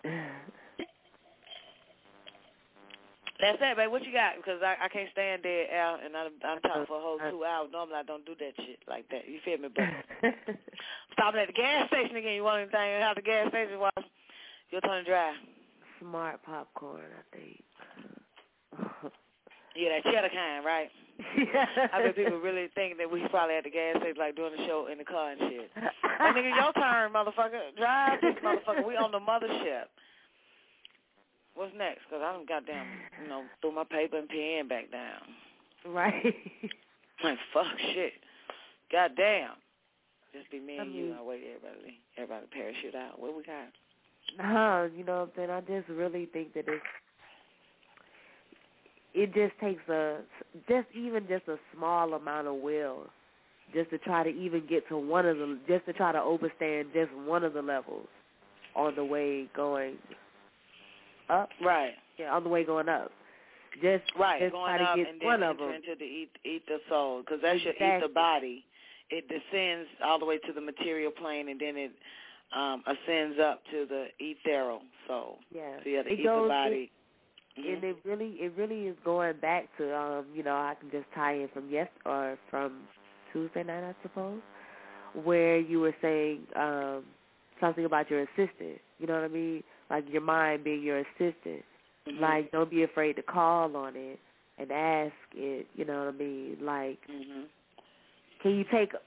That's it, babe. What you got? Because I can't stand dead, Al, and I'm talking for a whole 2 hours. Normally I don't do that shit like that. You feel me, bro? Stopping at the gas station again. You want anything at the gas station while your turn to drive? Smart popcorn, I think. Yeah, that cheddar kind, right? I bet people really think that we probably at the gas station, like doing the show in the car and shit. Hey, nigga, your turn, motherfucker. Drive this motherfucker. We on the mothership. What's next? Because I done goddamn, threw my paper and pen back down. Right. Like, fuck, shit. Goddamn. Just be me and you. I wait everybody parachute out. What we got? You know what I'm saying? I just really think that it just takes just a small amount of will just to try to even get to just to try to overstand just one of the levels on the way going up. Right. Yeah, on the way going up. Just going try to up get and then one of them. into the ether soul, because that's your ether body. It descends all the way to the material plane, and then it ascends up to the ethereal soul. Yeah. So you have the ether body. And it really is going back to I can just tie in from Tuesday night, I suppose, where you were saying something about your assistant. You know what I mean? Like your mind being your assistant. Mm-hmm. Like, don't be afraid to call on it and ask it. You know what I mean? Like, can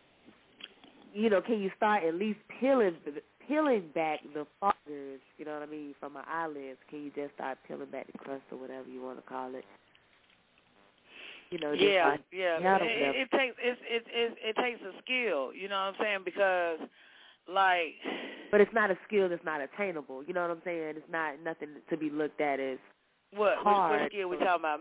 you start at least peeling back the fibers, you know what I mean, from my eyelids? Can you just start peeling back the crust or whatever you want to call it? Yeah. It takes a skill, you know what I'm saying? Because, like, but it's not a skill that's not attainable. You know what I'm saying? It's not nothing to be looked at as hard. What skill we talking about?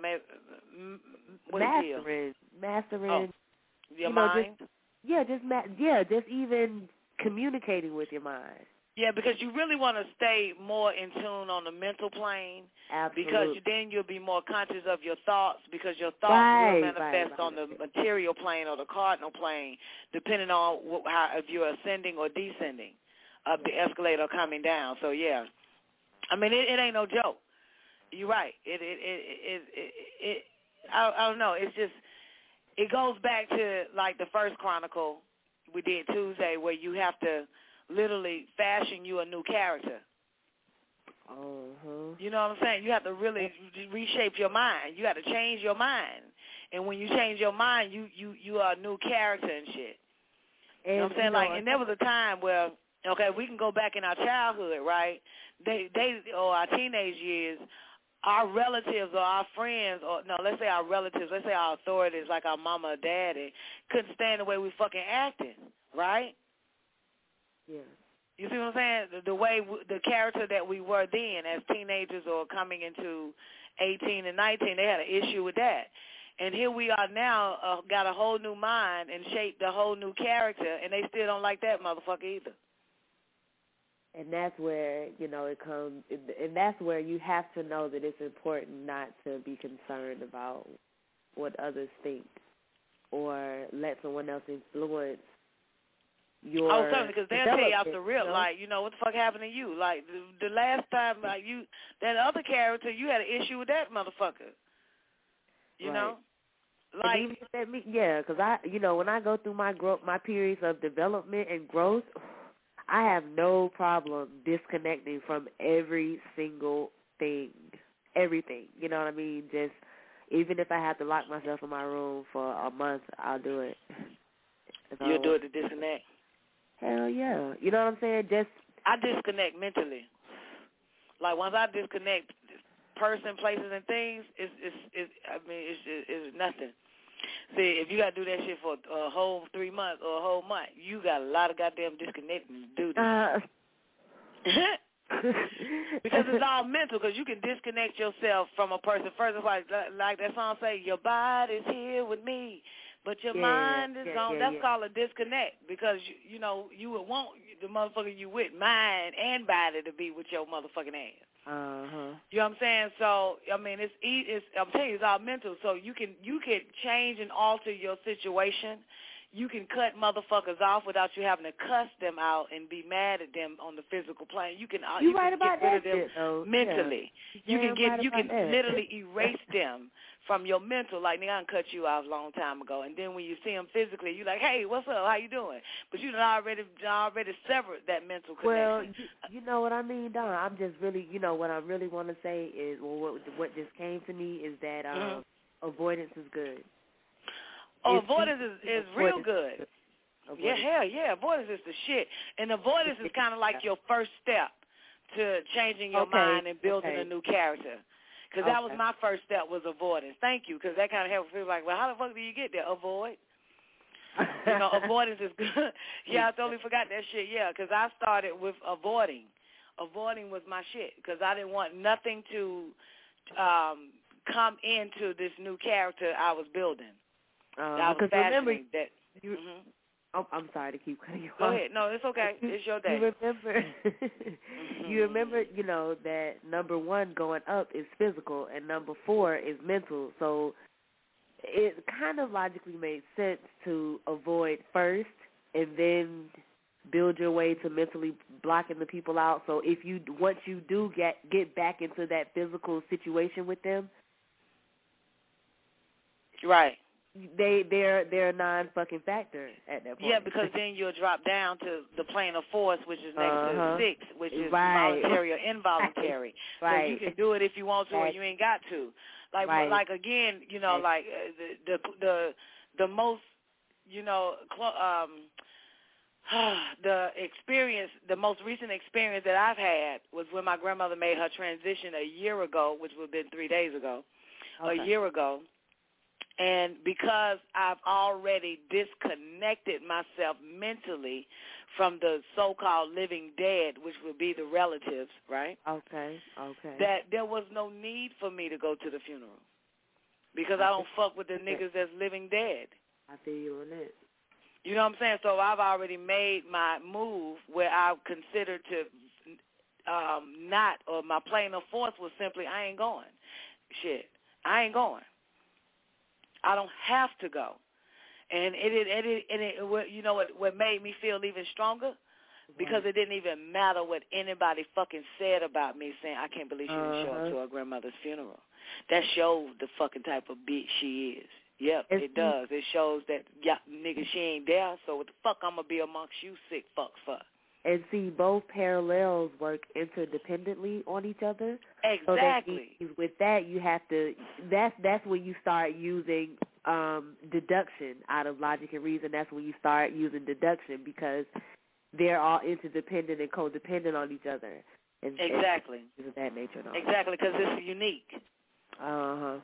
Mastering. Your mind. Just even communicating with your mind. Yeah, because you really want to stay more in tune on the mental plane. Absolutely. Because then you'll be more conscious of your thoughts, because your thoughts will manifest on the material plane or the cardinal plane, depending on if you're ascending or descending up the escalator or coming down. So, yeah. I mean, it ain't no joke. You're right. I don't know. It's just, it goes back to, like, the first chronicle we did Tuesday, where you have to literally fashion you a new character. You know what I'm saying? You have to really reshape your mind. You got to change your mind. And when you change your mind, you are a new character and shit. You know what I'm saying? And there was a time where, okay, we can go back in our childhood, right? They or our teenage years, our relatives or our friends, or no, let's say our relatives, let's say our authorities, like our mama or daddy, couldn't stand the way we fucking acted, right? Yeah. You see what I'm saying? The way, the character that we were then as teenagers or coming into 18 and 19, they had an issue with that. And here we are now, got a whole new mind and shaped a whole new character, and they still don't like that motherfucker either. And that's where, it comes, and that's where you have to know that it's important not to be concerned about what others think or let someone else influence your certainly, because they'll tell you off the real, like, what the fuck happened to you? Like, the last time, like, that other character, you had an issue with that motherfucker, you know? Like, even if that because when I go through my periods of development and growth, I have no problem disconnecting from every single thing, everything. You know what I mean? Just even if I have to lock myself in my room for a month, I'll do it. You'll do it to disconnect? Hell yeah. You know what I'm saying? I disconnect mentally. Like, once I disconnect person, places, and things, it's nothing. See, if you got to do that shit for a whole 3 months or a whole month, you got a lot of goddamn disconnecting to do this. Because it's all mental, because you can disconnect yourself from a person first. It's like that song say, your body's here with me, but your mind is gone. That's called a disconnect, because, you would want the motherfucker you with, mind and body, to be with your motherfucking ass. Uh-huh. You know what I'm saying? So, I mean, I'm telling you, it's all mental. So you can change and alter your situation. You can cut motherfuckers off without you having to cuss them out and be mad at them on the physical plane. You can get rid of them mentally. Yeah. You can literally erase them from your mental. Like, nigga, I done cut you off a long time ago. And then when you see them physically, you're like, hey, what's up? How you doing? But you done already severed that mental connection. Well, you know what I mean, Don? I'm just really, what I really want to say is, what just came to me is that avoidance is good. Oh, avoidance is real good. Yeah, hell yeah. Avoidance is the shit. And avoidance is kind of like your first step to changing your mind and building a new character. Because that was my first step, was avoidance. Thank you, because that kind of helps feel like, well, how the fuck do you get there? Avoid. Avoidance is good. Yeah, I totally forgot that shit, because I started with avoiding. Avoiding was my shit, because I didn't want nothing to come into this new character I was building. I was fascinated that. Oh, I'm sorry to keep cutting you off. Go ahead. No, it's okay. It's your day. You remember, that number 1 going up is physical and number 4 is mental. So it kind of logically made sense to avoid first and then build your way to mentally blocking the people out. So once you do get back into that physical situation with them, right. They're a non-fucking factor at that point. Yeah, because then you'll drop down to the plane of force, which is next to 6, which is voluntary or involuntary. Right. So you can do it if you want to, or you ain't got to. Like again, like the most, the most recent experience that I've had was when my grandmother made her transition a year ago, which would have been 3 days ago, a year ago. And because I've already disconnected myself mentally from the so-called living dead, which would be the relatives, right? Okay. That there was no need for me to go to the funeral, because I don't fuck with the niggas that's living dead. I feel you on that. You know what I'm saying? So I've already made my move where I considered to my plane of force was simply, I ain't going. Shit, I ain't going. I don't have to go, and what made me feel even stronger, because it didn't even matter what anybody fucking said about me, saying I can't believe she didn't show up to her grandmother's funeral. That shows the fucking type of bitch she is. Yep, it does. It shows that nigga, she ain't there. So what the fuck I'm gonna be amongst you sick fucks for? And see, both parallels work interdependently on each other. Exactly. So with that, you have to. That's when you start using deduction out of logic and reason. That's when you start using deduction, because they're all interdependent and codependent on each other. Exactly. Things of that nature. No? Exactly, because it's unique. And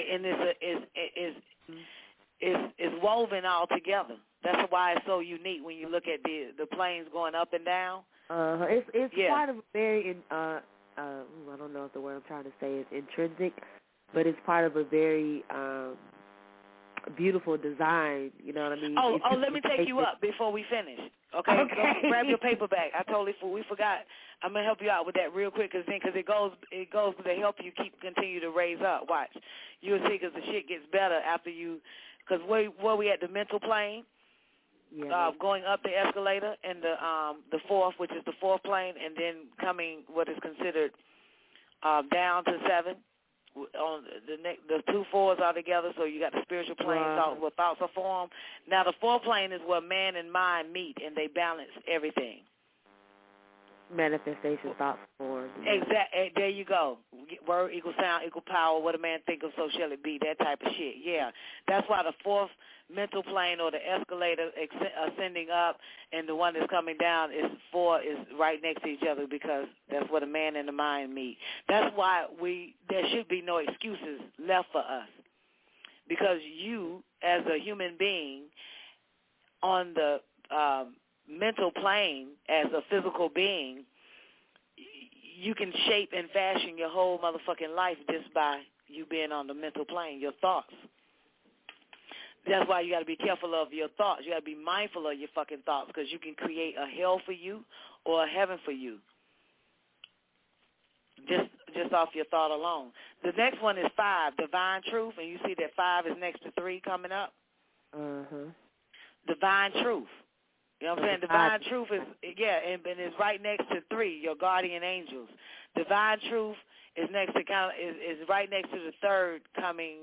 it's woven all together. That's why it's so unique when you look at the planes going up and down. It's part of a very I don't know if the word I'm trying to say is intrinsic, but it's part of a very beautiful design. You know what I mean? Oh, let me take you up before we finish. Okay. Go grab your paper bag. We forgot. I'm gonna help you out with that real quick, because it goes to help you continue to raise up. Watch, you'll see, because the shit gets better after you. Because where we at the mental plane. Yeah. Going up the escalator, and the fourth, which is the fourth plane, and then coming what is considered down to 7, on the 2 fours are together, so you got the spiritual plane where thoughts are formed. Now the 4th plane is where man and mind meet, and they balance everything. Manifestation, thoughts, form. Exactly. There you go. Word equals sound equal power. What a man think of, so shall it be. That type of shit. Yeah. That's why the 4th mental plane or the escalator ascending up and the one that's coming down is right next to each other, because that's where the man and the mind meet. That's why there should be no excuses left for us, because you as a human being on the mental plane as a physical being, you can shape and fashion your whole motherfucking life just by you being on the mental plane, your thoughts. That's why you got to be careful of your thoughts. You got to be mindful of your fucking thoughts, because you can create a hell for you or a heaven for you just off your thought alone. The next one is 5, divine truth, and you see that 5 is next to 3 coming up. Divine truth. You know what I'm saying? Divine truth is, and it's right next to 3, your guardian angels. Divine truth is next to is right next to the 3rd coming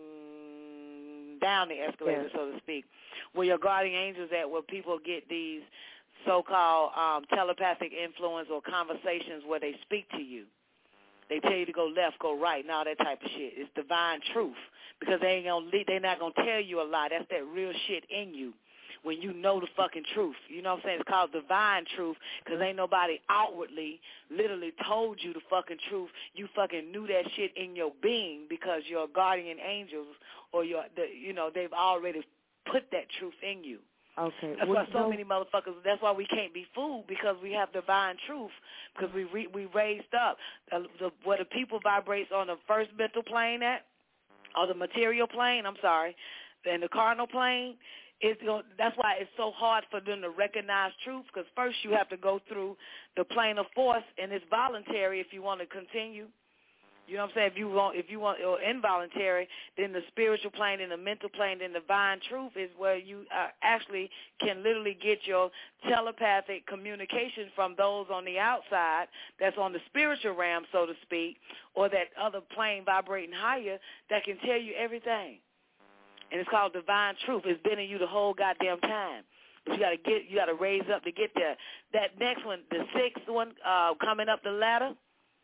down the escalator, so to speak, where your guardian angels at, where people get these so-called telepathic influence or conversations where they speak to you. They tell you to go left, go right, and all that type of shit. It's divine truth, because they're not going to tell you a lie. That's that real shit in you. When you know the fucking truth. You know what I'm saying? It's called divine truth, because ain't nobody outwardly literally told you the fucking truth. You fucking knew that shit in your being, because your guardian angels or they've already put that truth in you. Okay. That's why so many motherfuckers, that's why we can't be fooled, because we have divine truth, because we raised up. Where the people vibrates on the first mental plane at, or the material plane, and the cardinal plane, that's why it's so hard for them to recognize truth, because first you have to go through the plane of force, and it's voluntary if you want to continue. You know what I'm saying? If you want, or involuntary, then the spiritual plane and the mental plane and the divine truth is where you actually can literally get your telepathic communication from those on the outside that's on the spiritual realm, so to speak, or that other plane vibrating higher that can tell you everything. And it's called divine truth. It's been in you the whole goddamn time. But you gotta raise up to get there. That next one, the 6th one, coming up the ladder.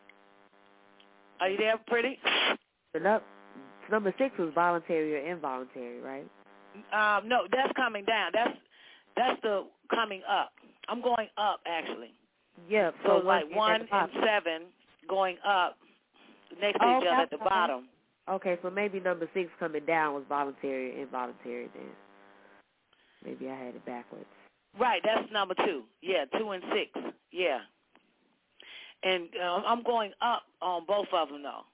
Are you there, Pretty? Number 6 was voluntary or involuntary, right? No, that's coming down. That's the coming up. I'm going up, actually. Yeah. So like 1 and 7 going up next to each other at the bottom. Okay, so maybe number 6 coming down was voluntary or involuntary then. Maybe I had it backwards. Right, that's number 2. Yeah, 2 and 6. Yeah. And I'm going up on both of them, though.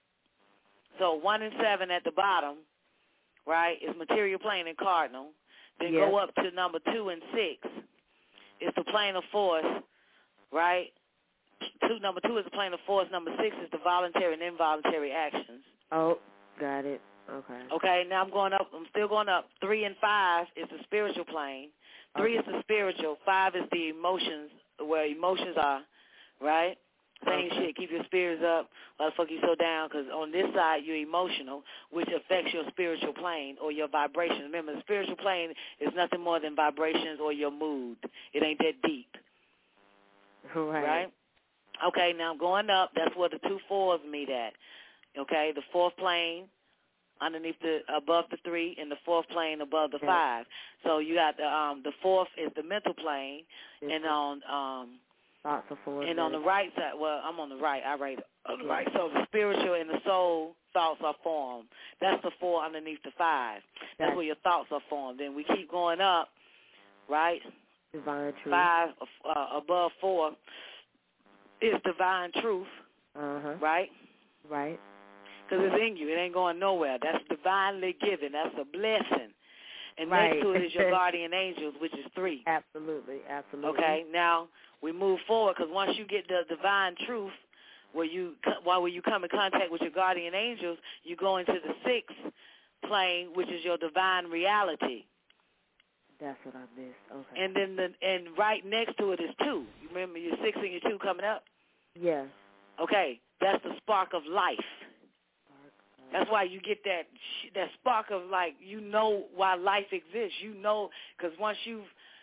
So 1 and 7 at the bottom, right, is material plane and cardinal. Then go up to number 2 and 6. It's the plane of force, right? Number 2 is the plane of force. Number 6 is the voluntary and involuntary actions. Oh, got it. Okay. Okay, now I'm going up. I'm still going up. 3 and 5 is the spiritual plane. 3 is the spiritual. 5 is the emotions, where emotions are, right? Same shit. Keep your spirits up. Why the fuck you so down? Because on this side, you're emotional, which affects your spiritual plane or your vibrations. Remember, the spiritual plane is nothing more than vibrations or your mood. It ain't that deep. Right? Okay, now I'm going up. That's where the 2 4s meet at. Okay, the 4th plane above the 3, and the 4th plane above the 5. So you got the 4th is the mental plane, and on the right side, well, I'm on the right. I write on the right. So the spiritual and the soul thoughts are formed. That's the 4 underneath the 5. That's where your thoughts are formed. Then we keep going up, right? Divine truth. 5 above 4 is divine truth, right? Right. Because it's in you. It ain't going nowhere. That's divinely given. That's a blessing. And next to it is your guardian angels, which is 3. Absolutely. Okay, now we move forward, because once you get the divine truth, where you come in contact with your guardian angels, you go into the 6th plane, which is your divine reality. That's what I missed. Okay. And then and right next to it is 2. You remember your 6 and your 2 coming up? Yeah. Okay, that's the spark of life. Spark That's why you get that spark of, like, you know why life exists. You know, because once you've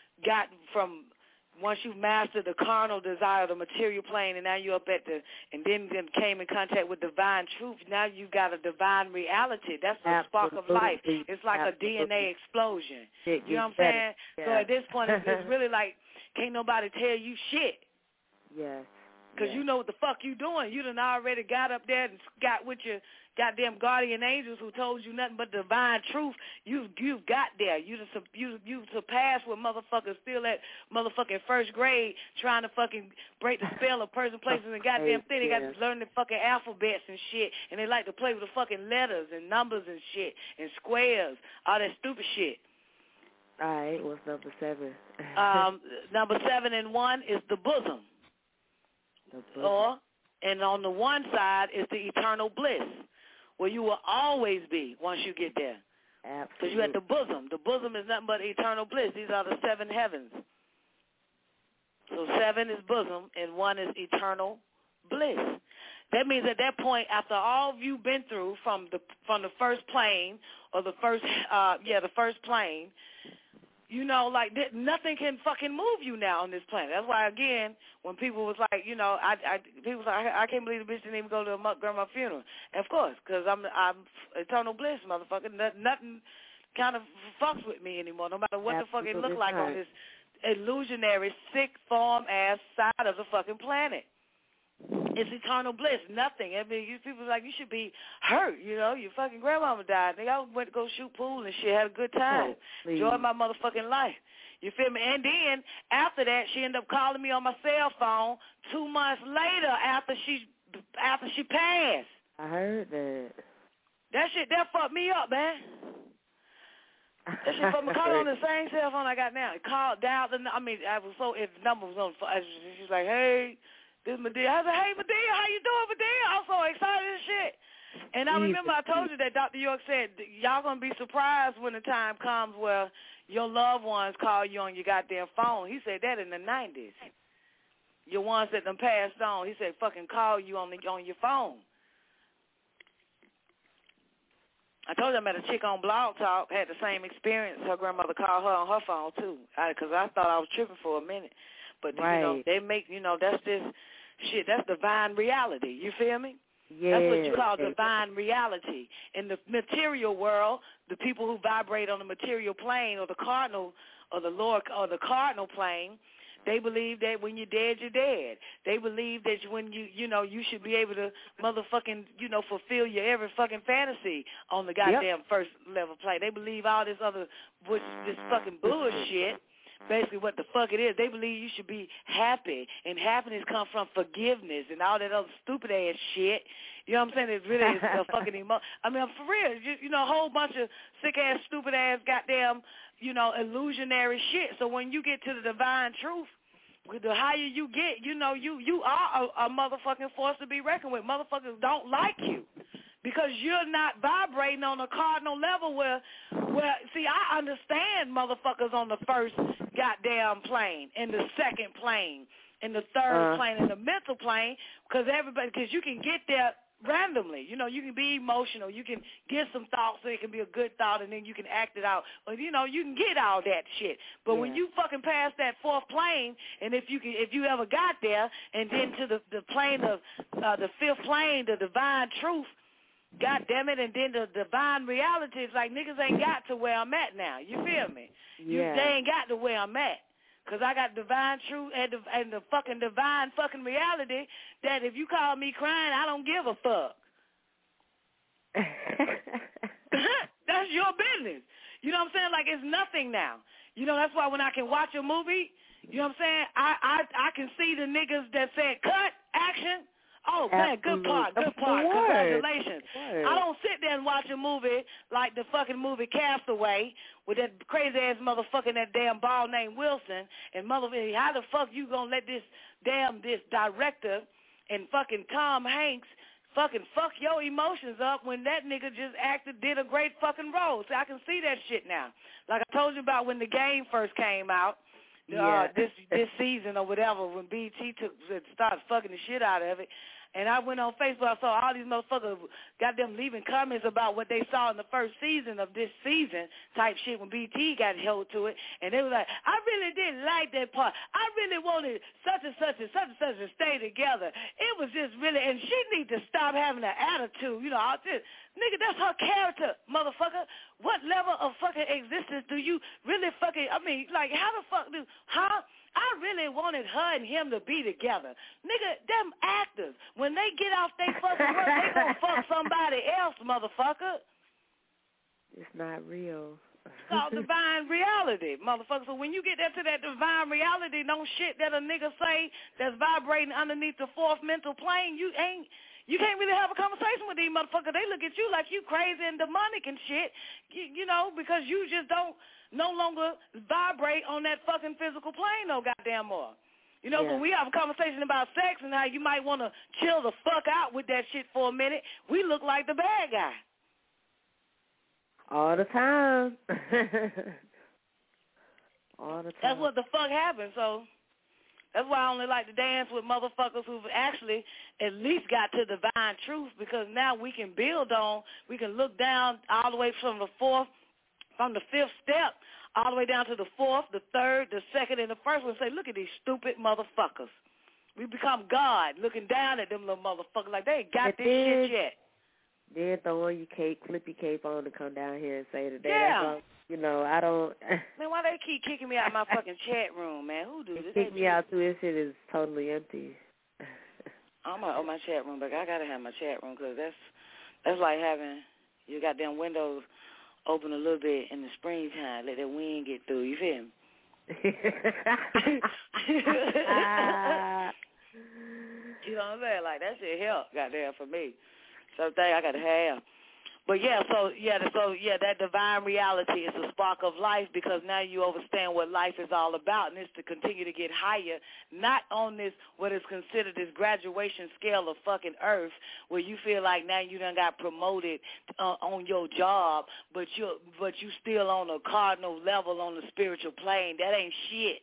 mastered the carnal desire, the material plane, and now you're up at and then came in contact with divine truth, now you've got a divine reality. That's the spark of life. It's like a DNA explosion. You know what I'm saying? Yeah. So at this point, it's really like, can't nobody tell you shit. Yes. Because you know what the fuck you doing. You done already got up there and got with your goddamn guardian angels who told you nothing but divine truth. You've got there. You surpassed what motherfuckers still at motherfucking first grade trying to fucking break the spell of person, places, and goddamn thing. They got to learn the fucking alphabets and shit, and they like to play with the fucking letters and numbers and shit and squares, all that stupid shit. All right, what's number 7? Number 7 and 1 is the bosom. And on the one side is the eternal bliss, where you will always be once you get there. Because you're at the bosom. The bosom is nothing but eternal bliss. These are the 7 heavens. So 7 is bosom, and 1 is eternal bliss. That means at that point, after all you've been through from the first plane, or the first plane, you know, like nothing can fucking move you now on this planet. That's why, again, when people was like, you know, people was like, I can't believe the bitch didn't even go to my grandma's funeral. And of course, because I'm eternal bliss, motherfucker. Nothing kind of fucks with me anymore, no matter what the fuck it look like on this illusionary, sick form ass side of the fucking planet. It's eternal bliss, nothing. I mean, you people like, you should be hurt, you know. Your fucking grandmama died. Nigga, I went to go shoot pool and shit, had a good time. Enjoyed my motherfucking life. You feel me? And then, after that, she ended up calling me on my cell phone 2 months later after she passed. I heard that. That shit, that fucked me up, man. That shit fucked me. Called on the same cell phone I got now. It called down, if the number was on the phone, she's like, hey, this is Medea. I said, hey, Medea, how you doing, Medea? I'm so excited and shit. And I remember I told you that Dr. York said, y'all going to be surprised when the time comes where your loved ones call you on your goddamn phone. He said that in the 90s. Your ones that done passed on, he said, fucking call you on your phone. I told you I met a chick on Blog Talk, had the same experience. Her grandmother called her on her phone, too, because I thought I was tripping for a minute. But, you know, they make, you know, that's this shit. That's divine reality. You feel me? Yeah. That's what you call divine reality. In the material world, the people who vibrate on the material plane or the cardinal or the lower or the cardinal plane, they believe that when you're dead, you're dead. They believe that when you know, you should be able to motherfucking, you know, fulfill your every fucking fantasy on the goddamn first level plane. They believe all this other, this fucking bullshit. Basically what the fuck it is. They believe you should be happy, and happiness comes from forgiveness and all that other stupid-ass shit. You know what I'm saying? It really is a fucking I mean, for real, you know, a whole bunch of sick-ass, stupid-ass, goddamn, you know, illusionary shit. So when you get to the divine truth, the higher you get, you know, you are a motherfucking force to be reckoned with. Motherfuckers don't like you. Because you're not vibrating on a cardinal level where, see, I understand motherfuckers on the first goddamn plane, in the second plane, in the third plane, in the mental plane, because you can get there randomly. You know, you can be emotional. You can get some thoughts so it can be a good thought, and then you can act it out. But, you know, you can get all that shit. But when you fucking pass that fourth plane, and if you ever got there, and then to the plane of, the fifth plane, the divine truth, God damn it, and then the divine reality is like, niggas ain't got to where I'm at now. You feel me? They ain't got to where I'm at. Because I got divine truth and the fucking divine fucking reality that if you call me crying, I don't give a fuck. That's your business. You know what I'm saying? Like, it's nothing now. You know, that's why when I can watch a movie, you know what I'm saying, I can see the niggas that said, cut, action. Oh, man, good part, congratulations. I don't sit there and watch a movie like the fucking movie Castaway with that crazy-ass motherfucker, that damn ball named Wilson, and motherfucker, how the fuck you gonna let this director and fucking Tom Hanks fucking fuck your emotions up when that nigga just did a great fucking role? See, I can see that shit now. Like I told you about when The Game first came out, this season or whatever, when BET started fucking the shit out of it, And I went on Facebook, I saw all these motherfuckers got them leaving comments about what they saw in the first season of this season type shit when BT got held to it. And they were like, I really didn't like that part. I really wanted such and such and such and such to stay together. It was just really, and she need to stop having an attitude. You know, all this. Nigga, that's her character, motherfucker. What level of fucking existence do you really fucking, I mean, like, how the fuck I really wanted her and him to be together. Nigga, them actors, when they get off they fucking work, they gonna fuck somebody else, motherfucker. It's not real. It's called divine reality, motherfucker. So when you get to that divine reality, no shit that a nigga say that's vibrating underneath the fourth mental plane, you can't really have a conversation with these motherfuckers. They look at you like you crazy and demonic and shit, you know, because you just don't no longer vibrate on that fucking physical plane no goddamn more. You know, so we have a conversation about sex and how you might want to chill the fuck out with that shit for a minute. We look like the bad guy. All the time. All the time. That's what the fuck happens, so that's why I only like to dance with motherfuckers who've actually at least got to divine truth, because now we can build on, we can look down all the way from the fifth step all the way down to the fourth, the third, the second, and the first one and say, look at these stupid motherfuckers. We become God looking down at them little motherfuckers like they ain't got this shit yet. Then throw on your cape, flip your cape on and come down here and say today. Yeah. You know, I don't. Man, why they keep kicking me out of my fucking chat room, man? Who do this? They kick me out too. This shit is totally empty. I'm gonna open my chat room, but I gotta have my chat room because that's like having your goddamn windows open a little bit in the springtime, let that wind get through. You feel me? You know what I'm saying? Like that shit help, goddamn, for me. Something I gotta have. But that divine reality is a spark of life, because now you understand what life is all about, and it's to continue to get higher, not on this what is considered this graduation scale of fucking earth, where you feel like now you done got promoted on your job, but you still on a cardinal level on the spiritual plane. That ain't shit.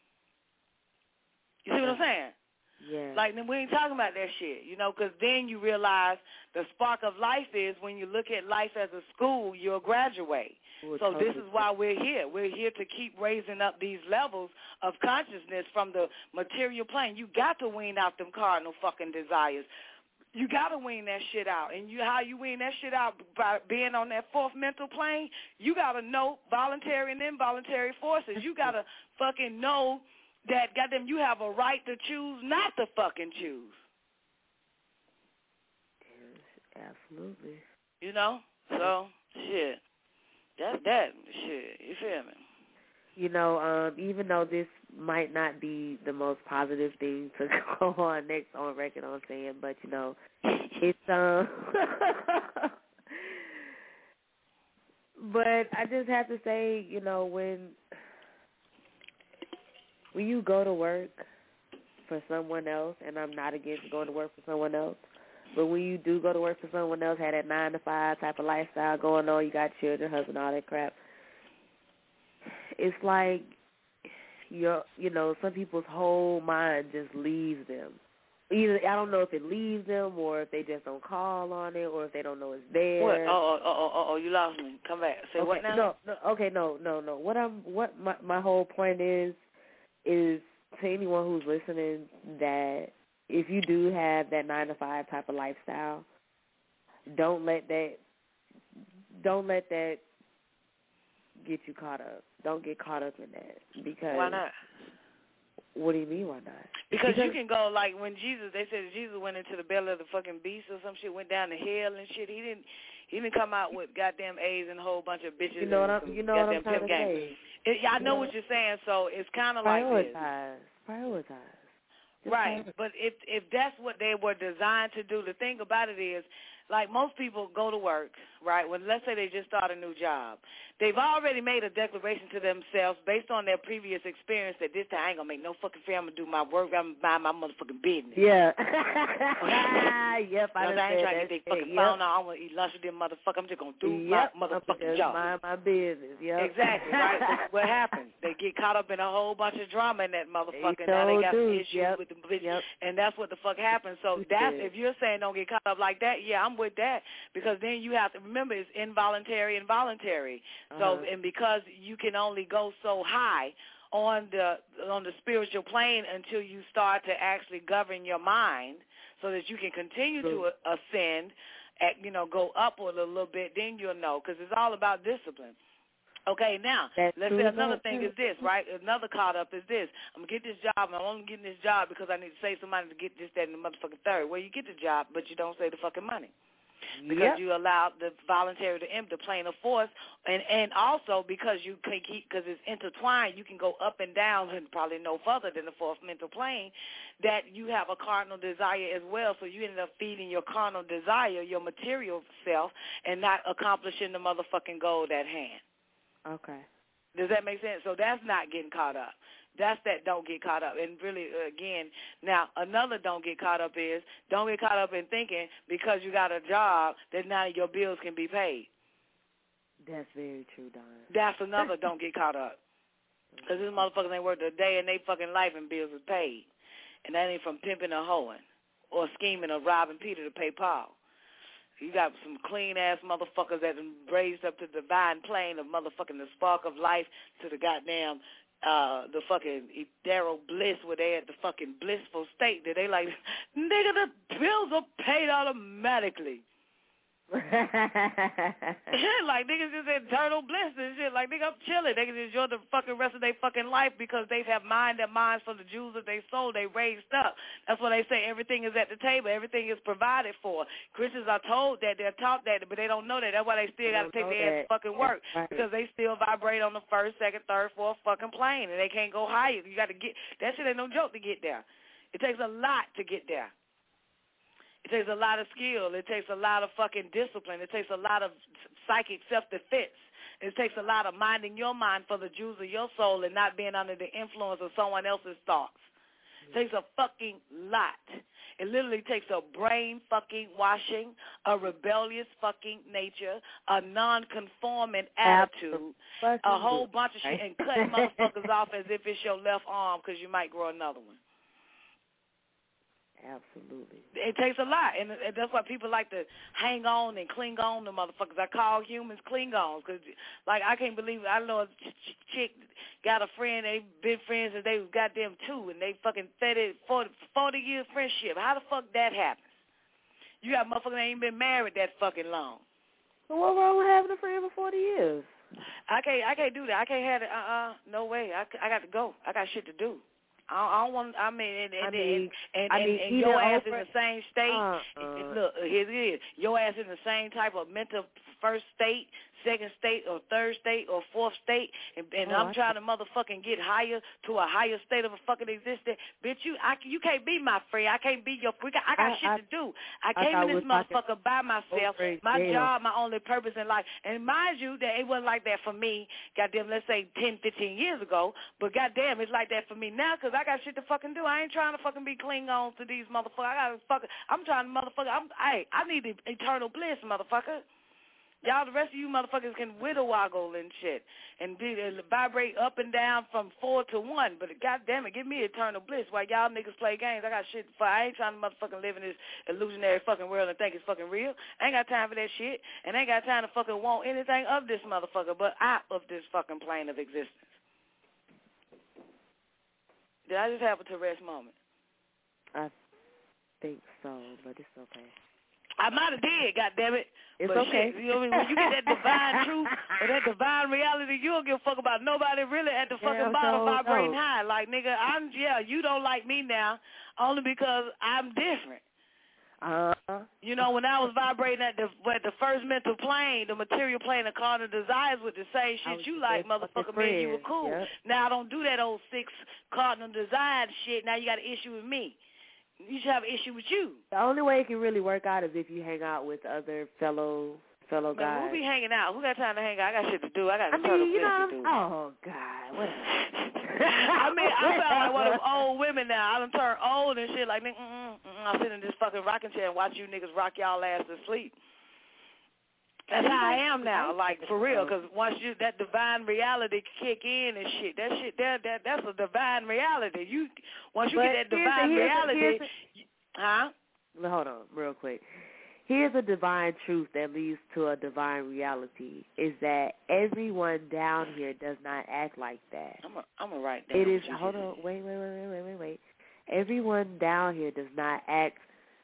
You see what I'm saying? Yeah. Like, we ain't talking about that shit, you know, because then you realize the spark of life is when you look at life as a school, you'll graduate. So this is why we're here. We're here to keep raising up these levels of consciousness from the material plane. You got to wean out them cardinal fucking desires. You got to wean that shit out. And how you wean that shit out? By being on that fourth mental plane. You got to know voluntary and involuntary forces. You got to fucking know that, goddamn, you have a right to choose not to fucking choose. Yes, absolutely. You know? So, shit. That's that shit. You feel me? You know, even though this might not be the most positive thing to go on next on record on saying, but, you know, it's, but I just have to say, you know, when you go to work for someone else, and I'm not against going to work for someone else, but when you do go to work for someone else, had that 9-to-5 type of lifestyle going on, you got children, husband, all that crap, it's like, some people's whole mind just leaves them. Either, I don't know if it leaves them or if they just don't call on it or if they don't know it's there. What? Oh, you lost me. Come back. Say okay, what now? No. What my whole point is to anyone who's listening that if you do have that 9-to-5 type of lifestyle, don't let that get you caught up. Don't get caught up in that. Because why not? What do you mean, why not? Because you can go, like, when they said Jesus went into the belly of the fucking beast or some shit, went down to hell and shit. He didn't come out with goddamn AIDS and a whole bunch of bitches. You know what I'm trying to say. I know what you're saying, so it's kind of like this. Prioritize. Right, but if that's what they were designed to do, the thing about it is, like, most people go to work, right, when let's say they just start a new job, they've already made a declaration to themselves based on their previous experience that this time I ain't going to make no fucking free. I'm going to do my work. I'm going to mind my motherfucking business. Yeah. Yep, I ain't trying to get their fucking phone on. I want to eat lunch with them motherfucker. I'm just going to do my motherfucking job. Mind my business. Yep. Exactly, right? So what happens? They get caught up in a whole bunch of drama in that motherfucker. Now they got some issues with the bitch. And that's what the fuck happens. So that's, if you're saying don't get caught up like that, yeah, I'm with that. Because then you have to remember it's involuntary and voluntary. So, and because you can only go so high on the spiritual plane until you start to actually govern your mind so that you can continue to ascend, go upward a little bit, then you'll know, because it's all about discipline. Okay, now, let's say another thing is this, right? Another caught up is this. I'm going to get this job, and I'm only getting this job because I need to save some money to get this, that, and the motherfucking third. Well, you get the job, but you don't save the fucking money. Because you allow the voluntary to plane of force, and also because you can keep, because it's intertwined, you can go up and down and probably no further than the fourth mental plane, that you have a carnal desire as well, so you end up feeding your carnal desire, your material self, and not accomplishing the motherfucking goal at hand. Okay. Does that make sense? So that's not getting caught up. That's that don't get caught up. And really, again, now another don't get caught up is don't get caught up in thinking because you got a job that now your bills can be paid. That's very true, Don. That's another don't get caught up. Because these motherfuckers ain't worked a day in their fucking life and bills is paid. And that ain't from pimping or hoeing or scheming or robbing Peter to pay Paul. You got some clean-ass motherfuckers that raised up to the divine plane of motherfucking the spark of life to the goddamn, the fucking ethereal bliss where they at the fucking blissful state that they like, nigga, the bills are paid automatically. Like, niggas just eternal bliss and shit. Like, nigga, I'm chilling. They can enjoy the fucking rest of their fucking life because they have their minds for the jewels of their soul. They raised up. That's why they say everything is at the table. Everything is provided for. Christians are told that. They're taught that, but they don't know that. That's why they still got to take their ass to fucking work because they still vibrate on the first, second, third, fourth fucking plane, and they can't go higher. You got to get – that shit ain't no joke to get there. It takes a lot to get there. It takes a lot of skill. It takes a lot of fucking discipline. It takes a lot of psychic self-defense. It takes a lot of minding your mind for the jewels of your soul and not being under the influence of someone else's thoughts. It takes a fucking lot. It literally takes a brain fucking washing, a rebellious fucking nature, a non-conforming attitude, a whole bunch of shit, and cutting motherfuckers off as if it's your left arm because you might grow another one. Absolutely. It takes a lot, and that's why people like to hang on and cling on to motherfuckers. I call humans Klingons because, like, I can't believe it. I know a chick got a friend, they've been friends since they was goddamn 2, and they fucking 40 years friendship. How the fuck that happens? You got motherfuckers that ain't been married that fucking long. So what wrong with having a friend for 40 years? I can't do that. I can't have it. No way. I got to go. I got shit to do. I don't want. I mean, and your ass in the same state. Look, here it is. Your ass in the same type of mental first state, second state, or third state, or fourth state, and I'm trying to motherfucking get higher to a higher state of a fucking existence. Bitch, you can't be my friend. I can't be your friend. I got shit to do. I came in this motherfucker by myself. My job, my only purpose in life. And mind you, that it wasn't like that for me, goddamn, let's say 10, 15 years ago, but goddamn, it's like that for me now because I got shit to fucking do. I ain't trying to fucking be cling on to these motherfuckers. I'm trying to motherfucker. I need the eternal bliss, motherfucker. Y'all, the rest of you motherfuckers can widow-woggle and shit and vibrate up and down from 4 to 1. But goddamn it, give me eternal bliss while y'all niggas play games. I got shit for. I ain't trying to motherfucking live in this illusionary fucking world and think it's fucking real. I ain't got time for that shit. And I ain't got time to fucking want anything of this motherfucker but out of this fucking plane of existence. Did I just have a Tourette's moment? I think so, but it's okay. I might have did, goddammit. It's but okay. Shit, you know what I mean? When you get that divine truth or that divine reality, you don't give a fuck about nobody really at the fucking bottom vibrating high. Like, nigga, you don't like me now only because I'm different. You know, when I was vibrating at the first mental plane, the material plane of carnal desires with the same shit you like, motherfucker, man, you were cool. Yep. Now I don't do that old 6 cardinal desire shit. Now you got an issue with me. You should have an issue with you. The only way it can really work out is if you hang out with other fellow fellow Man, guys. who be hanging out? Who got time to hang out? I got shit to do. I got I mean, you know, to do. oh God, what? I mean, I sound like one of them old women now. I done turned old and shit. Like, I sit in this fucking rocking chair and watch you niggas rock y'all ass to sleep. That's how I am now, like, for real, because once that divine reality kick in and shit, that's a divine reality. Once you get that divine reality, huh? Hold on, real quick. Here's a divine truth that leads to a divine reality, is that everyone down here does not act like that. I'm going to write down. It is, hold on, wait. Everyone down here does not act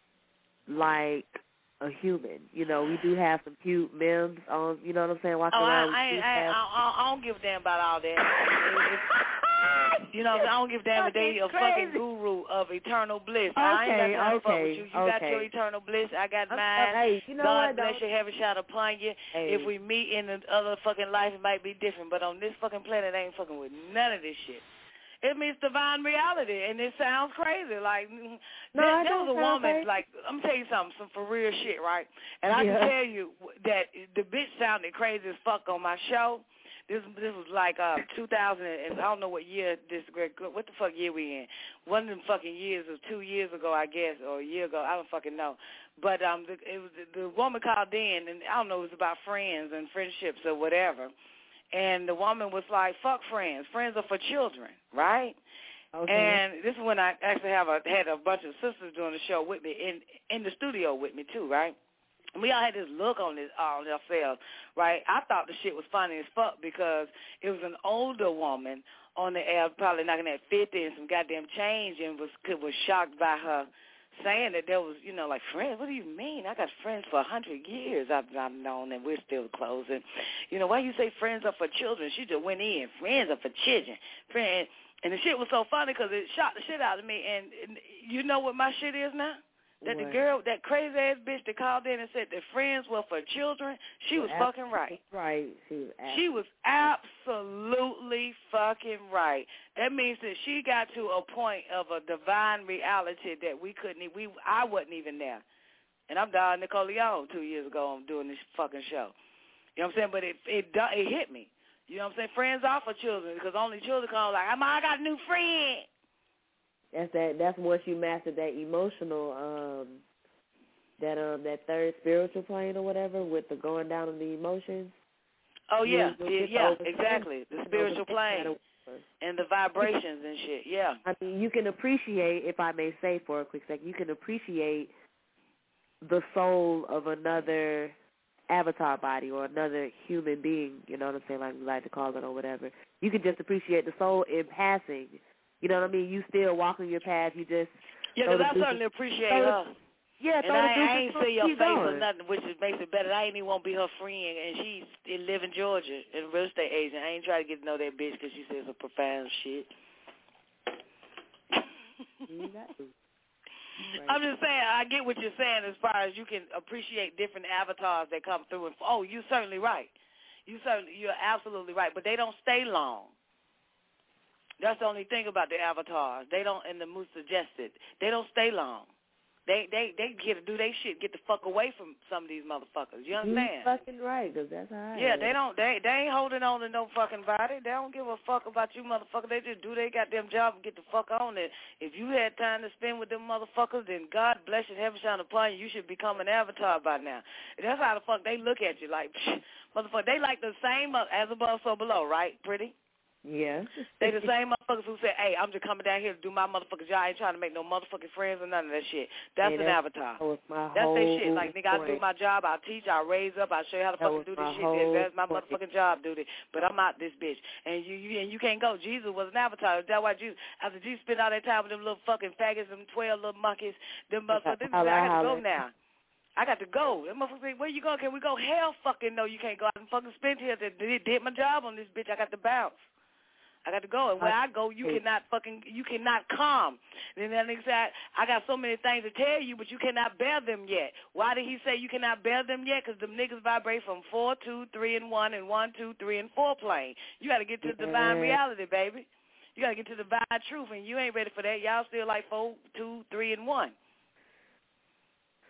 like a human. You know, we do have some cute memes on, you know what I'm saying, walking around. I don't give a damn about all that. You know, I don't give a damn if they a fucking guru of eternal bliss. I ain't got nothing to fuck with you. You got your eternal bliss. I got mine. Hey, you know God bless you. Heaven shout upon you. Hey. If we meet in the other fucking life, it might be different. But on this fucking planet, I ain't fucking with none of this shit. It means divine reality, and it sounds crazy. Like, there was a woman, crazy. Like, I'm going to tell you something, some for real shit, right? And I can tell you that the bitch sounded crazy as fuck on my show. This was like 2000, and I don't know what year what the fuck year we in. One of them fucking years was 2 years ago, I guess, or a year ago. I don't fucking know. But it was the woman called in, and I don't know, it was about friends and friendships or whatever. And the woman was like, fuck friends. Friends are for children, right? Okay. And this is when I actually had a bunch of sisters doing the show with me, in the studio with me too, right? We all had this look on ourselves, right? I thought the shit was funny as fuck because it was an older woman on the air, probably knocking at 50 and some goddamn change, and was shocked by her saying that there was, you know, like, friends, what do you mean? I got friends for 100 years I've known, and we're still close. And, you know, why you say friends are for children? She just went in, friends are for children. Friends. And the shit was so funny because it shocked the shit out of me. And you know what my shit is now? That the girl, that crazy-ass bitch that called in and said that friends were for children, she was fucking right. Right. She was absolutely fucking right. That means that she got to a point of a divine reality that I wasn't even there. And I'm Don Nicole Leon 2 years ago. I'm doing this fucking show. You know what I'm saying? But it hit me. You know what I'm saying? Friends are for children because only children come like, I got a new friend. That's once you master that emotional, that third spiritual plane or whatever with the going down of the emotions. Oh, yeah, exactly. The spiritual plane and the vibrations and shit, yeah. I mean, you can appreciate, if I may say for a quick second, you can appreciate the soul of another avatar body or another human being, you know what I'm saying, like we like to call it or whatever. You can just appreciate the soul in passing. You know what I mean? You still walking your path. You just because I certainly appreciate her. Yeah, and I ain't see your face or nothing, which makes it better. I ain't even want to be her friend, and she live in Georgia, and a real estate agent. I ain't trying to get to know that bitch because she says some profound shit. I'm just saying, I get what you're saying as far as you can appreciate different avatars that come through. And you're certainly right. You're absolutely right. But they don't stay long. That's the only thing about the avatars. They don't, and the moose suggested, they don't stay long. They get to do their shit, get the fuck away from some of these motherfuckers. You understand? You're fucking right, because that's how I Yeah, they ain't holding on to no fucking body. They don't give a fuck about you motherfuckers. They just do their goddamn job and get the fuck on it. If you had time to spend with them motherfuckers, then God bless you, heaven shine upon you. You should become an avatar by now. That's how the fuck they look at you, like, motherfucker. They like the same as above, so below, right, pretty? Yeah. They the same motherfuckers who say, hey, I'm just coming down here to do my motherfucking job. I ain't trying to make no motherfucking friends or none of that shit. That's an avatar. That's their shit. Like, nigga, I do my job. I'll teach. I'll raise up. I'll show you how to fucking do this shit. That's my motherfucking job, dude. But I'm out this bitch. And you can't go. Jesus was an avatar. That's why Jesus, after Jesus spent all that time with them little fucking faggots, them 12 little monkeys, them motherfuckers, I got to go now. I got to go. That motherfucker say, where you going? Can we go? Hell fucking no, you can't go out and fucking spend here. Did my job on this bitch. I got to bounce. I got to go. And where I go, you cannot come. And then nigga said, I got so many things to tell you, but you cannot bear them yet. Why did he say you cannot bear them yet? Because them niggas vibrate from 4, 2, 3, and 1, and 1, 2, 3, and 4 plane. You got to get to the divine reality, baby. You got to get to the divine truth, and you ain't ready for that. Y'all still like 4, 2, 3, and 1.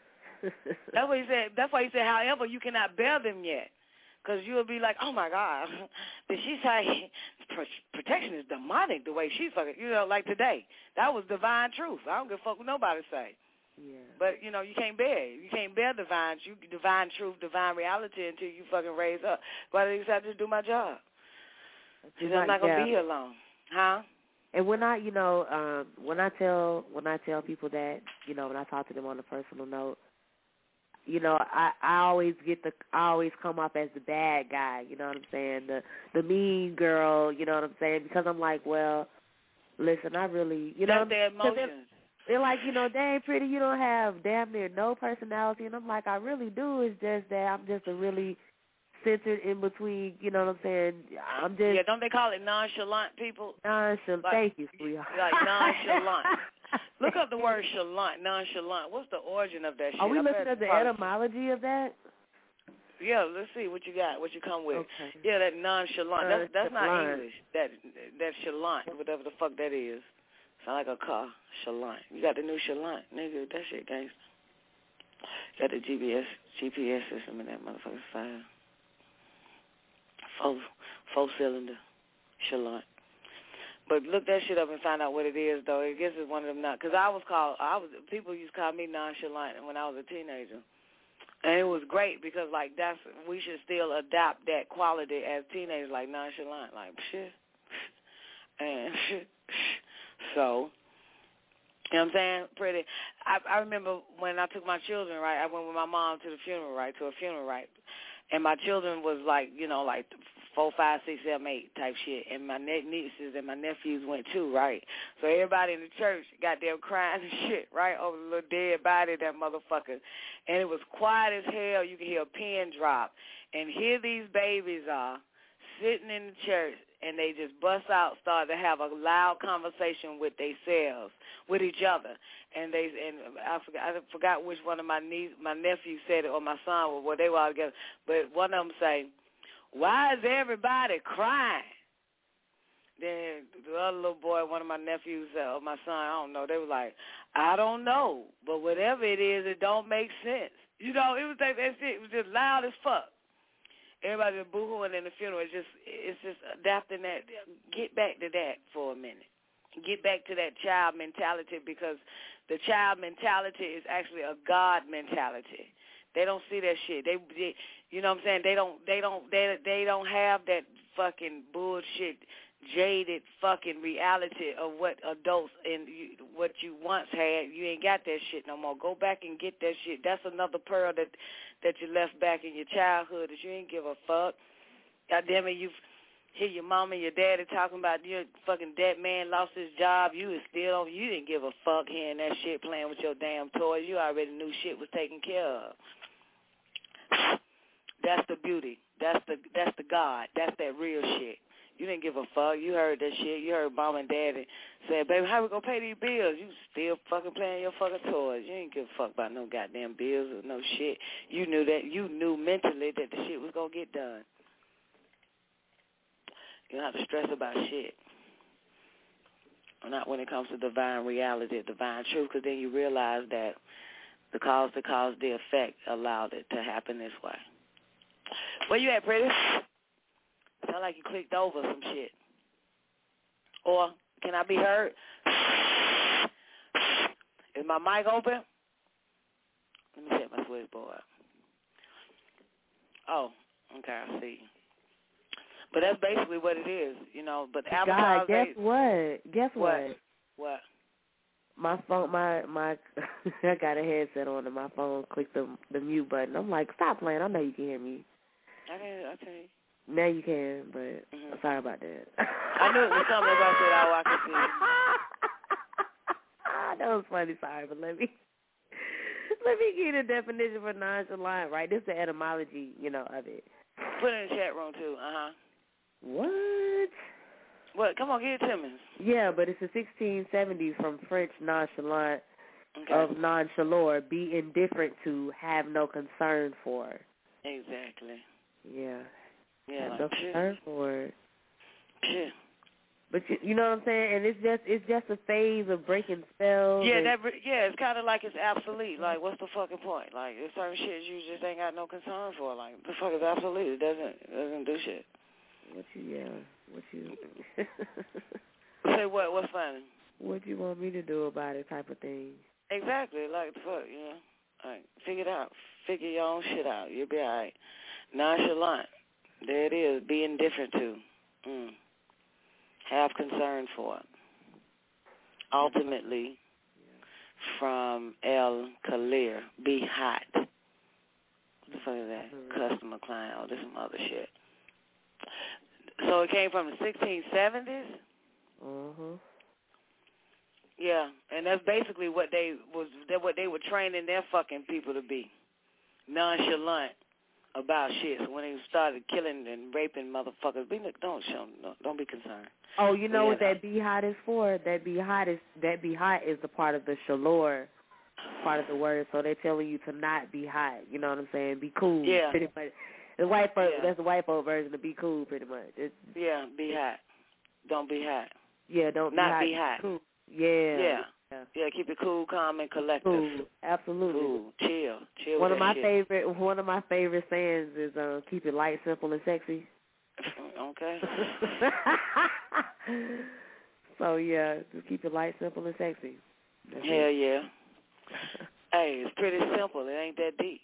That's what he said. That's why he said, however, you cannot bear them yet. Because you'll be like, oh, my God, did she say protection is demonic the way she's fucking, like today. That was divine truth. I don't give a fuck what nobody say. Yeah. But, you can't bear it. You can't bear divine truth, divine reality until you fucking raise up. Why did he say, just do my job? She said, I'm not going to be here long. Huh? And when I, when I tell people that, when I talk to them on a personal note, I always come off as the bad guy, you know what I'm saying, the mean girl, you know what I'm saying, because I'm like, well, listen, I really, that's their emotions. They're like, they ain't pretty, you don't have damn near no personality, and I'm like, I really do. It's just that I'm just a really centered in between, you know what I'm saying? I'm just... Yeah, don't they call it nonchalant people? Nonchalant. Thank you, sweetheart. Like nonchalant. Look up the word nonchalant. What's the origin of that shit? Are we looking at the etymology of that? Yeah, let's see what you got, what you come with. Okay. Yeah, that nonchalant. That's not English. That chalant, whatever the fuck that is. Sound like a car. Chalant. You got the new chalant, nigga. That shit gangster. Got the GPS system in that motherfucker's fire. 4-cylinder chalant. But look that shit up and find out what it is, though. I guess it's one of them not. Because people used to call me nonchalant when I was a teenager. And it was great because, we should still adopt that quality as teenagers, like nonchalant, like shit. And shit. So, you know what I'm saying? Pretty. I remember when I took my children, right, I went with my mom to a funeral, right. And my children was like 4, 5, 6, 7, 8 type shit. And my nieces and my nephews went too, right? So everybody in the church got them crying and shit, right, over the little dead body of that motherfucker. And it was quiet as hell. You could hear a pin drop. And here these babies are sitting in the church, and they just bust out, start to have a loud conversation with themselves, with each other. And I forgot which one of my nephews said it, or my son, or they were all together. But one of them say, "Why is everybody crying?" Then the other little boy, one of my nephews, or my son, I don't know, they were like, "I don't know, but whatever it is, it don't make sense." It was like that shit. It was just loud as fuck. Everybody was boo-hooing in the funeral. It's just adapting that. Get back to that for a minute. Get back to that child mentality, because the child mentality is actually a God mentality. They don't see that shit. They you know what I'm saying? They don't have that fucking bullshit, jaded fucking reality of what adults and what you once had. You ain't got that shit no more. Go back and get that shit. That's another pearl that you left back in your childhood that you ain't give a fuck. God damn it, you hear your mom and your daddy talking about your fucking dead man lost his job. You didn't give a fuck hearing that shit, playing with your damn toys. You already knew shit was taken care of. That's the beauty. That's the God. That's that real shit. You didn't give a fuck. You heard that shit. You heard mom and daddy say, "Baby, how we gonna pay these bills?" You still fucking playing your fucking toys. You ain't give a fuck about no goddamn bills or no shit. You knew that. You knew mentally that the shit was gonna get done. You don't have to stress about shit. Not when it comes to divine reality, divine truth, because then you realize that the cause that caused the effect allowed it to happen this way. Where you at, pretty? Sound like you clicked over some shit. Or can I be heard? Is my mic open? Let me set my switchboard. Oh, okay, I see. But that's basically what it is, But avatars. God, guess what? What? My phone, my I got a headset on and my phone clicked the mute button. I'm like, stop playing. I know you can hear me. I tell you. Now you can, but sorry about that. I knew it was something about that I could see. That was funny. Sorry, but let me give you the definition for nonchalant. Right, this is the etymology, of it. Put it in the chat room too. What? What? Come on, give it to me. Yeah, but it's the 1670s from French nonchalant of nonchalant, be indifferent to, have no concern for. Exactly. Yeah. Yeah, have no concern for it. Yeah. But you know what I'm saying? And it's just a phase of breaking spells. Yeah, it's kind of like it's obsolete. Like, what's the fucking point? Like, there's certain shit you just ain't got no concern for. Like, the fuck is obsolete? It doesn't do shit. What you? Say what? What's funny? What you want me to do about it? Type of thing. Exactly. Like the fuck, you know. Like, figure it out. Figure your own shit out. You'll be all right. Nonchalant. There it is. Be indifferent to. Have concern for it. Ultimately, from El Kalir, be hot. What the fuck is that? Customer client. Oh, this is some other shit. So it came from the 1670s? Mm-hmm. Yeah, and that's basically what they were training their fucking people to be. Nonchalant about shit. So when they started killing and raping motherfuckers, don't be concerned. Oh, you know what that be hot is for? That be hot is the part of the shalor part of the word. So they're telling you to not be hot. You know what I'm saying? Be cool. Yeah. Pretty much. The white folk, that's the white folk version of be cool, pretty much. Be hot. Don't be hot. Yeah, don't not be hot. Cool. Yeah. Yeah, keep it cool, calm, and collective. Cool. Absolutely. Cool. Chill. One of my favorite sayings is keep it light, simple, and sexy. Okay. So yeah, just keep it light, simple, and sexy. That's Hell yeah. Hey, it's pretty simple. It ain't that deep.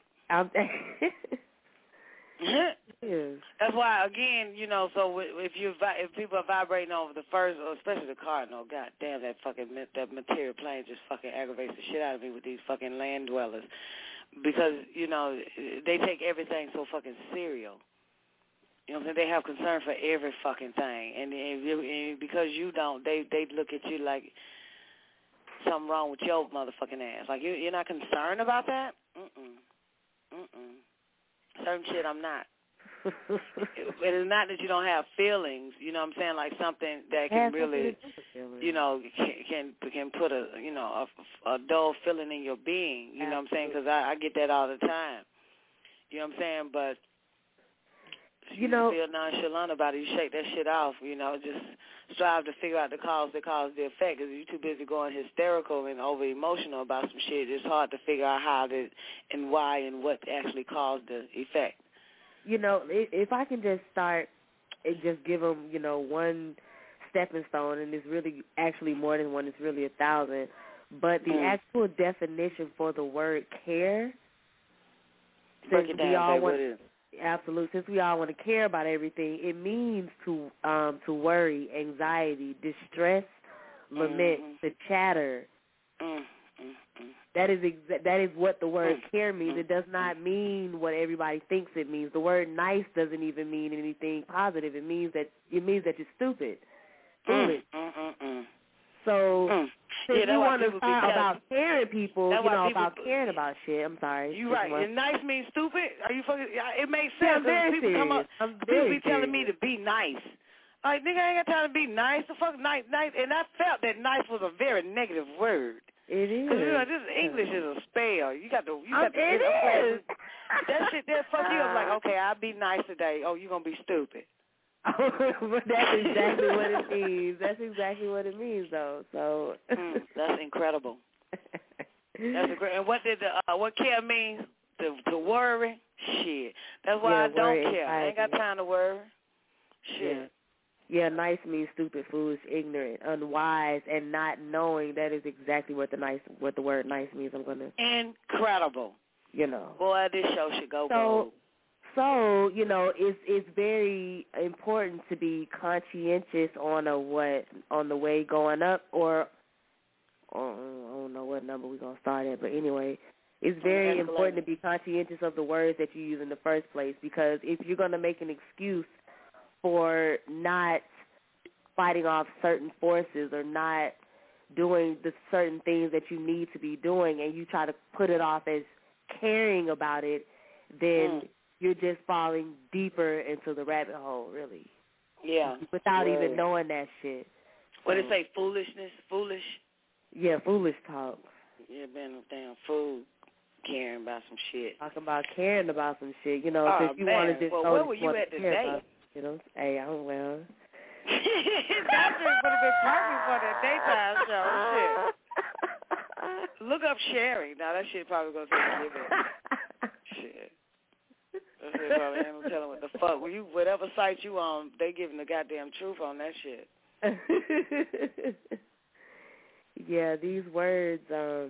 That's why, again, you know. So if people are vibrating over the first, or especially the cardinal, god damn, that material plane just fucking aggravates the shit out of me with these fucking land dwellers, because you know they take everything so fucking serial. You know what I'm saying? They have concern for every fucking thing, and because you don't, they look at you like something wrong with your motherfucking ass. Like you're not concerned about that? Certain shit I'm not. It's not that you don't have feelings, you know what I'm saying, like something that can really, you know, can put a dull feeling in your being, you know what I'm saying, because I get that all the time, you know what I'm saying, but you feel nonchalant about it, you shake that shit off, you know, just strive to figure out the cause that caused the effect, because you're too busy going hysterical and over-emotional about some shit. It's hard to figure out how and why and what actually caused the effect. You know, if I can just start and just give them, you know, one stepping stone, and it's really actually more than one, it's really 1,000, but the actual definition for the word care, break it down, what is it? Absolutely. Since we all want to care about everything, it means to worry, anxiety, distress, lament, to chatter. That is what the word care means. It does not mean what everybody thinks it means. The word nice doesn't even mean anything positive. It means that you're stupid, foolish. So since we want to talk about caring people, about caring about shit. I'm sorry. You right. And nice means stupid. Are you fucking? It makes sense. Yeah, people come up. People be telling me to be nice. Like, nigga, I ain't got time to be nice. The fuck nice. And I felt that nice was a very negative word. It is. Because, you know, this English is a spell. You got to it is. That shit there fuck you up like, okay, I'll be nice today. Oh, you going to be stupid. But that's exactly what it means. That's exactly what it means, though. So that's incredible. That's great. And what did what care means? To worry? Shit. That's why I don't care. I ain't got time to worry. Shit. Yeah, nice means stupid, foolish, ignorant, unwise, and not knowing. That is exactly what the word nice means. Incredible. You know. Boy, this show should go gold. So, you know, it's very important to be conscientious on the way going up, or I don't know what number we're going to start at, but anyway, it's very important to be conscientious of the words that you use in the first place, because if you're going to make an excuse for not fighting off certain forces or not doing the certain things that you need to be doing, and you try to put it off as caring about it, then you're just falling deeper into the rabbit hole, really. Yeah. Without even knowing that shit. What did it say, foolishness? Foolish? Yeah, foolish talk. Yeah, being a damn fool, caring about some shit. Talking about caring about some shit, you know, oh, since you want to just where were you at today? You know, hey, That shit would have been perfect for that daytime show. Shit. Look up Sherry. Now that shit probably gonna say give it. Shit. That shit probably ain't no telling what the fuck. Whatever site you on, they giving the goddamn truth on that shit. Yeah, these words,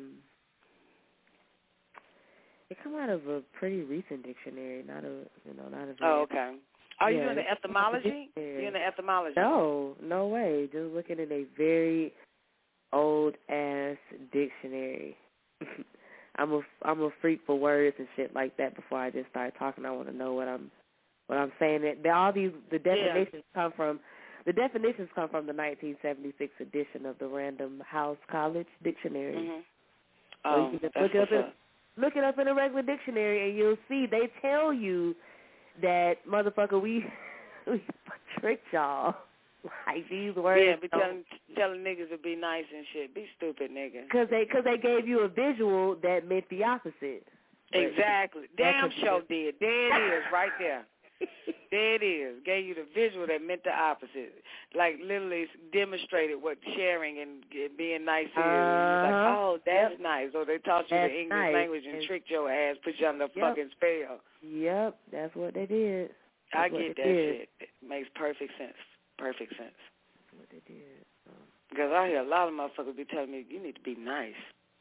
they come out of a pretty recent dictionary, not a very. Oh, okay. Are you in the etymology? You in the etymology? No way. Just looking at a very old ass dictionary. I'm a freak for words and shit like that. Before I just start talking, I want to know what I'm saying. The definitions come from the 1976 edition of the Random House College Dictionary. Mm-hmm. So you can just look it up in a regular dictionary, and you'll see they tell you that motherfucker we tricked y'all. Like these words. Yeah, be telling niggas to be nice and shit. Be stupid, nigga. Cause they gave you a visual that meant the opposite. Exactly. Damn sure did. There it is, right there. There it is. Gave you the visual that meant the opposite. Like literally demonstrated what sharing and being nice is. Like, oh, that's nice. Or they taught you the English language and tricked your ass, put you under a fucking spell. Yep, that's what they did. I get that shit. It makes perfect sense. Perfect sense. That's what they did. Because I hear a lot of motherfuckers be telling me, you need to be nice.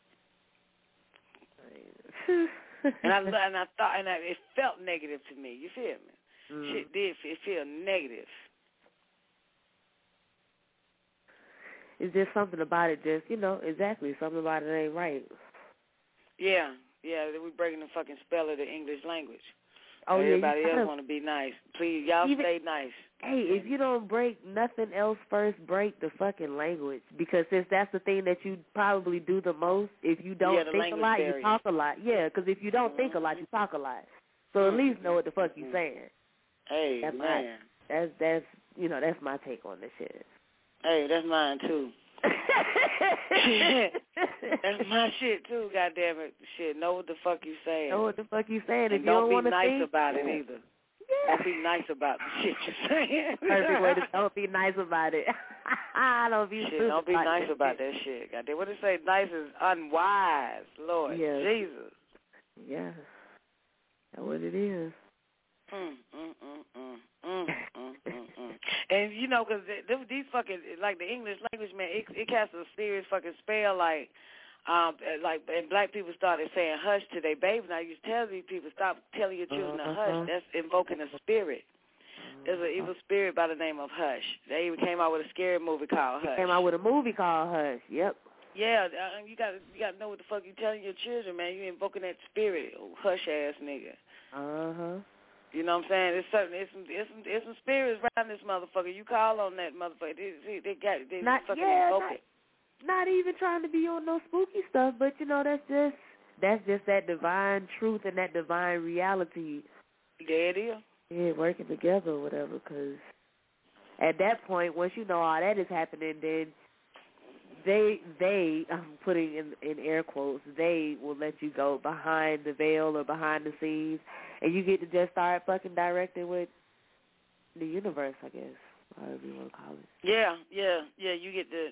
and it felt negative to me. You feel me? Shit did feel negative. It's just something about it, exactly. Something about it ain't right. Yeah, we breaking the fucking spell of the English language. Oh, everybody else want to be nice. Please, y'all stay nice. Hey, if you don't break nothing else first, break the fucking language. Because since that's the thing that you probably do the most, if you don't think a lot, barrier. You talk a lot. Yeah, because if you don't think a lot, you talk a lot. So at least know what the fuck you saying. Hey, that's man. That's my take on this shit. Hey, that's mine too. That's my shit too, goddammit. Shit, know what the fuck you saying. Know what the fuck you saying. And if you don't be nice think, about it either. Yeah. Don't be nice about the shit you're saying. Perfect way to don't be nice about it. Don't be shit, don't be nice about that shit. Goddamn. What they say, nice is unwise, Lord Jesus. Yeah. That's what it is. And because these fucking like the English language, man, it casts a serious fucking spell. Like, and black people started saying hush to their babies. Now you tell these people stop telling your children to hush. That's invoking a spirit. There's an evil spirit by the name of Hush. They even came out with a scary movie called Hush. Came out with a movie called Hush. Yep. Yeah, you got to know what the fuck you telling your children, man. You invoking that spirit, hush ass nigga. You know what I'm saying? It's some spirits around this motherfucker. You call on that motherfucker. They fucking invoke it. Not even trying to be on no spooky stuff, but that's just that divine truth and that divine reality. There it is. Yeah, working together or whatever. Because at that point, once you know all that is happening, then they I'm putting in air quotes, they will let you go behind the veil or behind the scenes, and you get to just start fucking directing with the universe, I guess, however you want to call it. Yeah. You get to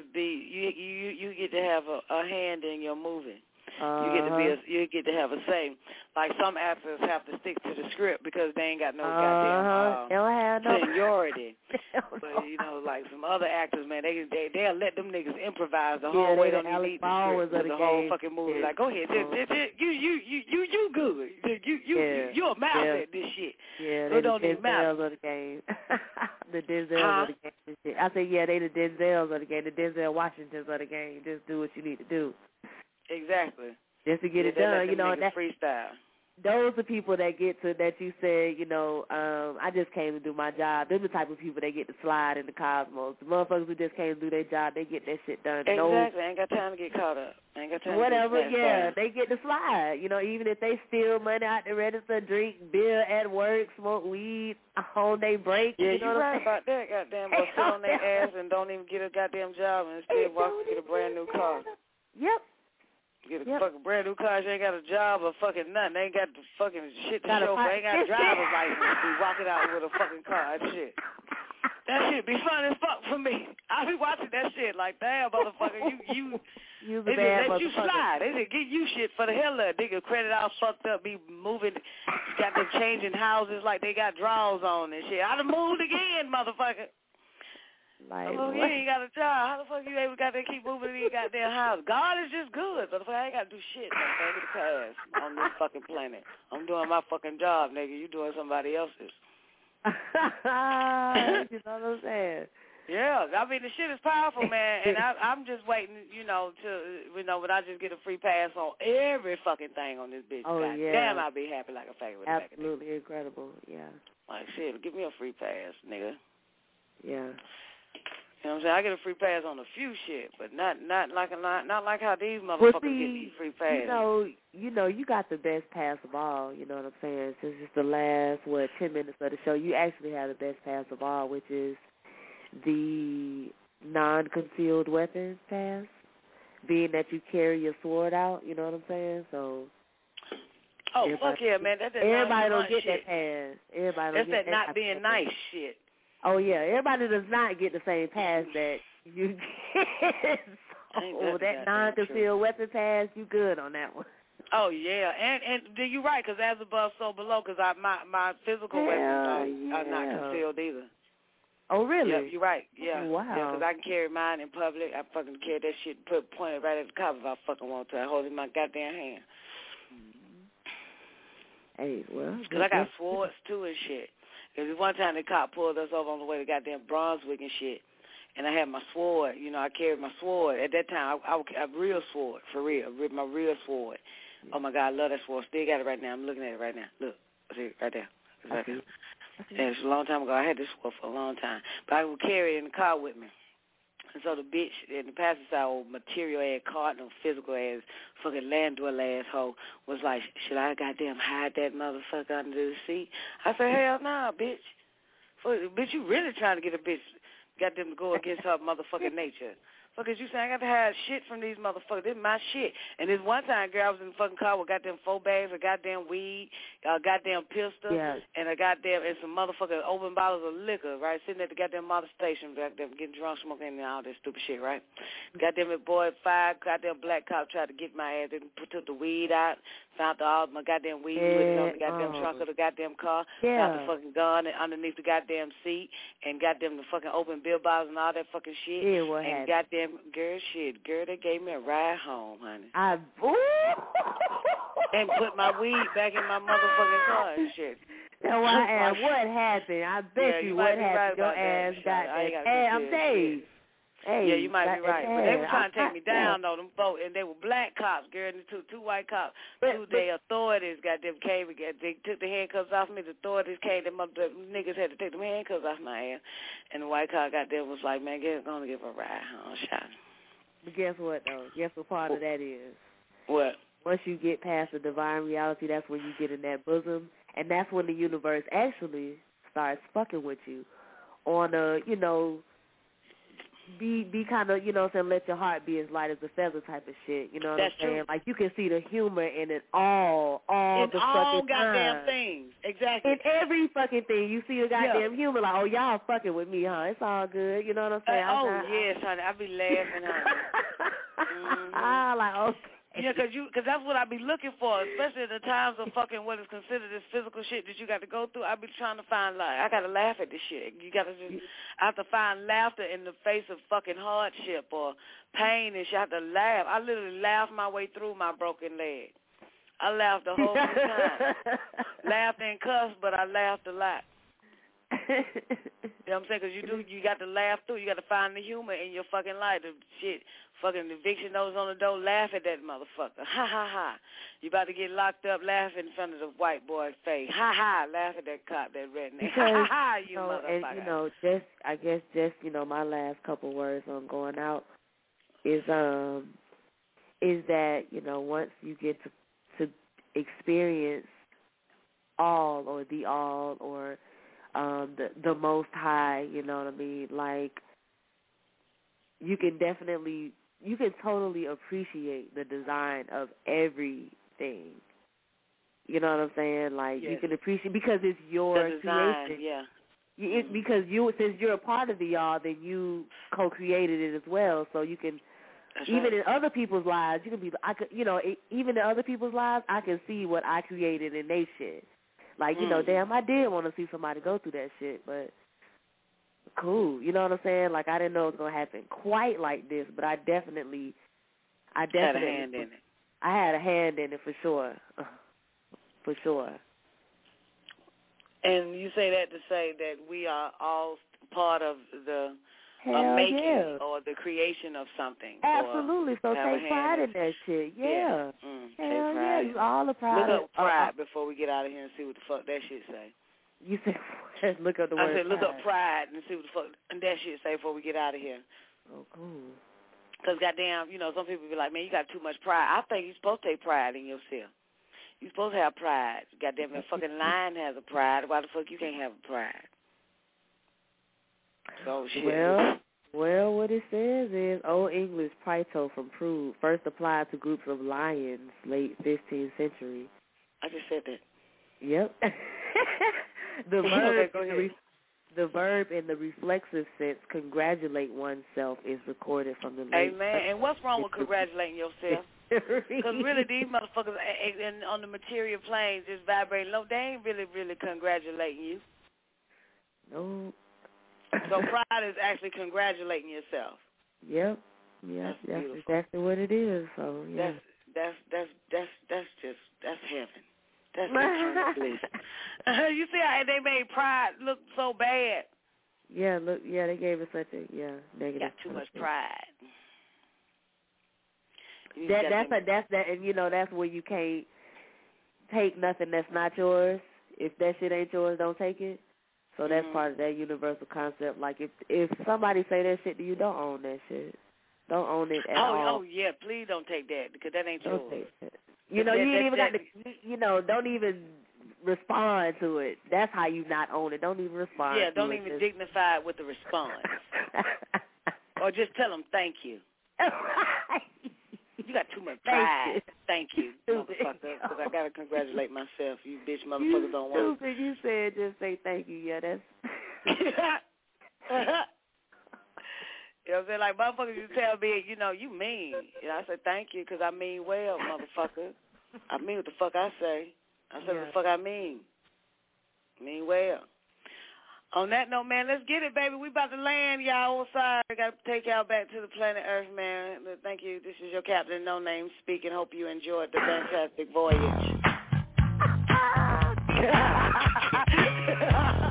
have a hand in your movie. You get to have a say. Like some actors have to stick to the script because they ain't got no goddamn seniority. But like some other actors, man, they'll let them niggas improvise the whole way. Don't even need the script. The whole fucking movie. Like, go ahead, you good. You a mouse at this shit. Yeah, they don't need mouse of the game. The Denzels of the game. And shit. I say, yeah, they the Denzels of the game. The Denzel Washingtons of the game. Just do what you need to do. Exactly. Just to get it done, that freestyle. Those are people that get to that you said, I just came to do my job. They're the type of people that get to slide in the cosmos. The motherfuckers who just came to do their job, they get that shit done. Exactly. Ain't got time to get caught up. Ain't got time. Whatever. To get they get to slide. Even if they steal money out the register, drink beer at work, smoke weed on their break. Yeah, you right about that. Goddamn, go sit on their ass and don't even get a goddamn job and instead walk and get a brand new car. Yep. Get a fucking brand new car. She ain't got a job or fucking nothing. They ain't got the fucking shit to show for. Ain't got a driver's license. Be walking out with a fucking car and shit. That shit be fun as fuck for me. I be watching that shit like, damn, motherfucker, you the bad let you motherfucker. slide. They just give you shit for the hell of it. Nigga, credit all fucked up, be moving, got them changing houses like they got drawers on and shit. I done moved again, motherfucker. Like, you ain't got a job. How the fuck you able got to keep moving in your goddamn house? God is just good, motherfucker. I ain't got to do shit, motherfucker. Get the pass on this fucking planet. I'm doing my fucking job, nigga. You doing somebody else's. You know what I'm saying? Yeah, I mean, the shit is powerful, man, and I'm just waiting, when I just get a free pass on every fucking thing on this bitch. Oh, God yeah. damn, I'll be happy like a faggot with Absolutely incredible, yeah. Like, shit, give me a free pass, nigga. Yeah. You know what I'm saying? I get a free pass on a few shit, but not like how these motherfuckers get these free passes. You got the best pass of all, you know what I'm saying? Since it's the last, 10 minutes of the show, you actually have the best pass of all, which is the non-concealed weapons pass, being that you carry your sword out, you know what I'm saying? So... Oh, fuck yeah, man. Everybody don't get shit. that pass. Everybody That's don't get that not being nice shit. Oh, yeah. Everybody does not get the same pass that you get. So that non-concealed weapon pass, you good on that one. Oh, yeah. And you're right, because as above, so below, because my physical weapons are not concealed either. Oh, really? Yeah, you're right. Yeah. Oh, wow. Yeah, because I can carry mine in public. I fucking carry that shit pointed right at the cop if I fucking want to. I hold it in my goddamn hand. Hey, well. Because I got swords, too, and shit. Because one time the cop pulled us over on the way to goddamn Brunswick and shit, and I had my sword. I carried my sword. At that time, I real sword, for real, my real sword. Oh, my God, I love that sword. Still got it right now. I'm looking at it right now. Look, see it right there. It's right there. Yeah, it's a long time ago. I had this sword for a long time. But I would carry it in the car with me. And so the bitch in the passenger side, old material-ass, cardinal, physical-ass, fucking land-dwell asshole, was like, should I goddamn hide that motherfucker under the seat? I said, hell nah, bitch. Bitch, you really trying to get a bitch, got them to go against her motherfucking nature. Fuck is you saying? I got to hide shit from these motherfuckers. This is my shit. And this one time, girl, I was in the fucking car with goddamn 4 bags of goddamn weed, a goddamn pistol, and some motherfucking open bottles of liquor, right? Sitting at the goddamn mother station, goddamn getting drunk, smoking, and all this stupid shit, right? Goddamn it, boy, 5 goddamn black cops tried to get my ass. They took the weed out, found all my goddamn weed with it on the goddamn trunk of the goddamn car, found the fucking gun underneath the goddamn seat, and goddamn the fucking open beer bottles and all that fucking shit. Yeah, what happened? Goddamn, girl, they gave me a ride home, honey. And put my weed back in my motherfucking car and shit. No, I am. What happened? I bet you what happened. Your ass got that. Hey, I'm Dave. Hey, yeah, you might be right. But they were trying to take me down, though, them folks. And they were black cops, girl, and two white cops. The authorities goddamn came. They took the handcuffs off me. The authorities came. The niggas had to take them handcuffs off my ass. And the white cop goddamn was like, man, gonna give a ride home, shot. But guess what, though? Guess what part of that is? What? Once you get past the divine reality, that's when you get in that bosom. And that's when the universe actually starts fucking with you on a, be kind of, let your heart be as light as a feather type of shit. You know what I'm saying? True. Like, you can see the humor in it all the fucking goddamn time. things. Exactly. In every fucking thing, you see a goddamn humor. Like, oh, y'all fucking with me, huh? It's all good. You know what I'm saying? Yes, honey. I be laughing, honey. Like, okay. Yeah, cause that's what I be looking for, especially at the times of fucking what is considered this physical shit that you got to go through. I be trying to find, I got to laugh at this shit. I have to find laughter in the face of fucking hardship or pain and shit. I have to laugh. I literally laughed my way through my broken leg. I laughed the whole time. Laughed and cussed, but I laughed a lot. You know what I'm saying? Because you got to laugh through. You got to find the humor in your fucking life. The shit, fucking eviction notice on the door, laugh at that motherfucker. Ha, ha, ha. You about to get locked up, laugh in front of the white boy's face. Ha, ha, laugh at that cop, that redneck. Ha, ha, ha, you motherfucker. And, just my last couple words on going out is that, once you get to experience all or the all or the most high, you know what I mean? Like, you can totally appreciate the design of everything. You know what I'm saying? Like, you can appreciate because it's your the design, creation. yeah. Because since you're a part of the y'all, then you co-created it as well. So you can, even in other people's lives, you can be. Even in other people's lives, I can see what I created in they shit. Like, damn, I did want to see somebody go through that shit, but cool. You know what I'm saying? Like, I didn't know it was gonna happen quite like this, but I definitely had a hand in it. I had a hand in it for sure. For sure. And you say that to say that we are all part of the making or the creation of something. Absolutely. So take pride in that shit. Yeah. Hell yeah. You all are proud. Look up pride before we get out of here and see what the fuck that shit say. You said look up the word. I said look up pride and see what the fuck that shit say before we get out of here. Oh, cool. Because goddamn, some people be like, man, you got too much pride. I think you're supposed to take pride in yourself. You're supposed to have pride. Goddamn, that fucking lion has a pride. Why the fuck you can't have a pride? So shit. Well, what it says is Old English praeto from Prude, first applied to groups of lions, late 15th century. I just said that. Yep. The verb in the reflexive sense, congratulate oneself, is recorded from the late. Amen. And what's wrong with congratulating yourself? Because really, these motherfuckers on the material plane just vibrating low. They ain't really, really congratulating you. No. So pride is actually congratulating yourself. Yep. Yeah, that's exactly what it is. So yeah. That's heaven. That's bliss. You see how they made pride look so bad? Yeah, they gave it such a negative. Got too much pride. That's where you can't take nothing that's not yours. If that shit ain't yours, don't take it. So that's part of that universal concept. Like if somebody say that shit to you, don't own that shit. Don't own it at all. Oh yeah, please don't take that because that ain't yours. Take that. You ain't even got to. Don't even respond to it. That's how you not own it. Don't even respond. Yeah, don't even dignify it with the response. Or just tell them thank you. You got too much pride. Thank you, motherfucker. Because I got to congratulate myself. You bitch motherfuckers don't want to. You said just say thank you. Yeah, that's... You know what I'm saying? Like, motherfuckers, you tell me, you mean. I say thank you because I mean well, motherfucker. I mean what the fuck I say. I say what the fuck I mean. Mean well. On that note, man, let's get it, baby. We about to land, y'all. Sorry, I got to take y'all back to the planet Earth, man. But thank you. This is your captain, No Name, speaking. Hope you enjoyed the fantastic voyage.